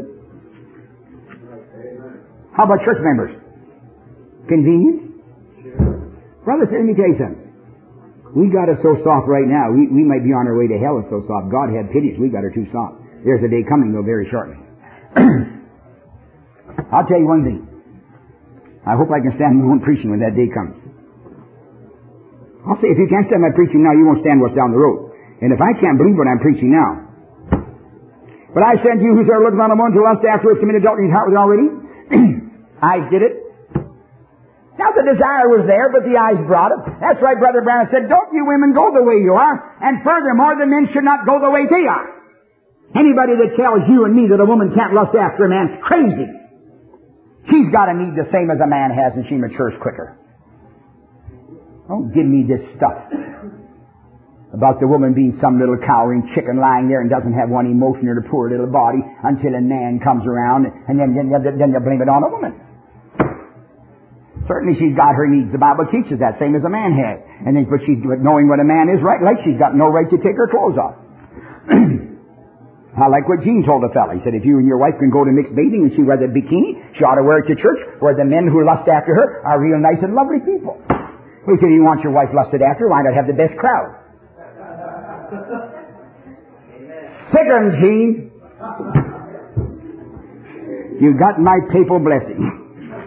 How about church members? Convenient? Brother, let me tell you something. We got her so soft right now, we, we might be on our way to hell. It's so soft. God had pity us. We got her too soft. There's a day coming, though, very shortly. I'll tell you one thing. I hope I can stand my own preaching when that day comes. I'll say, if you can't stand my preaching now, you won't stand what's down the road. And if I can't believe what I'm preaching now. But I said to you, whosoever looketh on a woman to lust afterwards committed adultery in his heart with her already. Eyes did it. Now the desire was there, but the eyes brought it. That's why Brother Branham said, don't you women go the way you are. And furthermore, the men should not go the way they are. Anybody that tells you and me that a woman can't lust after a man's crazy. She's got a need the same as a man has, and she matures quicker. Don't give me this stuff about the woman being some little cowering chicken lying there and doesn't have one emotion in her poor little body until a man comes around, and then, then, then you blame it on a woman. Certainly she's got her needs. The Bible teaches that, same as a man has. And then, but she's knowing what a man is right, like she's got no right to take her clothes off. I like what Gene told a fella. He said, if you and your wife can go to mixed bathing and she wears a bikini, she ought to wear it to church, where the men who lust after her are real nice and lovely people. He said, you want your wife lusted after, why not have the best crowd? Second, Gene, you got my papal blessing.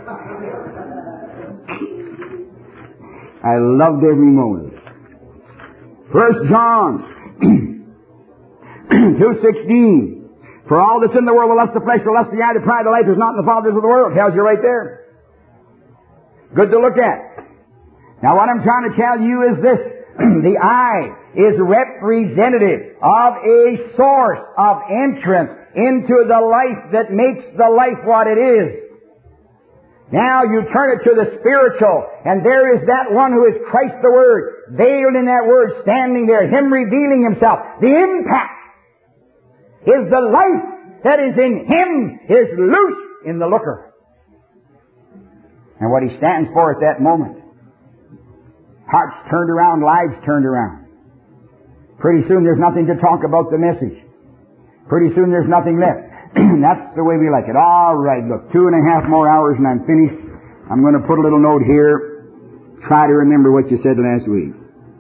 I loved every moment. First John two sixteen. For all that's in the world, the lust of the flesh, the lust of the eye, the pride of life is not in the fathers of the world. Tells you right there. Good to look at. Now what I'm trying to tell you is this. The eye is representative of a source of entrance into the life that makes the life what it is. Now you turn it to the spiritual, and there is that one who is Christ the Word, veiled in that Word, standing there, Him revealing Himself. The impact is the life that is in Him is loose in the looker. And what He stands for at that moment. Hearts turned around, lives turned around. Pretty soon there's nothing to talk about the message. Pretty soon there's nothing left. That's the way we like it. All right, look, two and a half more hours and I'm finished. I'm going to put a little note here. Try to remember what you said last week.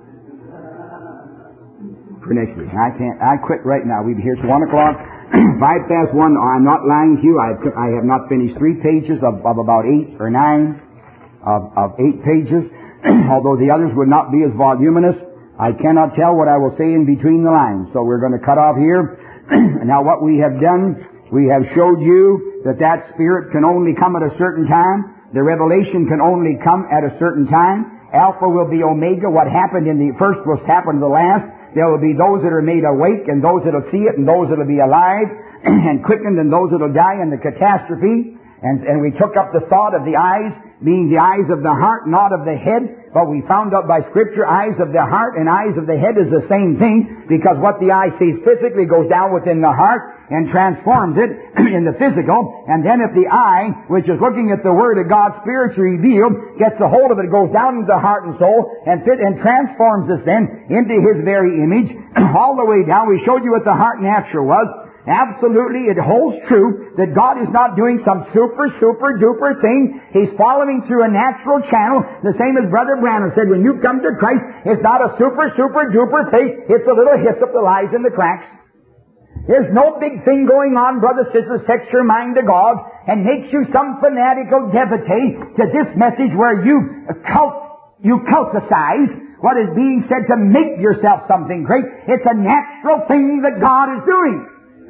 For next week. I can't, I quit right now. We'll be here till one o'clock. Five past one. I'm not lying to you. I, I have not finished three pages of, of about eight or nine of, of eight pages. Although the others would not be as voluminous, I cannot tell what I will say in between the lines. So we're going to cut off here. Now what we have done, we have showed you that that Spirit can only come at a certain time. The revelation can only come at a certain time. Alpha will be Omega. What happened in the first will happen in the last. There will be those that are made awake and those that will see it and those that will be alive and quickened and those that will die in the catastrophe. And, and we took up the thought of the eyes being the eyes of the heart, not of the head. But we found out by Scripture, eyes of the heart and eyes of the head is the same thing, because what the eye sees physically goes down within the heart and transforms it in the physical. And then if the eye, which is looking at the Word of God spiritually revealed, gets a hold of it, it goes down into the heart and soul and fit and transforms us then into His very image all the way down. We showed you what the heart natural was. Absolutely, it holds true that God is not doing some super, super duper thing. He's following through a natural channel, the same as Brother Branham said, when you come to Christ, it's not a super, super duper faith, it's a little hyssop that lies in the cracks. There's no big thing going on, brother, sister, sets your mind to God and makes you some fanatical devotee to this message where you cult, you culticize what is being said to make yourself something great. It's a natural thing that God is doing.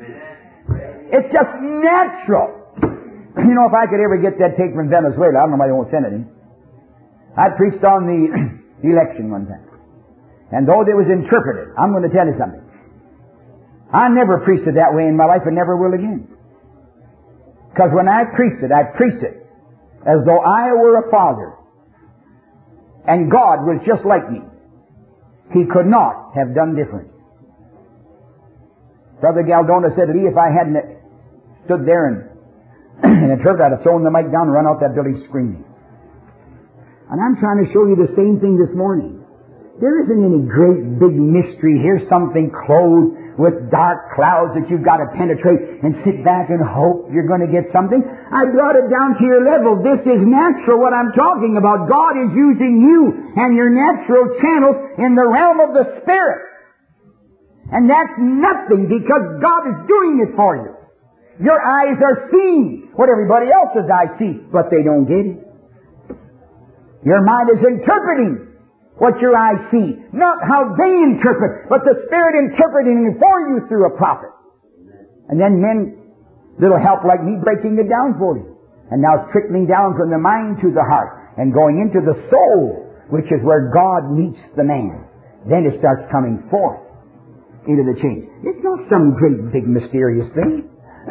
It's just natural. You know, if I could ever get that tape from Venezuela, I don't know why they won't send it in. I preached on the election one time. And though it was interpreted, I'm going to tell you something. I never preached it that way in my life and never will again. Because when I preached it, I preached it as though I were a father. And God was just like me. He could not have done different. Brother Galdona said to me, if I hadn't stood there and, and interpreted, I'd have thrown the mic down and run out that building screaming. And I'm trying to show you the same thing this morning. There isn't any great big mystery here, something clothed with dark clouds that you've got to penetrate and sit back and hope you're going to get something. I brought it down to your level. This is natural, what I'm talking about. God is using you and your natural channels in the realm of the Spirit. And that's nothing, because God is doing it for you. Your eyes are seeing what everybody else's eyes see, but they don't get it. Your mind is interpreting what your eyes see, not how they interpret, but the Spirit interpreting it for you through a prophet. And then men, little help like me, breaking it down for you. And now it's trickling down from the mind to the heart and going into the soul, which is where God meets the man. Then it starts coming forth into the change. It's not some great big mysterious thing.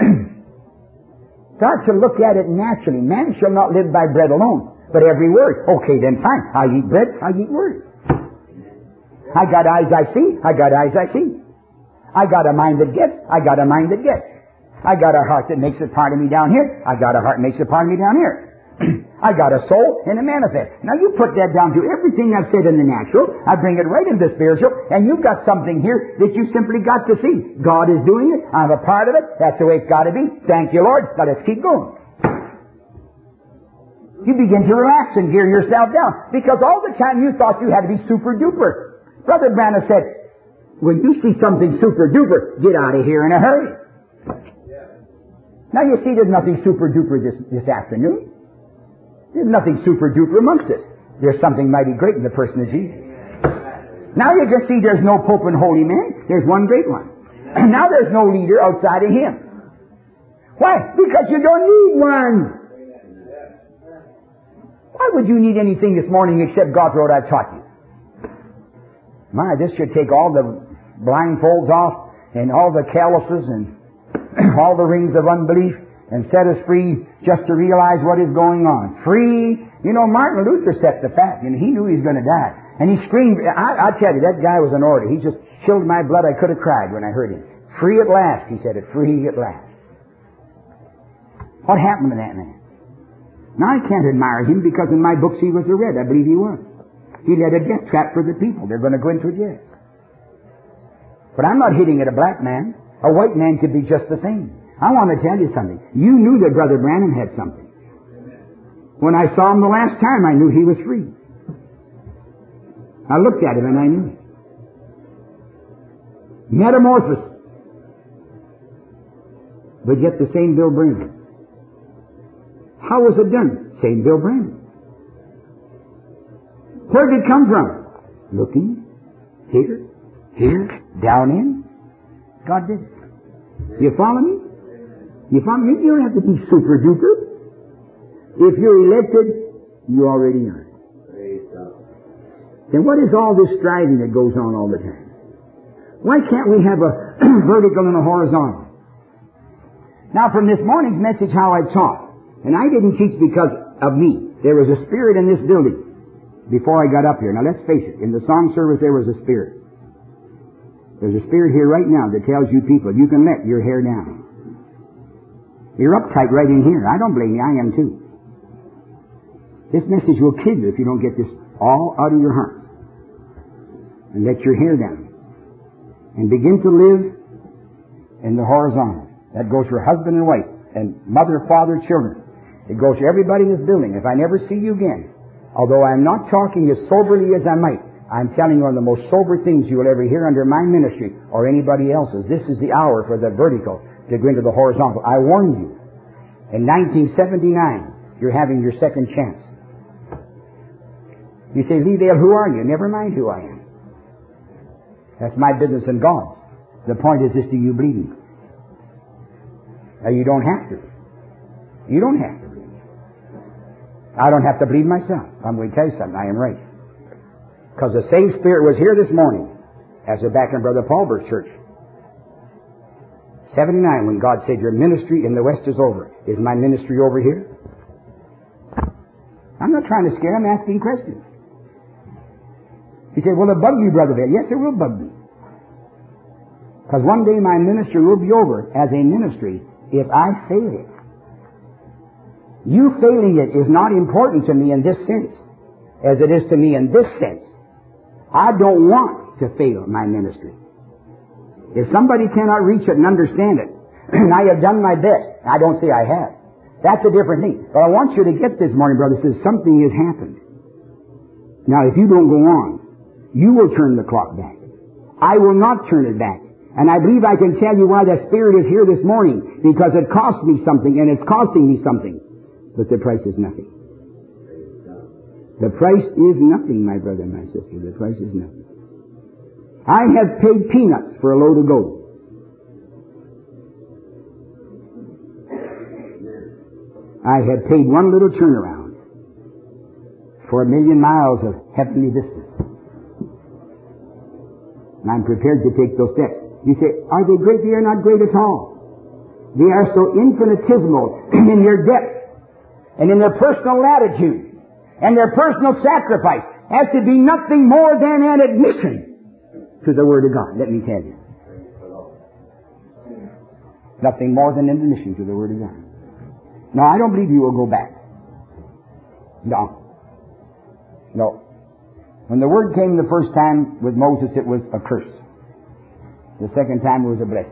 Start to look at it naturally. Man shall not live by bread alone, but every word. Okay, then fine. I eat bread, I eat word. I got eyes I see, I got eyes I see. I got a mind that gets, I got a mind that gets. I got a heart that makes it part of me down here, I got a heart that makes it part of me down here. I got a soul and a manifest. Now you put that down to everything I've said in the natural, I bring it right into the spiritual, and you've got something here that you simply got to see. God is doing it, I'm a part of it, that's the way it's got to be. Thank you, Lord. Now let's keep going. You begin to relax and gear yourself down, because all the time you thought you had to be super duper. Brother Branham said, when you see something super duper, get out of here in a hurry. Now you see there's nothing super duper this, this afternoon. There's nothing super duper amongst us. There's something mighty great in the person of Jesus. Now you can see there's no Pope and holy man. There's one great one. And now there's no leader outside of Him. Why? Because you don't need one. Why would you need anything this morning except God's Word I've taught you? My, this should take all the blindfolds off and all the calluses and all the rings of unbelief and set us free just to realize what is going on. Free. You know, Martin Luther set the fact, and he knew he was going to die. And he screamed. I, I tell you, that guy was an order. He just chilled my blood. I could have cried when I heard him. Free at last, he said it. Free at last. What happened to that man? Now, I can't admire him because in my books he was a red. I believe he was. He led a death trap for the people. They're going to go into jail. But I'm not hitting at a black man. A white man could be just the same. I want to tell you something. You knew that Brother Branham had something. When I saw him the last time, I knew he was free. I looked at him and I knew it. Metamorphosis. But yet the same Bill Branham. How was it done? Same Bill Branham. Where did it come from? Looking. Here. Here. Down in. God did it. You follow me? You follow me? You don't have to be super duper. If you're elected, you already are. Then what is all this striving that goes on all the time? Why can't we have a vertical and a horizontal? Now, from this morning's message, how I taught, and I didn't teach because of me. There was a spirit in this building before I got up here. Now, let's face it. In the song service, there was a spirit. There's a spirit here right now that tells you people, you can let your hair down. You're uptight right in here. I don't blame you. I am too. This message will kill you if you don't get this all out of your hearts. And let your hair down. And begin to live in the horizontal. That goes for husband and wife, and mother, father, children. It goes for everybody in this building. If I never see you again, although I'm not talking as soberly as I might, I'm telling you one of the most sober things you will ever hear under my ministry or anybody else's. This is the hour for the vertical to go into the horizontal. I warned you. In nineteen seventy-nine, you're having your second chance. You say, Lee Vale, who are you? Never mind who I am. That's my business and God's. The point is this, do you believe me? Now, you don't have to. You don't have to believe. I don't have to believe myself. I'm going to tell you something. I am right. Because the same Spirit was here this morning as it back in Brother Paulberg's church. seventy-nine, when God said, your ministry in the West is over. Is my ministry over here? I'm not trying to scare. I'm asking questions. He said, will it bug you, Brother Vale? Yes, it will bug me. Because one day my ministry will be over as a ministry if I fail it. You failing it is not important to me in this sense as it is to me in this sense. I don't want to fail my ministry. If somebody cannot reach it and understand it, and I have done my best, I don't say I have. That's a different thing. But I want you to get this morning, brother, says something has happened. Now, if you don't go on, you will turn the clock back. I will not turn it back. And I believe I can tell you why that Spirit is here this morning. Because it cost me something, and it's costing me something. But the price is nothing. The price is nothing, my brother and my sister. The price is nothing. I have paid peanuts for a load of gold. I have paid one little turnaround for a million miles of heavenly distance. And I'm prepared to take those steps. You say, are they great? They are not great at all. They are so infinitesimal in their depth and in their personal latitude. And their personal sacrifice has to be nothing more than an admission to the Word of God. Let me tell you. Nothing more than an admission to the Word of God. No, I don't believe you will go back. No. No. When the Word came the first time with Moses, it was a curse. The second time it was a blessing.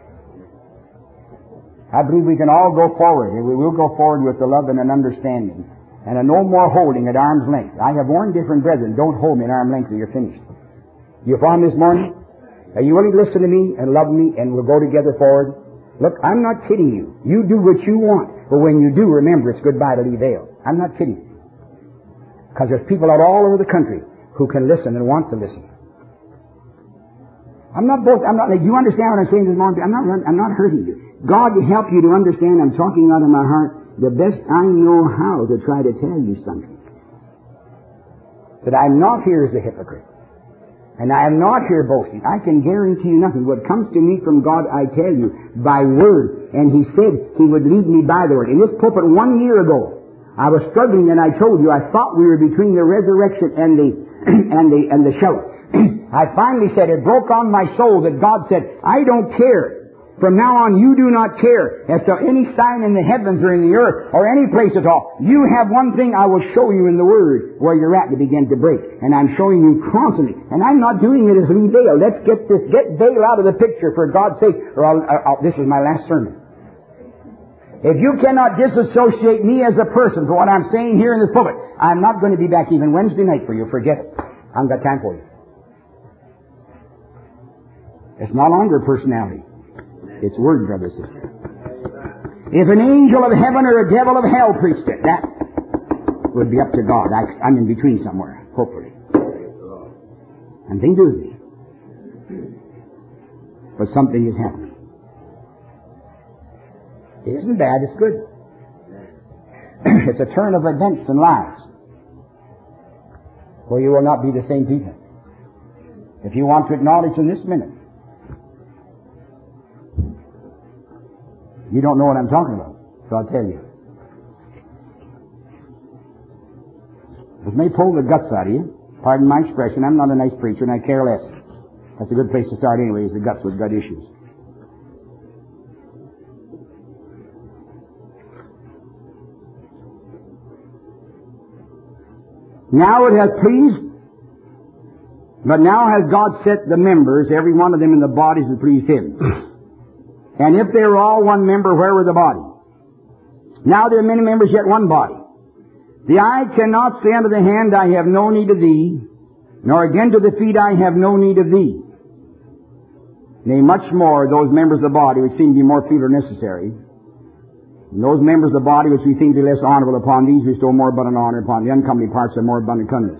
I believe we can all go forward, and we will go forward with the love and an understanding. And a no more holding at arm's length. I have warned different brethren, don't hold me at arm's length till you're finished. You follow me this morning? Are you willing to listen to me and love me and we'll go together forward? Look, I'm not kidding you. You do what you want. But when you do, remember it's goodbye to Lee Vale. I'm not kidding you. Because there's people out all over the country who can listen and want to listen. I'm not both, I'm not, like, you understand what I'm saying this morning? I'm not, I'm not hurting you. God help you to understand, I'm talking out of my heart, the best I know how to try to tell you something. That I'm not here as a hypocrite. And I am not here boasting. I can guarantee you nothing. What comes to me from God, I tell you, by word. And He said He would lead me by the word. In this pulpit one year ago, I was struggling, and I told you, I thought we were between the resurrection and the, and the, and the shout. I finally said, it broke on my soul that God said, I don't care. From now on, you do not care as to any sign in the heavens or in the earth or any place at all. You have one thing I will show you in the Word where you're at to begin to break. And I'm showing you constantly. And I'm not doing it as Lee Dale. Let's get this, get Dale out of the picture for God's sake, or I'll, I'll, this is my last sermon. If you cannot disassociate me as a person for what I'm saying here in this pulpit, I'm not going to be back even Wednesday night for you. Forget it. I haven't got time for you. It's no longer personality. It's word, brother and sister. If an angel of heaven or a devil of hell preached it, that would be up to God. I, I'm in between somewhere, hopefully. And things do me. But something is happening. It isn't bad, it's good. It's a turn of events and lives where you will not be the same people. If you want to acknowledge in this minute, you don't know what I'm talking about, so I'll tell you. It may pull the guts out of you. Pardon my expression, I'm not a nice preacher and I care less. That's a good place to start anyway, is the guts with gut issues. Now it has pleased, but now has God set the members, every one of them in the bodies that pleased Him. And if they were all one member, where were the body? Now there are many members, yet one body. The eye cannot say unto the hand, I have no need of thee, nor again to the feet, I have no need of thee. Nay, much more, those members of the body which seem to be more feeble are necessary. And those members of the body which we think to be less honorable, upon these we bestow more abundant honor, upon the uncomely parts of more abundant kindness.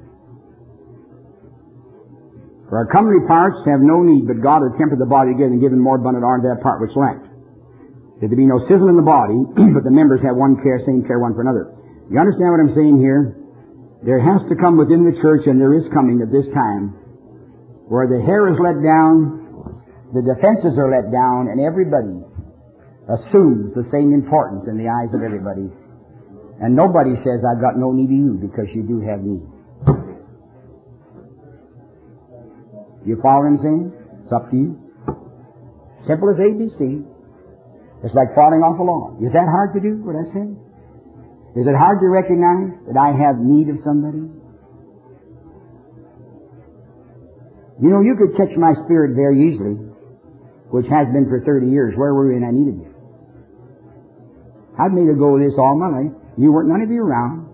For our comely parts have no need, but God has tempered the body together and given more abundant honor to that part which lacked. There to be no sizzle in the body, but the members have one care, same care one for another. You understand what I'm saying here? There has to come within the church, and there is coming at this time, where the hair is let down, the defenses are let down, and everybody assumes the same importance in the eyes of everybody. And nobody says, I've got no need of you, because you do have need. You follow what I'm saying? It's up to you. Simple as A B C. It's like falling off a log. Is that hard to do, what I said? Is it hard to recognize that I have need of somebody? You know, you could catch my spirit very easily, which has been for thirty years. Where were you when I needed you? I've made a go of this all my life. You weren't none of you around.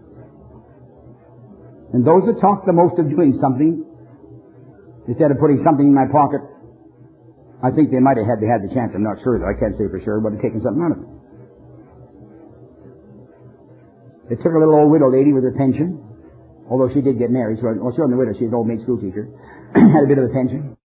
And those that talk the most of doing something, instead of putting something in my pocket, I think they might have had, they had the chance. I'm not sure, though. I can't say for sure, but have taken something out of it. They took a little old widow lady with her pension, although she did get married. So, well, she wasn't a widow. She was an old maid school teacher. Had a bit of a pension.